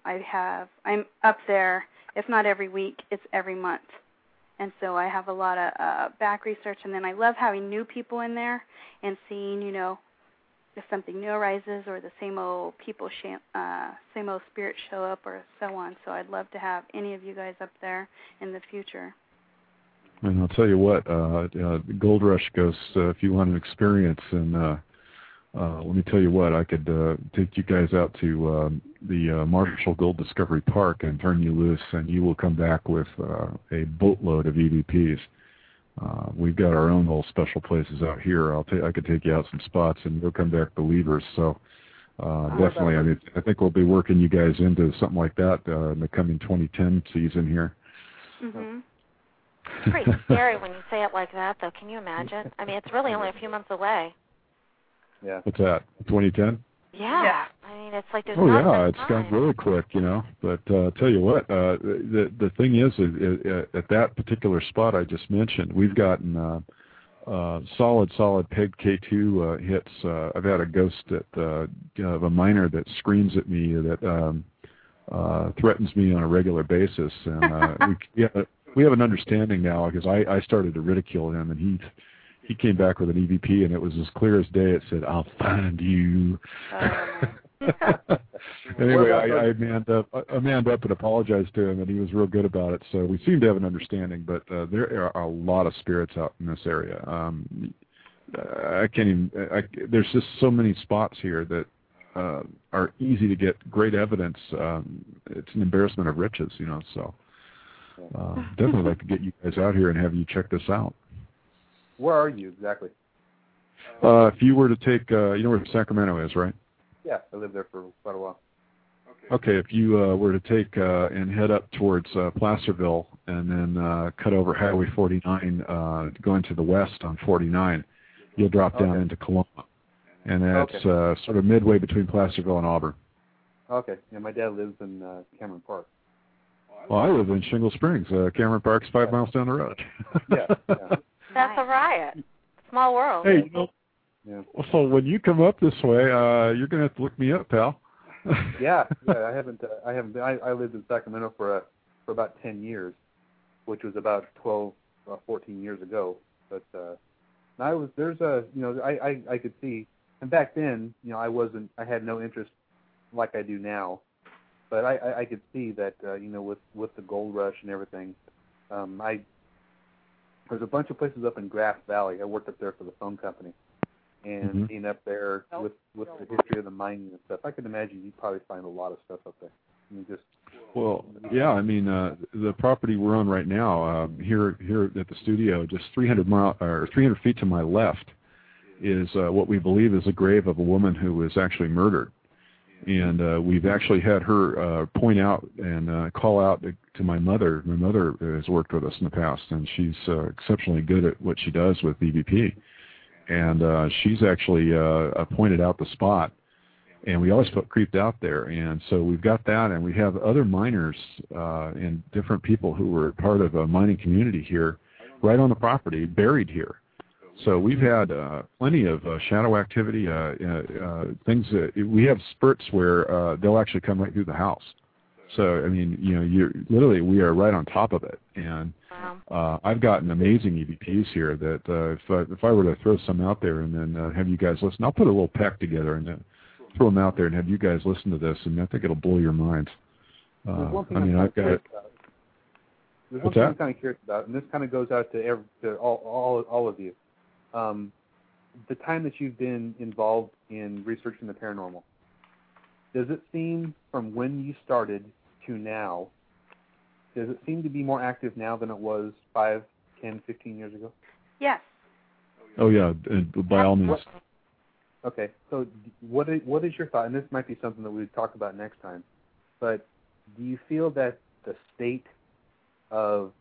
up there, if not every week, it's every month. And so I have a lot of back research, and then I love having new people in there and seeing, if something new arises or the same old people, same old spirits show up or so on. So I'd love to have any of you guys up there in the future. And I'll tell you what, Gold Rush Ghosts, if you want an experience, and let me tell you what, I could take you guys out to the Marshall Gold Discovery Park and turn you loose, and you will come back with a boatload of EVPs. We've got our own little special places out here. I could take you out some spots, and you'll come back believers. So definitely, I think we'll be working you guys into something like that in the coming 2010 season here. Mm-hmm. It's pretty scary when you say it like that, though. Can you imagine? I mean, it's really only a few months away. Yeah. What's that? 2010? Yeah. I mean, it's like there's it's gone really quick, But tell you what, the thing is, at that particular spot I just mentioned, we've gotten solid PEG K2 hits. I've had a ghost of a miner that screams at me, that threatens me on a regular basis, and we have an understanding now, because I started to ridicule him, and he came back with an EVP, and it was as clear as day. It said, "I'll find you." Anyway, I manned up and apologized to him, and he was real good about it. So we seem to have an understanding, but there are a lot of spirits out in this area. I can't even. There's just so many spots here that are easy to get great evidence. It's an embarrassment of riches, So definitely like to get you guys out here and have you check this out. Where are you exactly? If you were to take, you know where Sacramento is, right? Yeah, I lived there for quite a while. Okay, if you were to take and head up towards Placerville and then cut over Highway 49, going to the west on 49, you'll drop down into Coloma. And that's sort of midway between Placerville and Auburn. Okay, yeah, my dad lives in Cameron Park. Well, I live in Shingle Springs. Cameron Park's 5 miles down the road. Yeah. That's a riot. Small world. Hey, so when you come up this way, you're going to have to look me up, pal. yeah, I haven't been. I lived in Sacramento for about 10 years, which was about 14 years ago. But I could see, and back then, I had no interest like I do now. But I could see that, with the gold rush and everything, there's a bunch of places up in Grass Valley. I worked up there for the phone company, and being up there with the history of the mining and stuff, I can imagine you'd probably find a lot of stuff up there. The property we're on right now, here at the studio, just 300 feet to my left, is what we believe is the grave of a woman who was actually murdered. And we've actually had her point out and call out to my mother. My mother has worked with us in the past, and she's exceptionally good at what she does with EVP. And she's actually pointed out the spot, and we always felt creeped out there. And so we've got that, and we have other miners and different people who were part of a mining community here, right on the property, buried here. So we've had plenty of shadow activity, things that we have spurts where they'll actually come right through the house. So, I mean, we are right on top of it. And I've gotten amazing EVPs here that if I were to throw some out there and then have you guys listen, I'll put a little pack together and then throw them out there and have you guys listen to this, and I think it'll blow your minds. I've got... There's one thing I'm kind of curious about, and this kind of goes out to all of you. The time that you've been involved in researching the paranormal, does it seem from when you started to now, does it seem to be more active now than it was 5, 10, 15 years ago? Yes. Oh, yeah, by all means. Okay, so what is your thought, and this might be something that we would talk about next time, but do you feel that the state of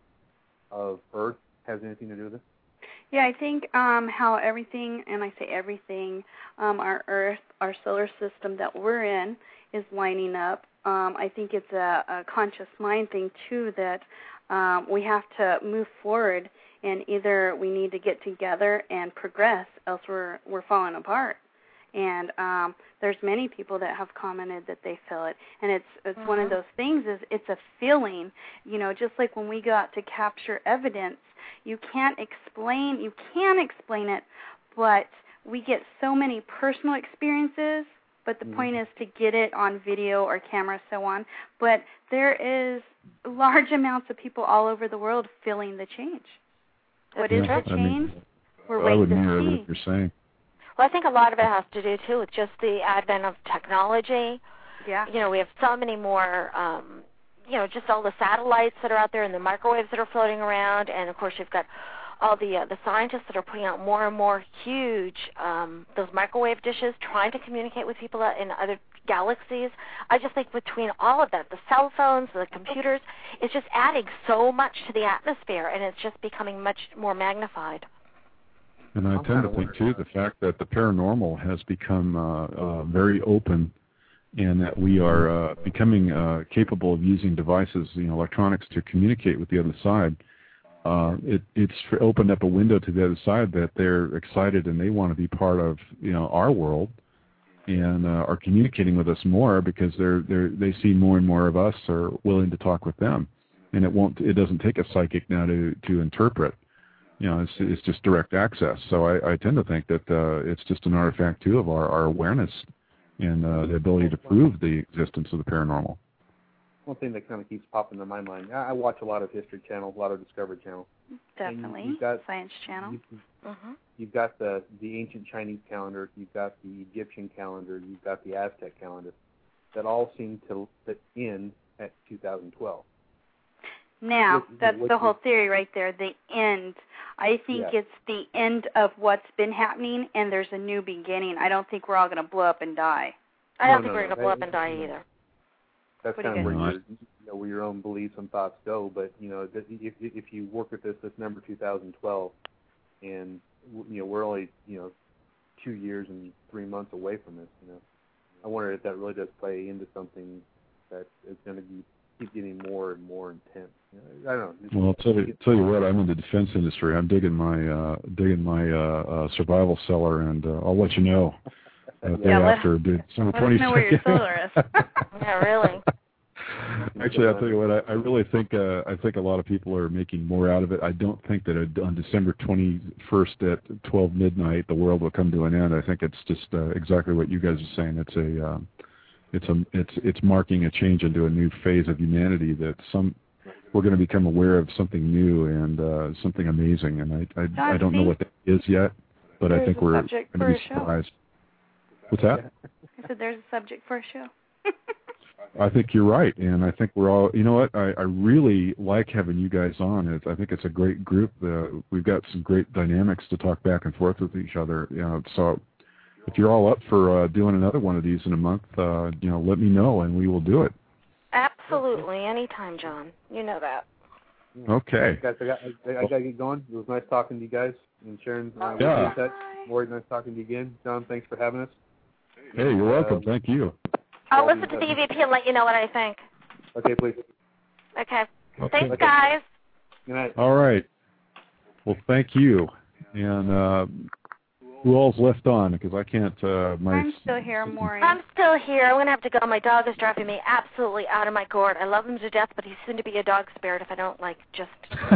Earth has anything to do with it? Yeah, I think how everything, and I say everything, our Earth, our solar system that we're in is lining up. I think it's a conscious mind thing, too, that we have to move forward, and either we need to get together and progress, else we're falling apart. And there's many people that have commented that they feel it, and it's one of those things. Is it's a feeling, just like when we got to capture evidence. You can explain it, but we get so many personal experiences. But the point is to get it on video or camera, so on. But there is large amounts of people all over the world feeling the change. What is the change? We're waiting to see. I would mirror what you're saying. Well, I think a lot of it has to do, too, with just the advent of technology. Yeah. We have so many more, just all the satellites that are out there and the microwaves that are floating around. And, of course, you've got all the scientists that are putting out more and more huge, those microwave dishes, trying to communicate with people in other galaxies. I just think between all of that, the cell phones, the computers, it's just adding so much to the atmosphere, and it's just becoming much more magnified. And I tend to think, too, the fact that the paranormal has become very open and that we are becoming capable of using devices, electronics, to communicate with the other side. It's opened up a window to the other side that they're excited and they want to be part of, our world and are communicating with us more because they see more and more of us are willing to talk with them. And it doesn't take a psychic now to interpret. It's just direct access. So I tend to think that it's just an artifact, too, of our awareness and the ability to prove the existence of the paranormal. One thing that kind of keeps popping in my mind, I watch a lot of History Channel, a lot of Discovery Channel. Definitely. Science Channel. You've got the ancient Chinese calendar, you've got the Egyptian calendar, you've got the Aztec calendar, that all seem to end at 2012. Now, that's the whole theory right there, the end. I think it's the end of what's been happening, and there's a new beginning. I don't think we're all going to blow up and die. I don't think we're going to blow up and die either. That's kind of where your own beliefs and thoughts go. But, if you work with this number 2012, and, we're only, 2 years and 3 months away from this, I wonder if that really does play into something that is going to keep getting more and more intense. I don't know. Well, I'll tell you what. I'm in the defense industry. I'm digging my survival cellar, and I'll let you know day after December 22nd. Let us know where your cellar is. Yeah, really. Actually, I'll tell you what. I really think I think a lot of people are making more out of it. I don't think that on December 21st at 12 midnight the world will come to an end. I think it's just exactly what you guys are saying. It's marking a change into a new phase of humanity that we're going to become aware of something new and something amazing. And I don't know what that is yet, but I think we're going to be surprised. What's that? I said there's a subject for a show. I think you're right, and I think we're all. You know what? I really like having you guys on. I think it's a great group. We've got some great dynamics to talk back and forth with each other. So if you're all up for doing another one of these in a month, let me know, and we will do it. Absolutely, anytime, John. You know that. Okay. Guys, I got to get going. It was nice talking to you guys and sharing. Lori, nice talking to you again. John, thanks for having us. Hey, you're welcome. Thank you. I'll listen to the EVP and let you know what I think. Okay, please. Okay. Thanks, guys. Good night. All right. Well, thank you. And who all's left on? Because I can't. I'm still here, Maury. I'm still here. I'm going to have to go. My dog is driving me absolutely out of my gourd. I love him to death, but he's soon to be a dog spirit if I don't, like, just...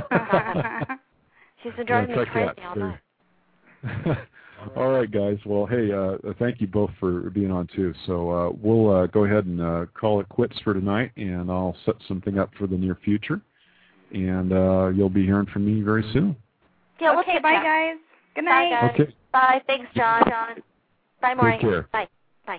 He's been driving me crazy all night. All right, guys. Well, hey, thank you both for being on, too. So we'll go ahead and call it quits for tonight, and I'll set something up for the near future. And you'll be hearing from me very soon. Yeah, okay, bye, guys. Good night. Bye, guys. Okay. Bye. Thanks, John. Bye, Maureen. Take care. Bye. Bye.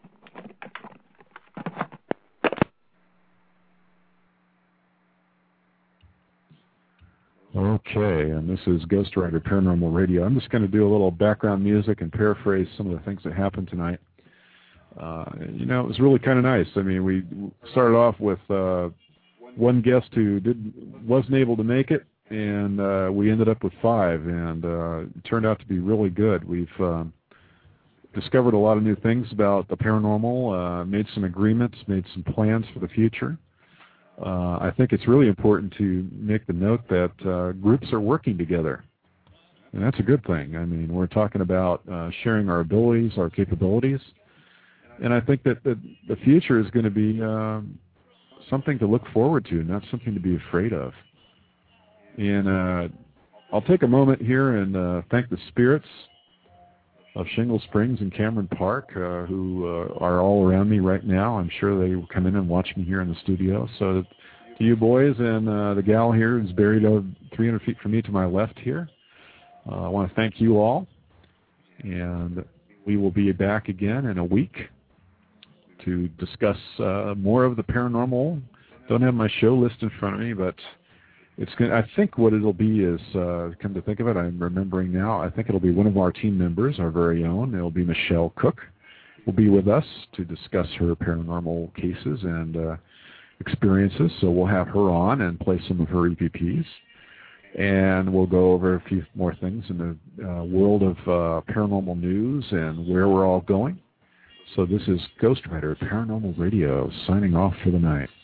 Okay, and this is Ghost Rider Paranormal Radio. I'm just going to do a little background music and paraphrase some of the things that happened tonight. You know, it was really kind of nice. I mean, we started off with one guest who wasn't able to make it, and we ended up with 5, and it turned out to be really good. We've discovered a lot of new things about the paranormal, made some agreements, made some plans for the future. I think it's really important to make the note that groups are working together, and that's a good thing. I mean, we're talking about sharing our abilities, our capabilities, and I think that the future is going to be something to look forward to, not something to be afraid of. And I'll take a moment here and thank the spirits of Shingle Springs and Cameron Park, who are all around me right now. I'm sure they will come in and watch me here in the studio. So to you boys and the gal here who's buried 300 feet from me to my left here, I want to thank you all. And we will be back again in a week to discuss more of the paranormal. Don't have my show list in front of me, but I think what it'll be is, come to think of it, I'm remembering now, I think it'll be one of our team members, our very own. It'll be Michelle Cook. Will be with us to discuss her paranormal cases and experiences. So we'll have her on and play some of her EVPs. And we'll go over a few more things in the world of paranormal news and where we're all going. So this is Ghost Rider Paranormal Radio signing off for the night.